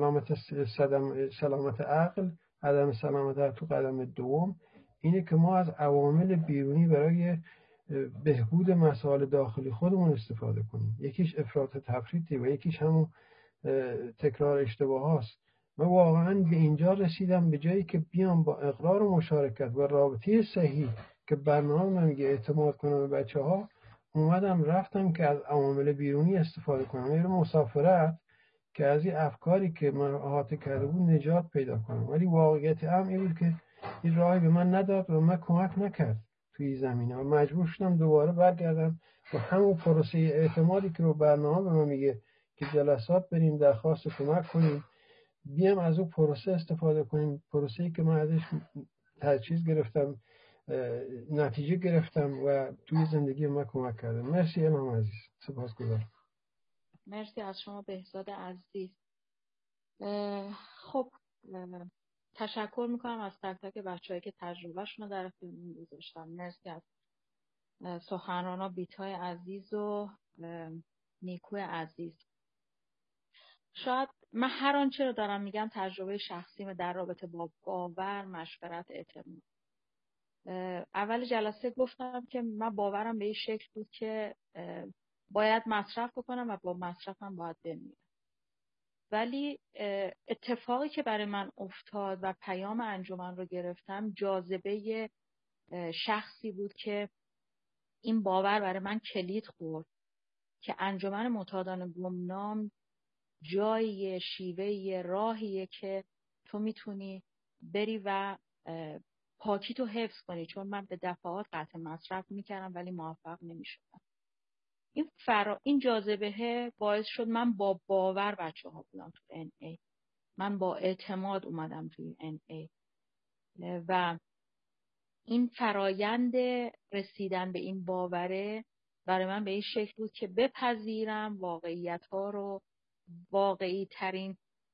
[SPEAKER 5] سلامت عقل، عدم سلامت عقل تو قدم دوم اینه که ما از عوامل بیرونی برای بهبود مسائل داخلی خودمون استفاده کنیم. یکیش افراط تفریطی و یکیش همون تکرار اشتباه هاست. من واقعا به اینجا رسیدم به جایی که بیام با اقرار و مشارکت و رابطه صحیح که برنامه من میگه اعتماد کنم به بچه ها، اومدم رفتم که از عوامل بیرونی استفاده کنم، یه مسافرت که از این افکاری که من احاطه کرده بود نجات پیدا کنم. ولی واقعیت این بود که این راهی به من نداد و من کمک نکرد توی زمینه و مجبور شدم دوباره برگردم و همون پروسه اعتمادی که رو برنامه به من میگه که جلسات بریم درخواست کمک کنیم، بیام از اون پروسه استفاده کنیم، پروسه‌ای که من ازش تجهیز گرفتم، نتیجه گرفتم و توی زندگی من کمک کردم. مرسی الهام عزیز، سپاسگزارم.
[SPEAKER 1] مرسی از شما بهزاد عزیز. خب تشکر میکنم از تک تک بچه‌هایی که تجربهشون رو در اختیارمون گذاشتن. مرسی از سخنرانا بیتای عزیز و نیکوی عزیز. شاید من هر آنچه رو دارم میگم تجربه شخصیمه در رابطه با باور، مشورت، اعتماد. اول جلسه گفتم که من باورم به این شکل بود که باید مصرف بکنم و با مصرفم باید بمیرم. ولی اتفاقی که برای من افتاد و پیام انجمن رو گرفتم، جاذبه شخصی بود که این باور برای من کلید خورد که انجمن معتادان گمنام جاییه، شیوهیه، راهیه که تو میتونی بری و پاکی تو حفظ کنی. چون من به دفعات قطع مصرف میکردم ولی موفق نمیشدم. این جاذبه باعث شد من با باور بچه ها بودم تو NA، من با اعتماد اومدم توی NA و این فرایند رسیدن به این باوره برای من به این شکل بود که بپذیرم واقعیت ها رو، واقعی ترین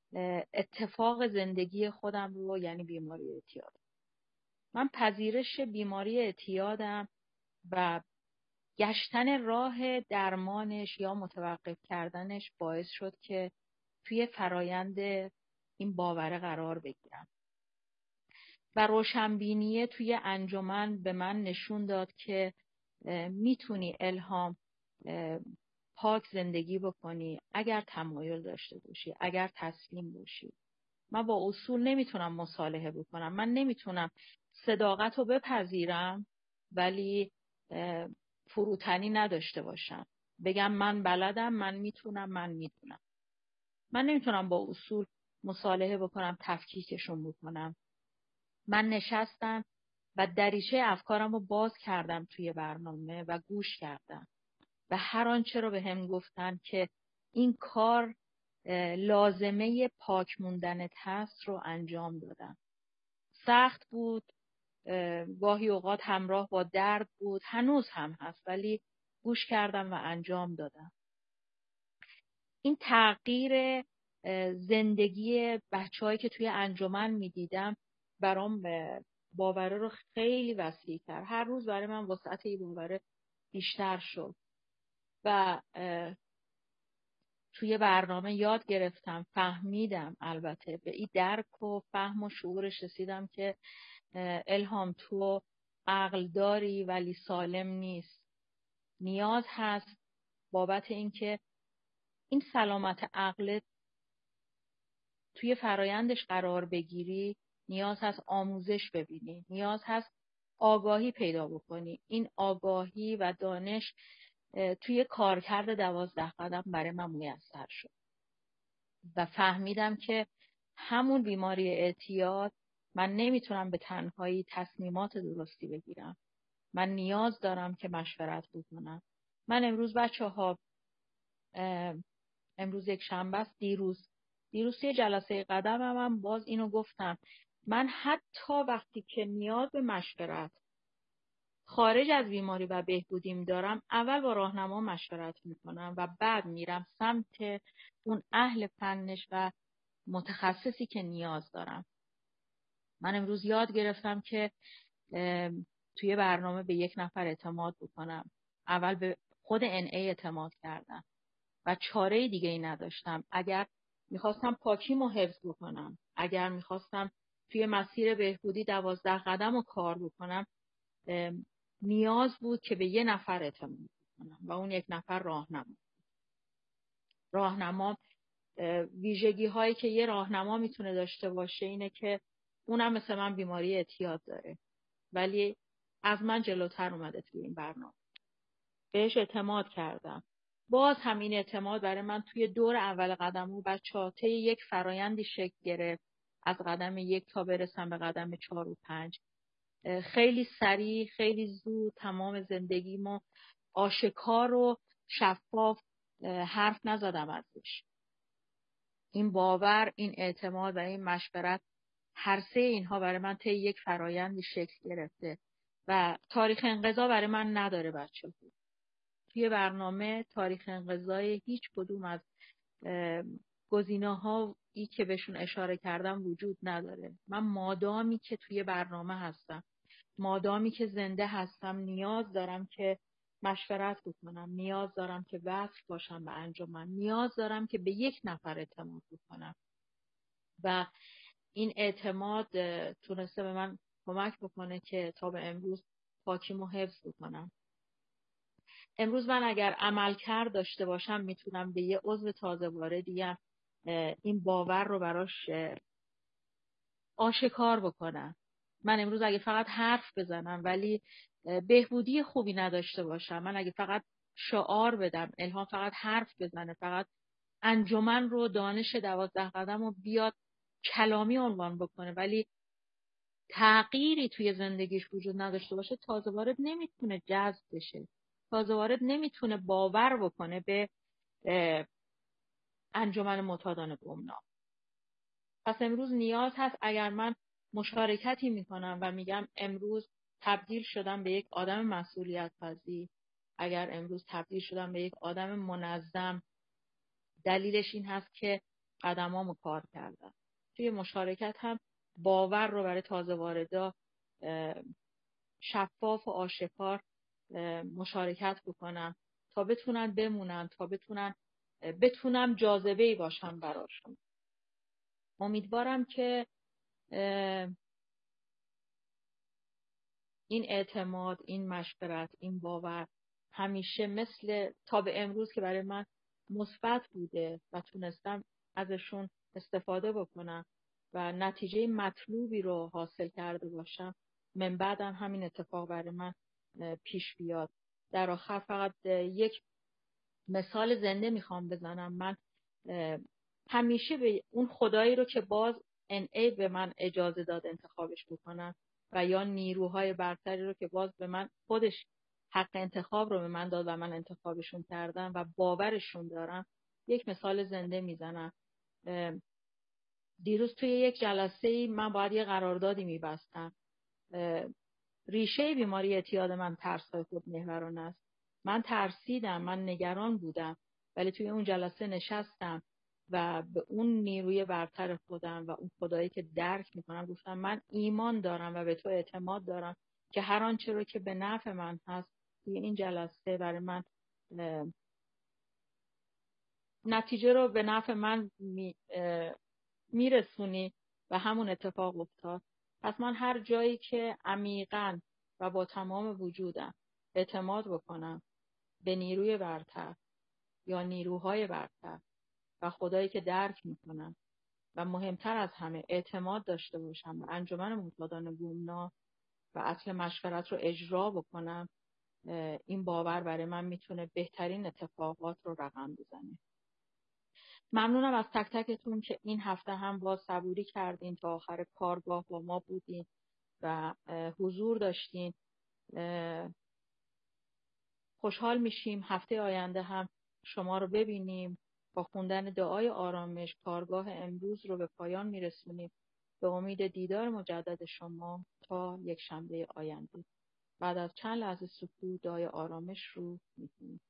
[SPEAKER 1] اتفاق زندگی خودم رو، یعنی بیماری اعتیاد. من پذیرش بیماری اعتیادم و گشتن راه درمانش یا متوقف کردنش باعث شد که توی فرایند این باوره قرار بگیرم. و روشنبینیه توی انجمن به من نشون داد که میتونی الهام پاک زندگی بکنی اگر تمایل داشته باشی، اگر تسلیم باشی. من با اصول نمیتونم مصالحه بکنم، من نمیتونم صداقت رو بپذیرم ولی فروتنی نداشته باشم، بگم من بلدم، من میتونم، من میدونم. من نمیتونم با اصول مصالحه بکنم، تفکیکشون بکنم. من نشستم و دریچه افکارم رو باز کردم توی برنامه و گوش کردم و هر آنچه رو به هم گفتن که این کار لازمه پاک موندنت هست رو انجام دادم. سخت بود، گاهی اوقات همراه با درد بود، هنوز هم هست، ولی گوش کردم و انجام دادم. این تغییر زندگی بچه‌هایی که توی انجمن می‌دیدم برام باوره رو خیلی وسیع کرد. هر روز برای من وسعت این باوره بیشتر شد و توی برنامه یاد گرفتم، فهمیدم، البته به این درک و فهم و شعورش رسیدم که الهام تو عقل داری ولی سالم نیست. نیاز هست بابت اینکه این سلامت عقلت توی فرایندش قرار بگیری، نیاز هست آموزش ببینی، نیاز هست آگاهی پیدا بکنی. این آگاهی و دانش توی کارکرد 12 قدم برای من میسر شد و فهمیدم که همون بیماری اعتیاد، من نمیتونم به تنهایی تصمیمات درستی بگیرم. من نیاز دارم که مشورت بکنم. من امروز بچه‌ها، امروز یک شنبه است، دیروز توی جلسه قدمم هم باز اینو گفتم. من حتی وقتی که نیاز به مشورت خارج از بیماری و بهبودیم دارم، اول با راهنما مشورت میکنم و بعد میرم سمت اون اهل فنش و متخصصی که نیاز دارم. من امروز یاد گرفتم که توی برنامه به یک نفر اعتماد بکنم. اول به خود NA اعتماد کردم و چاره دیگه ای نداشتم. اگر میخواستم پاکیمو حفظ بکنم، اگر میخواستم توی مسیر بهبودی 12 قدم رو کار بکنم، نیاز بود که به یه نفر اعتماد بکنم و اون یک نفر راهنما. ویژگی هایی که یه راهنما میتونه داشته باشه اینه که اونم مثل من بیماری اعتیاد داره ولی از من جلوتر اومده توی این برنامه. بهش اعتماد کردم. باز همین اعتماد برای من توی دور اول قدمو بچه‌ها طی یک فرایندی شکل گرفت، از قدم 1 تا برسم به قدم 4 و 5. خیلی سریع، خیلی زود تمام زندگیمو آشکار و شفاف حرف نزدم ازش. این باور، این اعتماد و این مشورت، هر سه اینها برای من طی یک فرایندی شکل گرفته و تاریخ انقضا برای من نداره بچه‌ها. توی برنامه تاریخ انقضای هیچ کدوم از گزینه‌هایی که بهشون اشاره کردم وجود نداره. من مادامی که توی برنامه هستم، مادامی که زنده هستم، نیاز دارم که مشورت بکنم، نیاز دارم که وصل باشم به انجمن، نیاز دارم که به یک نفر اعتماد بکنم و این اعتماد تونسته به من کمک بکنه که تا به امروز پاکیمو حفظ بکنم. امروز من اگر عملکرد داشته باشم میتونم به یه عضو تازه واردی این باور رو براش آشکار بکنم. من امروز اگه فقط حرف بزنم ولی بهبودی خوبی نداشته باشم، من اگه فقط شعار بدم، الهام فقط حرف بزنه، فقط انجمن رو، دانش 12 قدم رو بیاد کلامی عنوان بکنه ولی تغییری توی زندگیش وجود نداشته باشه، تازه وارد نمیتونه جذب بشه، تازه وارد نمیتونه باور بکنه به انجمن معتادان گمنام. پس امروز نیاز هست اگر من مشارکتی میکنم و میگم امروز تبدیل شدم به یک آدم مسئولیت پذیر، اگر امروز تبدیل شدم به یک آدم منظم، دلیلش این هست که قدمامو کار کردم. توی مشارکت هم باور رو برای تازه واردا شفاف و آشکار مشارکت بکنم تا بتونن بمونن، تا بتونم جاذبه‌ای باشم براشون. امیدوارم که این اعتماد، این مشورت، این باور همیشه مثل تا به امروز که برای من مثبت بوده و تونستم ازشون استفاده بکنم و نتیجه مطلوبی رو حاصل کرده باشم، من بعدم همین اتفاق برای من پیش بیاد. در آخر فقط یک مثال زنده میخوام بزنم. من همیشه به اون خدایی رو که باز NA به من اجازه داد انتخابش بکنم و یا نیروهای برتری رو که باز به من خودش حق انتخاب رو به من داد و من انتخابشون کردم و باورشون دارم، یک مثال زنده میزنم. دیروز توی یک جلسه‌ای من باید یه قراردادی میبستم. ریشه بیماری اعتیاد من ترس‌های خودمحورانه است. من ترسیدم، من نگران بودم، ولی توی اون جلسه نشستم و به اون نیروی برتر خودم و اون خدایی که درک میکنم گفتم من ایمان دارم و به تو اعتماد دارم که هر آنچه رو که به نفع من هست توی این جلسه برای من نتیجه رو به نفع من میرسونی و همون اتفاق افتاد. پس من هر جایی که عمیقاً و با تمام وجودم اعتماد بکنم به نیروی برتر یا نیروهای برتر و خدایی که درک میکنم و مهمتر از همه اعتماد داشته باشم به انجمن معتادان گمنام و اصل مشورت رو اجرا بکنم، این باور برای من میتونه بهترین اتفاقات رو رقم بزنه. ممنونم از تک تکتون که این هفته هم باز صبوری کردین تا آخر کارگاه با ما بودین و حضور داشتین. خوشحال میشیم هفته آینده هم شما رو ببینیم. با خوندن دعای آرامش کارگاه امروز رو به پایان میرسونیم به امید دیدار مجدد شما تا یک شنبه آینده. بعد از چند لحظه سکوت دعای آرامش رو میکنیم.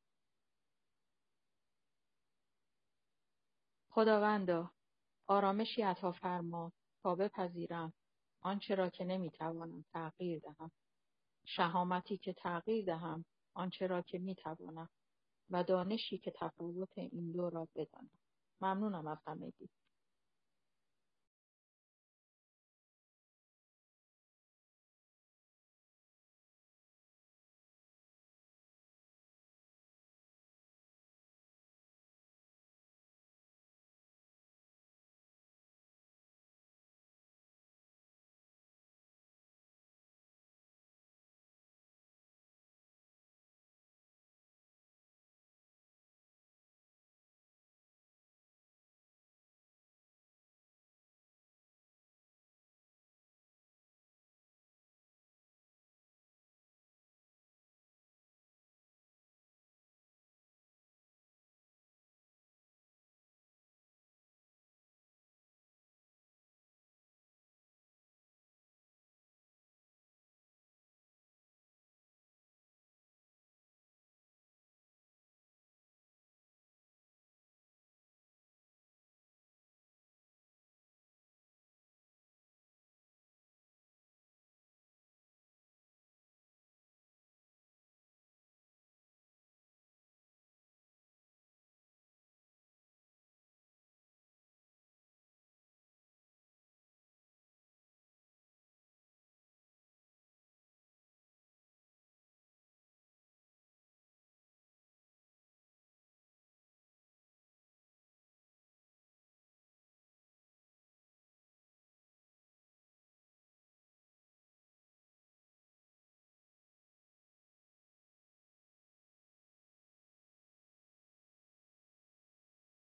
[SPEAKER 1] خداوندا آرامشی عطا فرما تا بپذیرم آنچه را که نمیتوانم تغییر دهم، شهامتی که تغییر دهم آنچه را که میتوانم و دانشی که تفاوت این دو را بدانم. ممنونم از همگی.